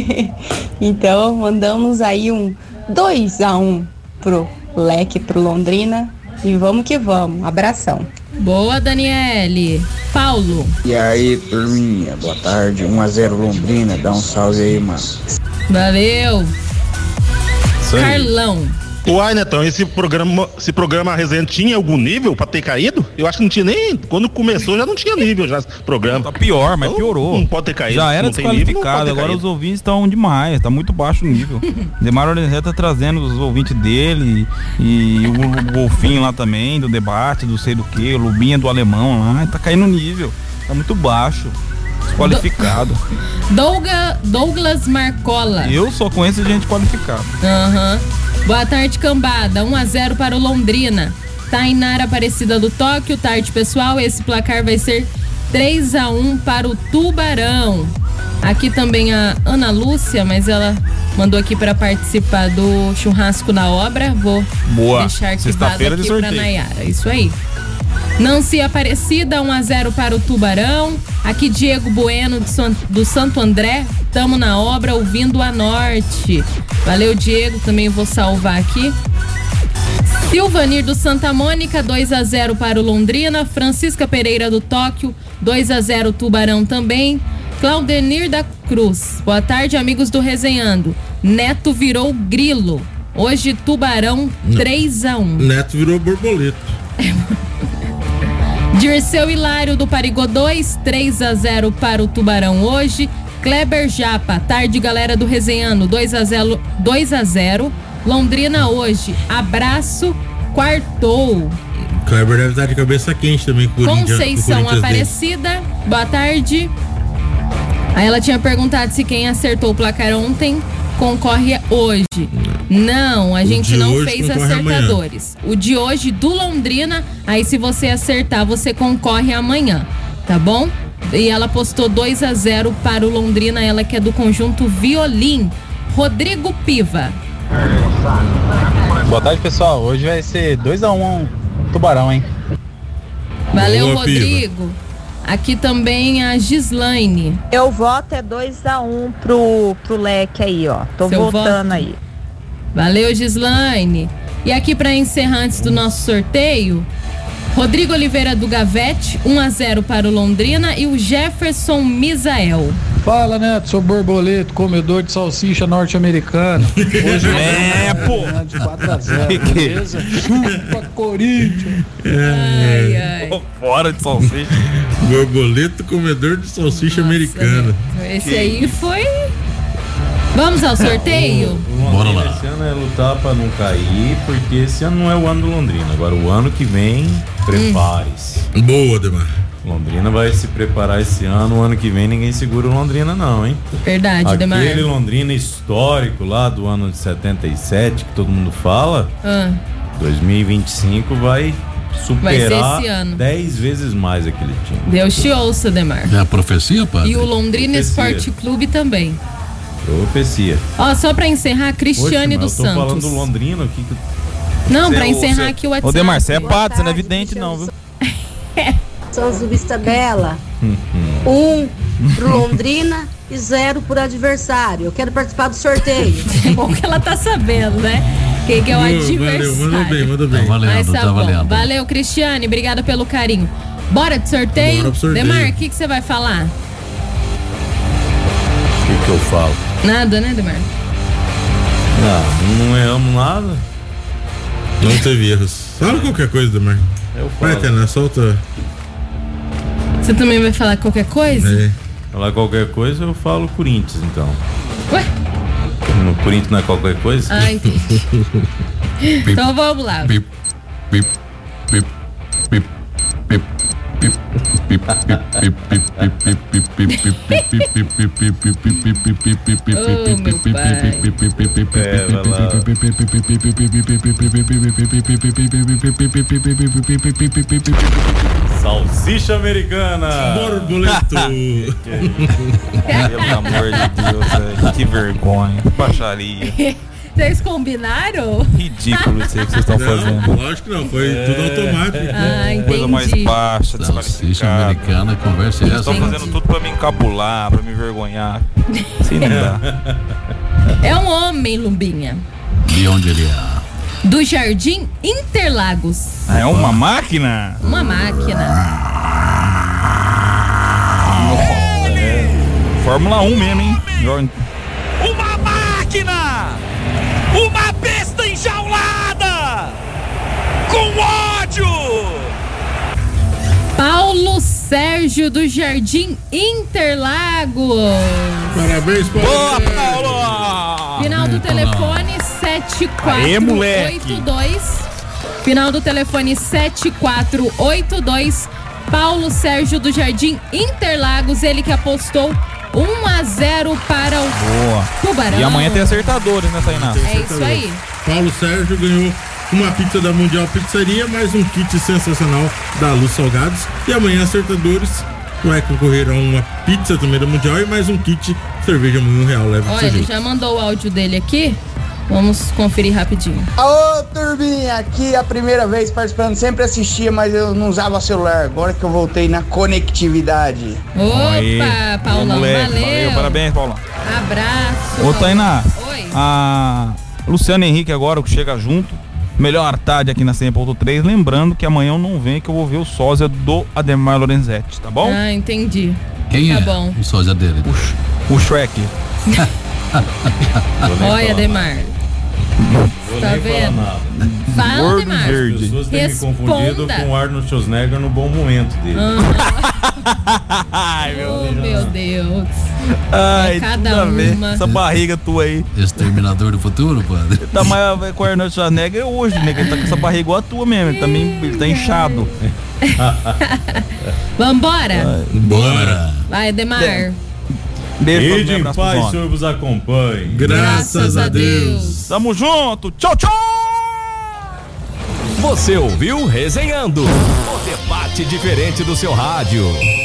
Então, mandamos aí um dois a um pro Leque, pro Londrina, e vamos que vamos. Abração. Boa, Daniele. Paulo. E aí, turminha, boa tarde. um a zero Londrina, dá um salve aí, mano. Valeu. Isso aí. Carlão. Uai, Netão, esse programa, esse programa resenha tinha algum nível pra ter caído? Eu acho que não tinha nem. Quando começou já não tinha nível já esse programa. Tá pior, mas Então, piorou. Não pode ter caído. Já era não tem nível, não desqualificado, pode ter agora caído. os ouvintes estão demais, tá muito baixo o nível. Demar Orenzé tá trazendo os ouvintes dele e o, o Golfinho lá também, do debate, do sei do que, o Lubinha do Alemão lá, tá caindo o nível, tá muito baixo, desqualificado. Douga, Douglas Marcola. Eu só conheço gente qualificada. Aham. Boa tarde, cambada. um a zero para o Londrina. Tainara Aparecida do Tóquio. Tarde, pessoal. Esse placar vai ser três a um para o Tubarão. Aqui também a Ana Lúcia, mas ela mandou aqui para participar do churrasco na obra. Vou Boa. deixar arquivado Sexta-feira de aqui para sorteio. Nayara. Isso aí. Nancy Aparecida, um a zero para o Tubarão. Aqui Diego Bueno do, San- do Santo André. Tamo na obra ouvindo a Norte. Valeu, Diego. Também vou salvar aqui. Silvanir do Santa Mônica, dois a zero para o Londrina. Francisca Pereira do Tóquio, dois a zero Tubarão também. Claudenir da Cruz. Boa tarde, amigos do Resenhando. Neto virou grilo. Hoje Tubarão três a um. Neto virou borboleta. Dirceu Hilário do Parigô dois, três a zero para o Tubarão hoje. Kleber Japa, tarde galera do Resenhando, dois a zero, dois a zero. Londrina hoje, abraço, quartou. Kleber deve estar de cabeça quente também com o Corinthians. Conceição com o Corinthians Aparecida, boa tarde. Aí ela tinha perguntado se quem acertou o placar ontem concorre hoje. Não, a O gente de não hoje fez concorre acertadores. O de hoje do Londrina, aí se você acertar, você concorre amanhã, tá bom? E ela postou dois a zero para o Londrina, ela que é do conjunto Violim. Rodrigo Piva. Boa tarde, pessoal. Hoje vai ser dois a um Tubarão, hein? Valeu, Boa, Rodrigo. Aqui também a Gislaine. Eu voto é dois a um pro, pro Leque aí, ó. Tô Seu votando voto? aí. Valeu, Gislaine. E aqui para encerrar antes do nosso sorteio, Rodrigo Oliveira do Gavete, um a zero para o Londrina, e o Jefferson Misael. Fala, Neto, sou borboleto, comedor de salsicha norte-americana. Hoje é, pô. De quatro a zero, Que que- beleza? Chupa, Corinthians. Ai, ai. Tô fora de salsicha. Borboleta comedor de salsicha americana. Esse aí foi. Vamos ao sorteio? Bora lá. Esse ano é lutar pra não cair, porque esse ano não é o ano do Londrina. Agora o ano que vem, prepare-se. Boa, Demar. Londrina vai se preparar esse ano, o ano que vem ninguém segura o Londrina não, hein? Verdade, Demar. Aquele Londrina histórico lá do ano de setenta e sete, que todo mundo fala, ah. dois mil e vinte e cinco vai superar dez vezes mais aquele time. Deus te ouça, Demar. É a profecia, padre? E o Londrina profecia. Esporte Clube também. Profecia. Ó, só pra encerrar, Cristiane dos Santos. Eu tô falando do Londrina aqui. Que... Não, pra é encerrar aqui o WhatsApp. Ô, Demar, você é pato, você não é evidente não, viu? Sons do Vista Bela. Um pro Londrina e zero pro adversário. Eu quero participar do sorteio. É bom que ela tá sabendo, né? Quem que é o adversário. Valeu, manda bem, manda bem. Tá valendo, Mas tá, tá bom. valendo. Valeu, Cristiane, obrigada pelo carinho. Bora de sorteio? Bora pro sorteio. Demar, o que que você vai falar? O que que eu falo? Nada, né, Demar? Não, não erramos nada. Não teve erros. Fala qualquer coisa, Demar. Eu falo. Vai, Tena, solta. Você também vai falar qualquer coisa? É. Falar qualquer coisa, eu falo Corinthians, então. Ué? No Corinthians não é qualquer coisa? Ah, entendi. Então vamos lá. Pip, pip, pip, pip, pip. Salsicha americana. Borboleto. Pelo amor de Deus, véio. Que vergonha. Baixaria. Vocês combinaram? Ridículo isso aí que vocês estão fazendo. Lógico que não, foi é. tudo automático. Ah, entendi. Coisa mais baixa, Salsicha americana, conversa Eles essa. estão fazendo tudo pra me encabular, pra me envergonhar. Assim não dá. É um homem, Lumbinha. De onde ele é? Do Jardim Interlagos. Ah, é uma máquina? Uma máquina. É. Fórmula um mesmo, hein? Uma máquina! Uma besta enjaulada! Com ódio! Paulo Sérgio do Jardim Interlagos. Parabéns, Paulo. Boa, Paulo! Final do telefone sete quatro oito dois. Final do telefone sete quatro oito dois. Paulo Sérgio do Jardim Interlagos, ele que apostou um a zero para o Boa. Tubarão. E amanhã tem acertadores, né, Tainá? É isso aí. Paulo Sérgio ganhou uma pizza da Mundial Pizzaria, mais um kit sensacional da Luz Salgados. E amanhã acertadores vai concorrer a uma pizza também da Mundial e mais um kit cerveja Moinho Real. Leva Olha, ele já mandou o áudio dele aqui. Vamos conferir rapidinho. Ô, turminha, aqui é a primeira vez participando, sempre assistia, mas eu não usava celular. Agora que eu voltei na conectividade. Opa, Aí, Paulão, moleque, valeu. valeu. Parabéns, Paulão. Abraço. Ô, Tainá. Oi. A Luciano Henrique agora, que chega junto. Melhor tarde aqui na cem ponto três. Lembrando que amanhã eu não venho, que eu vou ver o sósia do Ademar Lorenzetti, tá bom? Ah, entendi. Quem tá é bom. o sósia dele? O, o Shrek. Olha, Ademar. Tá vendo? Fala, Ademar. As pessoas têm me confundido com o Arnold Schwarzenegger no bom momento dele. Ah. Ai, meu, oh, Deus. meu Deus. Ai, é cada uma. Essa barriga tua aí. Exterminador do futuro, padre. Ele tá mais com o Arnold Schwarzenegger hoje, né? Ele tá com essa barriga igual a tua mesmo. Ele, também, ele tá inchado. Vambora? Bora. Vai, Ademar. É. Beijo, e de paz, o Senhor vos acompanhe. Graças, Graças a Deus. Deus. Tamo junto. Tchau, tchau. Você ouviu Resenhando, o debate diferente do seu rádio.